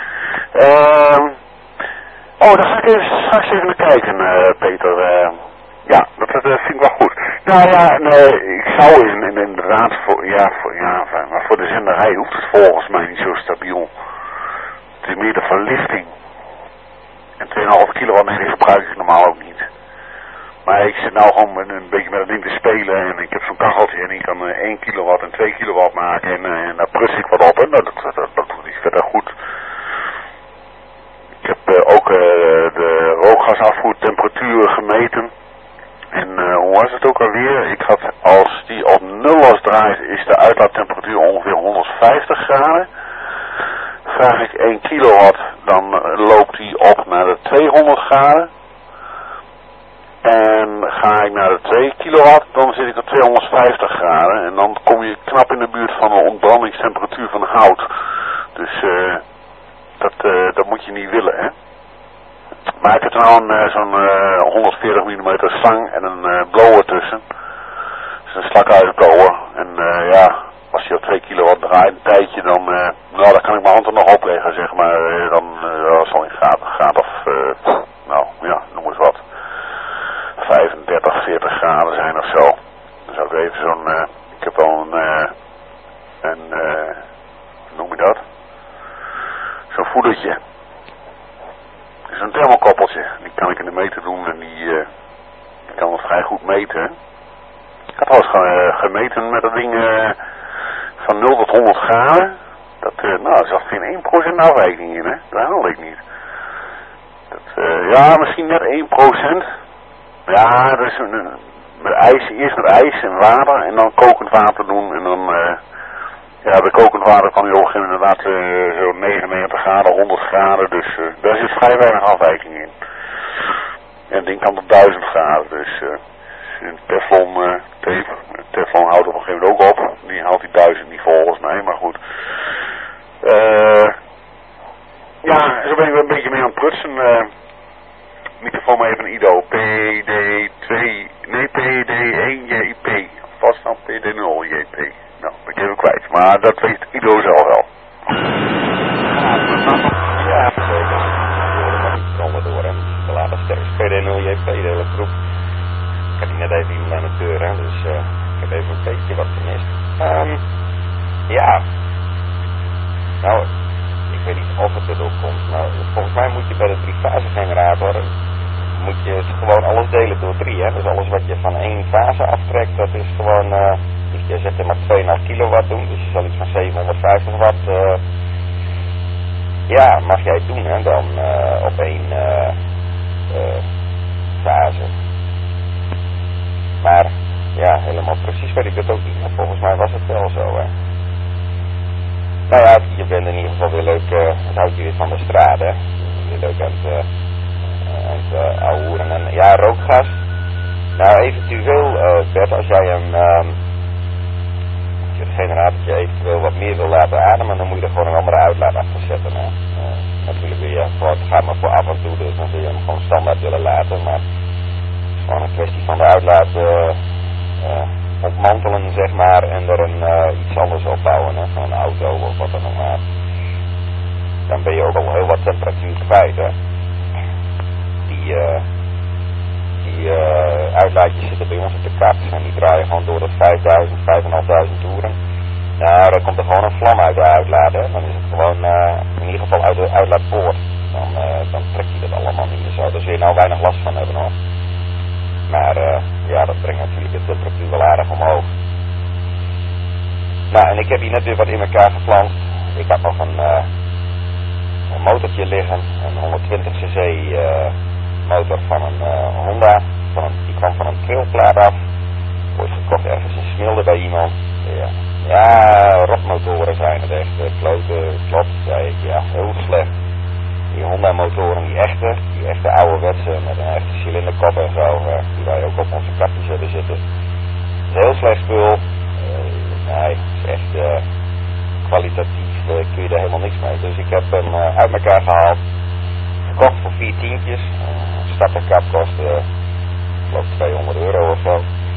Dan ga ik straks even naar kijken, Peter. Ja, dat vind ik wel goed. Nou ja, nee, ik zou inderdaad maar voor de zenderij hoeft het volgens mij niet zo stabiel. Het is meer de verlichting. En 2,5 kilowatt gebruik ik normaal ook niet. Maar ik zit nou gewoon een beetje met dat ding te spelen en ik heb zo'n kacheltje en ik kan 1 kilowatt en 2 kilowatt maken en daar prus ik wat op en dat doet iets verder goed. Ik heb ook de rookgasafvoertemperatuur gemeten. En hoe was het ook alweer? Ik had, als die op 0 was draait, is de uitlaattemperatuur ongeveer 150 graden. Vraag ik 1 kilowatt, dan loopt die op naar de 200 graden. En ga ik naar de 2 kilowatt, dan zit ik op 250 graden. En dan kom je knap in de buurt van de ontbrandingstemperatuur van hout. Dus dat moet je niet willen, hè. Maar ik heb er nou zo'n 140 mm slang en een blower tussen. Dus een slakuizenblower. En als je op 2 kilowatt draait een tijdje, dan kan ik mijn hand er nog opleggen, zeg maar. Dan zal een graad of, noem eens wat. 35, 40 graden zijn of zo. Dan zou ik even zo'n, ik heb wel hoe noem je dat? Zo'n voedertje. Zo'n thermokoppeltje. Die kan ik in de meter doen en die kan het vrij goed meten. Ik had al eens gemeten met dat ding van 0 tot 100 graden. Er zat geen 1% afwijking in, hè. Dat handel ik niet. Misschien net 1%. Ja, dat is met ijs, eerst met ijs en water en dan kokend water doen en dan, bij kokend water kan je ook inderdaad zo 99 graden, 100 graden, dus daar zit vrij weinig afwijking in. En het ding kan tot 1000 graden, dus een Teflon tape, Teflon houdt op een gegeven moment ook op, die haalt die 1000 niet volgens mij, maar goed. Zo ben ik wel een beetje mee aan het prutsen. Microfoon maar even Ido. PD1JP. Vast dan PD0JP. Nou, ben ik even kwijt. Maar dat weet Ido zelf wel. Ja, zeker. Rollen door hem. De later sterk. PD0JP, de hele groep. Ik heb hier net even iemand aan de deur, hè. Dus ik heb even een beetje wat gemist. Nou, ik weet niet of het erdoor komt, maar volgens mij moet je bij de 3-fase generator moet je het gewoon alles delen door 3, hè. Dus alles wat je van 1 fase aftrekt, dat is gewoon, dus je zet er maar 2,5 kilowatt doen, dus je zal iets van 750 watt, mag jij doen, hè, dan op 1 fase. Maar, helemaal precies weet ik het ook niet, maar volgens mij was het wel zo, hè. Nou ja, je bent in ieder geval weer leuk, het houdt je weer van de straat, hè. Weer leuk aan het ouwehoeren. En rookgas. Nou, eventueel, Bert, als jij als je het generatortje eventueel wat meer wil laten ademen, dan moet je er gewoon een andere uitlaat achter zetten, hè. Natuurlijk wil je, het gaat maar voor af en toe, dus dan wil je hem gewoon standaard willen laten, maar het is gewoon een kwestie van de uitlaat, ontmantelen, zeg maar, en er iets anders opbouwen, hè, van een auto of wat dan ook maar. Dan ben je ook al heel wat temperatuur kwijt, hè. Die uitlaatjes zitten bij ons op de kat en die draaien gewoon door tot 5000, 5500 toeren. Nou, dan komt er gewoon een vlam uit de uitlaat, hè. Dan is het gewoon, in ieder geval uit de uitlaatpoort. Dan trekt hij dat allemaal niet meer zo. Daar zul je nou weinig last van hebben, hoor. Maar dat brengt natuurlijk de temperatuur wel aardig omhoog. Nou, en ik heb hier net weer wat in elkaar geplant. Ik had nog een motortje liggen, een 120cc motor van een Honda. Die kwam van een trailplaat af. Wordt gekocht ergens in Smilde bij iemand. Rotmotoren zijn het echt. Klopt, zei ik. Ja, heel slecht. Die Honda motoren, die echte ouderwetse met een echte cilinderkop en zo, die wij ook op onze kapjes hebben zitten. Het is heel slecht spul. Nee, het is echt kwalitatief kun je er helemaal niks mee. Dus ik heb hem uit elkaar gehaald. Verkocht voor 4 tientjes. Starterkap kostte, ik geloof 200 euro of zo.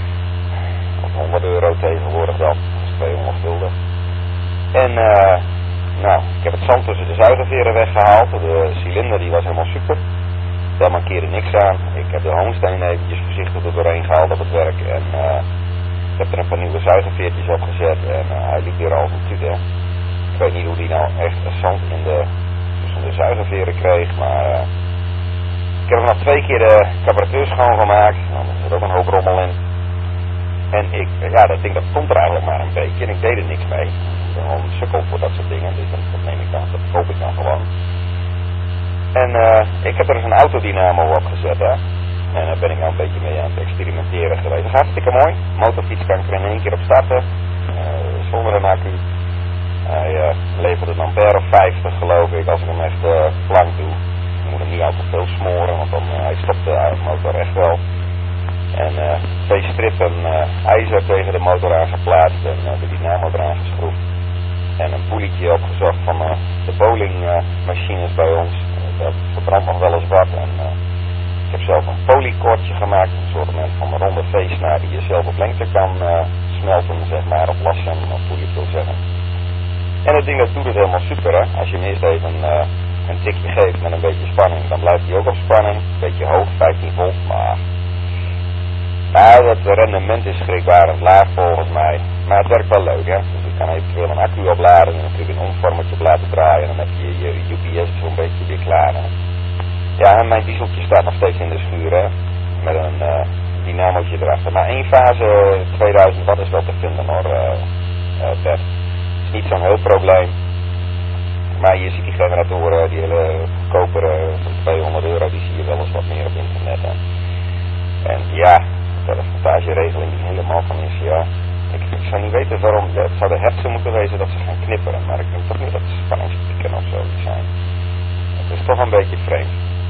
Of 100 euro tegenwoordig dan. Dat is 200 gulden. En nou, ik heb het zand tussen de zuigerveren weggehaald. De cilinder die was helemaal super. Daar mankeerde niks aan. Ik heb de hongsteen eventjes voorzichtig er doorheen gehaald op het werk. En ik heb er een paar nieuwe zuigerveertjes op gezet. En hij liep weer als een tute. Ik weet niet hoe die nou echt zand tussen de zuigerveren kreeg. Maar ik heb er nog 2 keer de carburateur schoongemaakt. Nou, er zit ook een hoop rommel in. En dat ding dat stond er eigenlijk maar een beetje. En ik deed er niks mee. Ik ben gewoon een sukkel voor dat soort dingen. Dus dat neem ik dan. Dat koop ik dan gewoon. En ik heb er eens een autodynamo op gezet, hè. En daar ben ik nou een beetje mee aan het experimenteren geweest. Dat is hartstikke mooi. Motorfiets kan ik er in 1 keer op starten. Zonder een accu. Hij levert een ampère of 50 geloof ik, als ik hem echt blank doe. Je moet hem niet al te veel smoren, want dan hij stopt de motor echt wel. En 2 strippen ijzer tegen de motor aangeplaatst en de dynamo eraan geschroefd. En een poelietje opgezocht van de bowlingmachines bij ons. Dat verbrandt nog wel eens wat. En ik heb zelf een polykoordje gemaakt. Een soort van een ronde veesnaar die je zelf op lengte kan smelten, zeg maar, of lassen, of hoe je het wil zeggen. En het ding dat doet het helemaal super, hè. Als je hem eerst even een tikje geeft met een beetje spanning, dan blijft hij ook op spanning. Een beetje hoog, 15 volt, maar het rendement is schrikbarend laag volgens mij. Maar het werkt wel leuk, hè. Dus je kan eventueel een accu opladen en natuurlijk een omvormertje op laten draaien. En dan heb je UPS zo'n beetje weer klaar. Hè. Ja, en mijn dieseltje staat nog steeds in de schuur, hè. Met een dynamootje erachter. Maar 1 fase 2000 watt is wel te vinden, hoor. Dat is niet zo'n heel probleem. Maar je ziet die generatoren, die hele goedkopere van 200 euro, die zie je wel eens wat meer op internet, hè. En ja, de percentageregeling die helemaal van is, ja. Ik zou niet weten waarom, het zou de hersen moeten wezen dat ze gaan knipperen, maar ik denk toch niet dat het spanningspieken of zo zijn. Het is toch een beetje vreemd.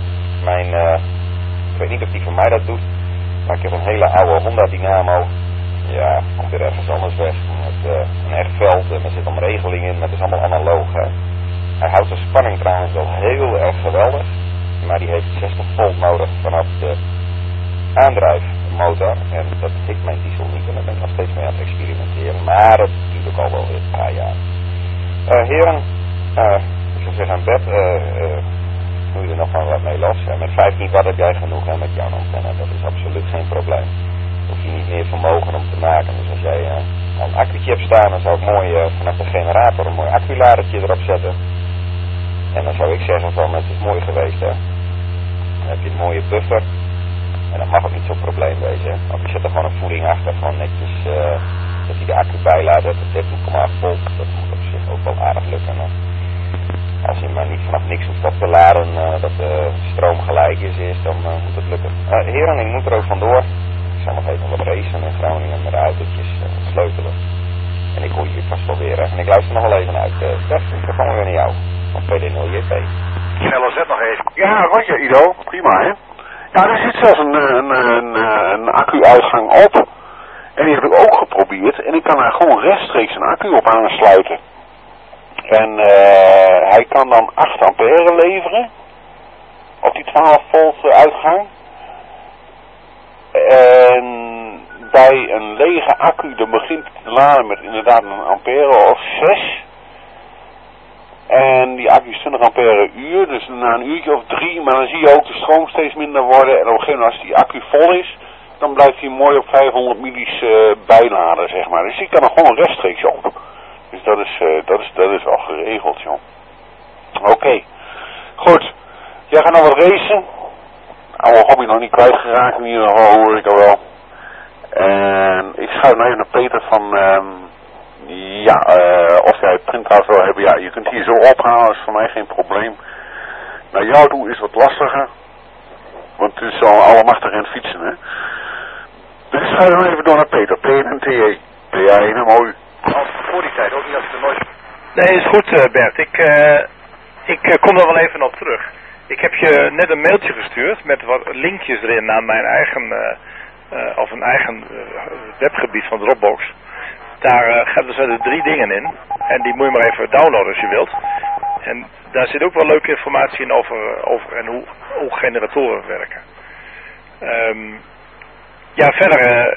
Ik weet niet of die van mij dat doet, maar ik heb een hele oude Honda Dynamo. Ja, komt weer ergens anders weg. Met een echt veld en er zit een regeling in, maar het is allemaal analoog, hè. Hij houdt de spanning trouwens wel heel erg geweldig, maar die heeft 60 volt nodig vanaf de aandrijfmotor. En dat tikt mijn diesel niet en daar ben ik nog steeds mee aan het experimenteren. Maar dat duurt ook al wel weer een paar jaar. Heren, ik zou zeggen aan Bert, doe je er nog wel wat mee los. Met 15 watt heb jij genoeg, hè, met jouw antenne. Dat is absoluut geen probleem. Hoef je niet meer vermogen om te maken. Dus als jij al een accu'tje hebt staan, dan zou ik mooi vanaf de generator een mooi acculadertje erop zetten. En dan zou ik zeggen van, het is mooi geweest, hè. Dan heb je een mooie buffer. En dat mag ook niet zo'n probleem wezen. Want je zet er gewoon een voeding achter, gewoon netjes dat hij de accu bijlaat. Dat het 13,8 volt, dat moet op zich ook wel aardig lukken. Hè. Als je maar niet vanaf niks hoeft op te laden, dat de stroom gelijk is, dan moet het lukken. Heren, ik moet er ook vandoor. Ik zal nog even wat racen in Groningen met de autootjes sleutelen. En ik hoor je vast wel weer. En ik luister nog wel even uit. Stef, ik ga gewoon weer naar jou. Van PD0JP. LZ nog even. Ja, rondje Ido. Prima, hè. Ja, er zit zelfs een accu-uitgang op. En die heb ik ook geprobeerd. En ik kan daar gewoon rechtstreeks een accu op aansluiten. En hij kan dan 8 ampère leveren. Op die 12 volt uitgang. En bij een lege accu, dan begint het te laden met inderdaad een ampère of 6. En die accu is 20 ampère uur, dus na een uurtje of 3, maar dan zie je ook de stroom steeds minder worden. En op een gegeven moment als die accu vol is, dan blijft hij mooi op 500 millis bijladen, zeg maar. Dus die kan er gewoon rechtstreeks op. Dus dat is wel geregeld, joh. Oké. Goed. Jij gaat nog wat racen. Oude hobby nog niet kwijtgeraakt, in ieder geval hoor ik al wel. En ik schuif nou even naar Peter van... of jij het printhout wil hebben, ja, je kunt hier zo ophalen, is voor mij geen probleem. Naar jou toe is wat lastiger, want het is al allemachtig in het fietsen, hè. Dus ga je dan even door naar Peter, PNTE, PA1, mooi. Voor die tijd, ook niet als ik er nooit... Nee, is goed Bert, ik kom er wel even op terug. Ik heb je net een mailtje gestuurd met wat linkjes erin naar mijn eigen, of een eigen webgebied van Dropbox. Daar zitten 3 dingen in. En die moet je maar even downloaden als je wilt. En daar zit ook wel leuke informatie in over en hoe generatoren werken. Ja, verder...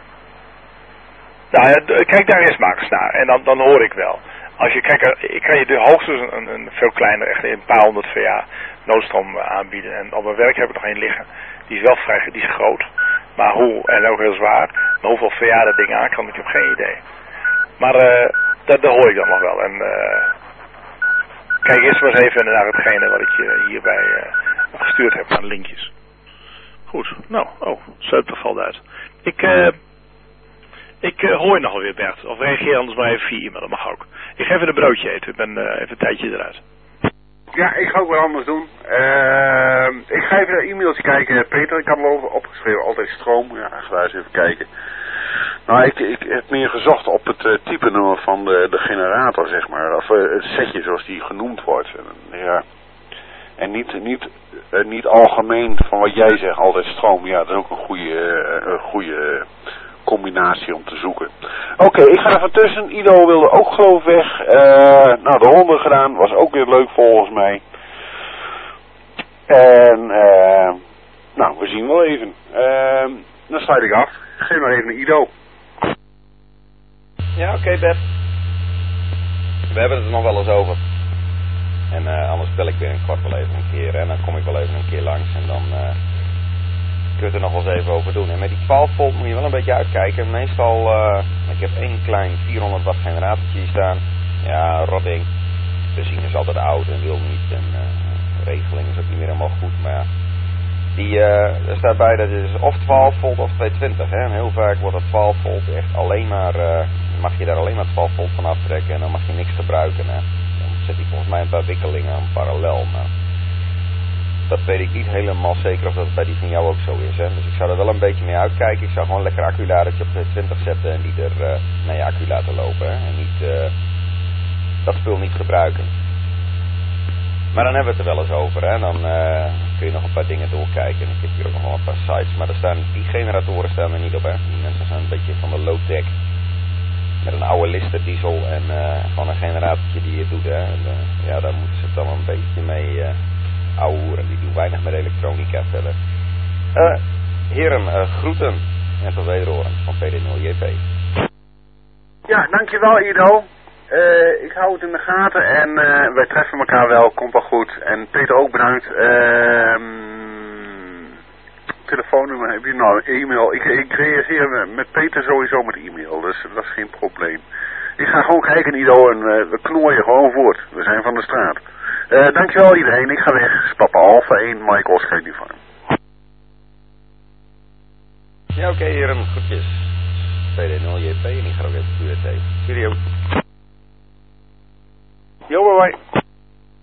kijk daar eens maar eens naar. En dan hoor ik wel. Als je kijkt, ik kan je hoogstens een veel kleiner, echt een paar 100 VA noodstroom aanbieden. En op mijn werk heb ik nog één liggen. Die is wel die is groot. Maar hoe, en ook heel zwaar. Maar hoeveel VA dat ding aan kan, ik heb geen idee. Maar dat hoor ik dan nog wel. En kijk eerst maar eens even naar hetgene wat ik je hierbij gestuurd heb aan linkjes. Goed, nou, Zuiper valt uit. Ik hoor je nog wel weer, Bert. Of reageer anders maar even via e-mail, dat mag ook. Ik ga even een broodje eten, ik ben even een tijdje eruit. Ja, ik ga ook wat anders doen. Ik ga even naar e-mails kijken, Peter. Ik had al opgeschreven, altijd stroom. Ja, ga eens even kijken. Nou, ik heb meer gezocht op het type nummer van de generator, zeg maar. Of het setje zoals die genoemd wordt. Ja. En niet algemeen van wat jij zegt, altijd stroom. Ja, dat is ook een goede combinatie om te zoeken. Oké, ik ga er van tussen. Ido wilde ook geloof ik weg. Nou, de ronde gedaan. Was ook weer leuk volgens mij. En nou, we zien wel even. Dan sluit ik af. Geef maar even naar Ido. Ja, oké, Bert. We hebben het er nog wel eens over. En anders bel ik weer een kwart wel even een keer. En dan kom ik wel even een keer langs. En dan kun je het er nog wel eens even over doen. En met die 12 volt moet je wel een beetje uitkijken. Meestal, ik heb één klein 400 watt generatortje hier staan. Ja, rotting. De benzine is altijd oud en wil niet. En regeling is ook niet meer helemaal goed. Maar ja, er staat bij dat het is of 12 volt of 220. Hè. En heel vaak wordt dat 12 volt echt alleen maar, mag je daar alleen maar 12 volt van aftrekken. En dan mag je niks gebruiken. Hè. Dan zet hij volgens mij een paar wikkelingen aan parallel. Maar dat weet ik niet helemaal zeker of dat bij die van jou ook zo is. Hè. Dus ik zou er wel een beetje mee uitkijken. Ik zou gewoon lekker acculadertje op 220 zetten en die er naar je accu laten lopen. Hè. En niet, dat spul niet gebruiken. Maar dan hebben we het er wel eens over. Hè. Dan kun je nog een paar dingen doorkijken. En ik heb hier ook nog wel een paar sites. Maar die generatoren staan er niet op. Hè. Die mensen zijn een beetje van de low-tech. Met een oude Lister diesel en gewoon een generatortje die je doet. Hè. En, ja, daar moeten ze het dan een beetje mee ouwehoeren. Die doen weinig met elektronica verder. Heren, groeten. En tot wederhoren van PD0JP. Ja, dankjewel Ido. Ik hou het in de gaten en wij treffen elkaar wel, komt wel goed. En Peter ook bedankt. Telefoonnummer heb je nou, e-mail. Ik reageer met Peter sowieso met e-mail, dus dat is geen probleem. Ik ga gewoon kijken Ido en we knooien gewoon voort. We zijn van de straat. Dankjewel iedereen, ik ga weg. Papa Alpha 1, Mike Oscar Uniform. Ja oké heren, goedjes. PD0JP en ik ga ook even QRT. Video. Yo, bye bye.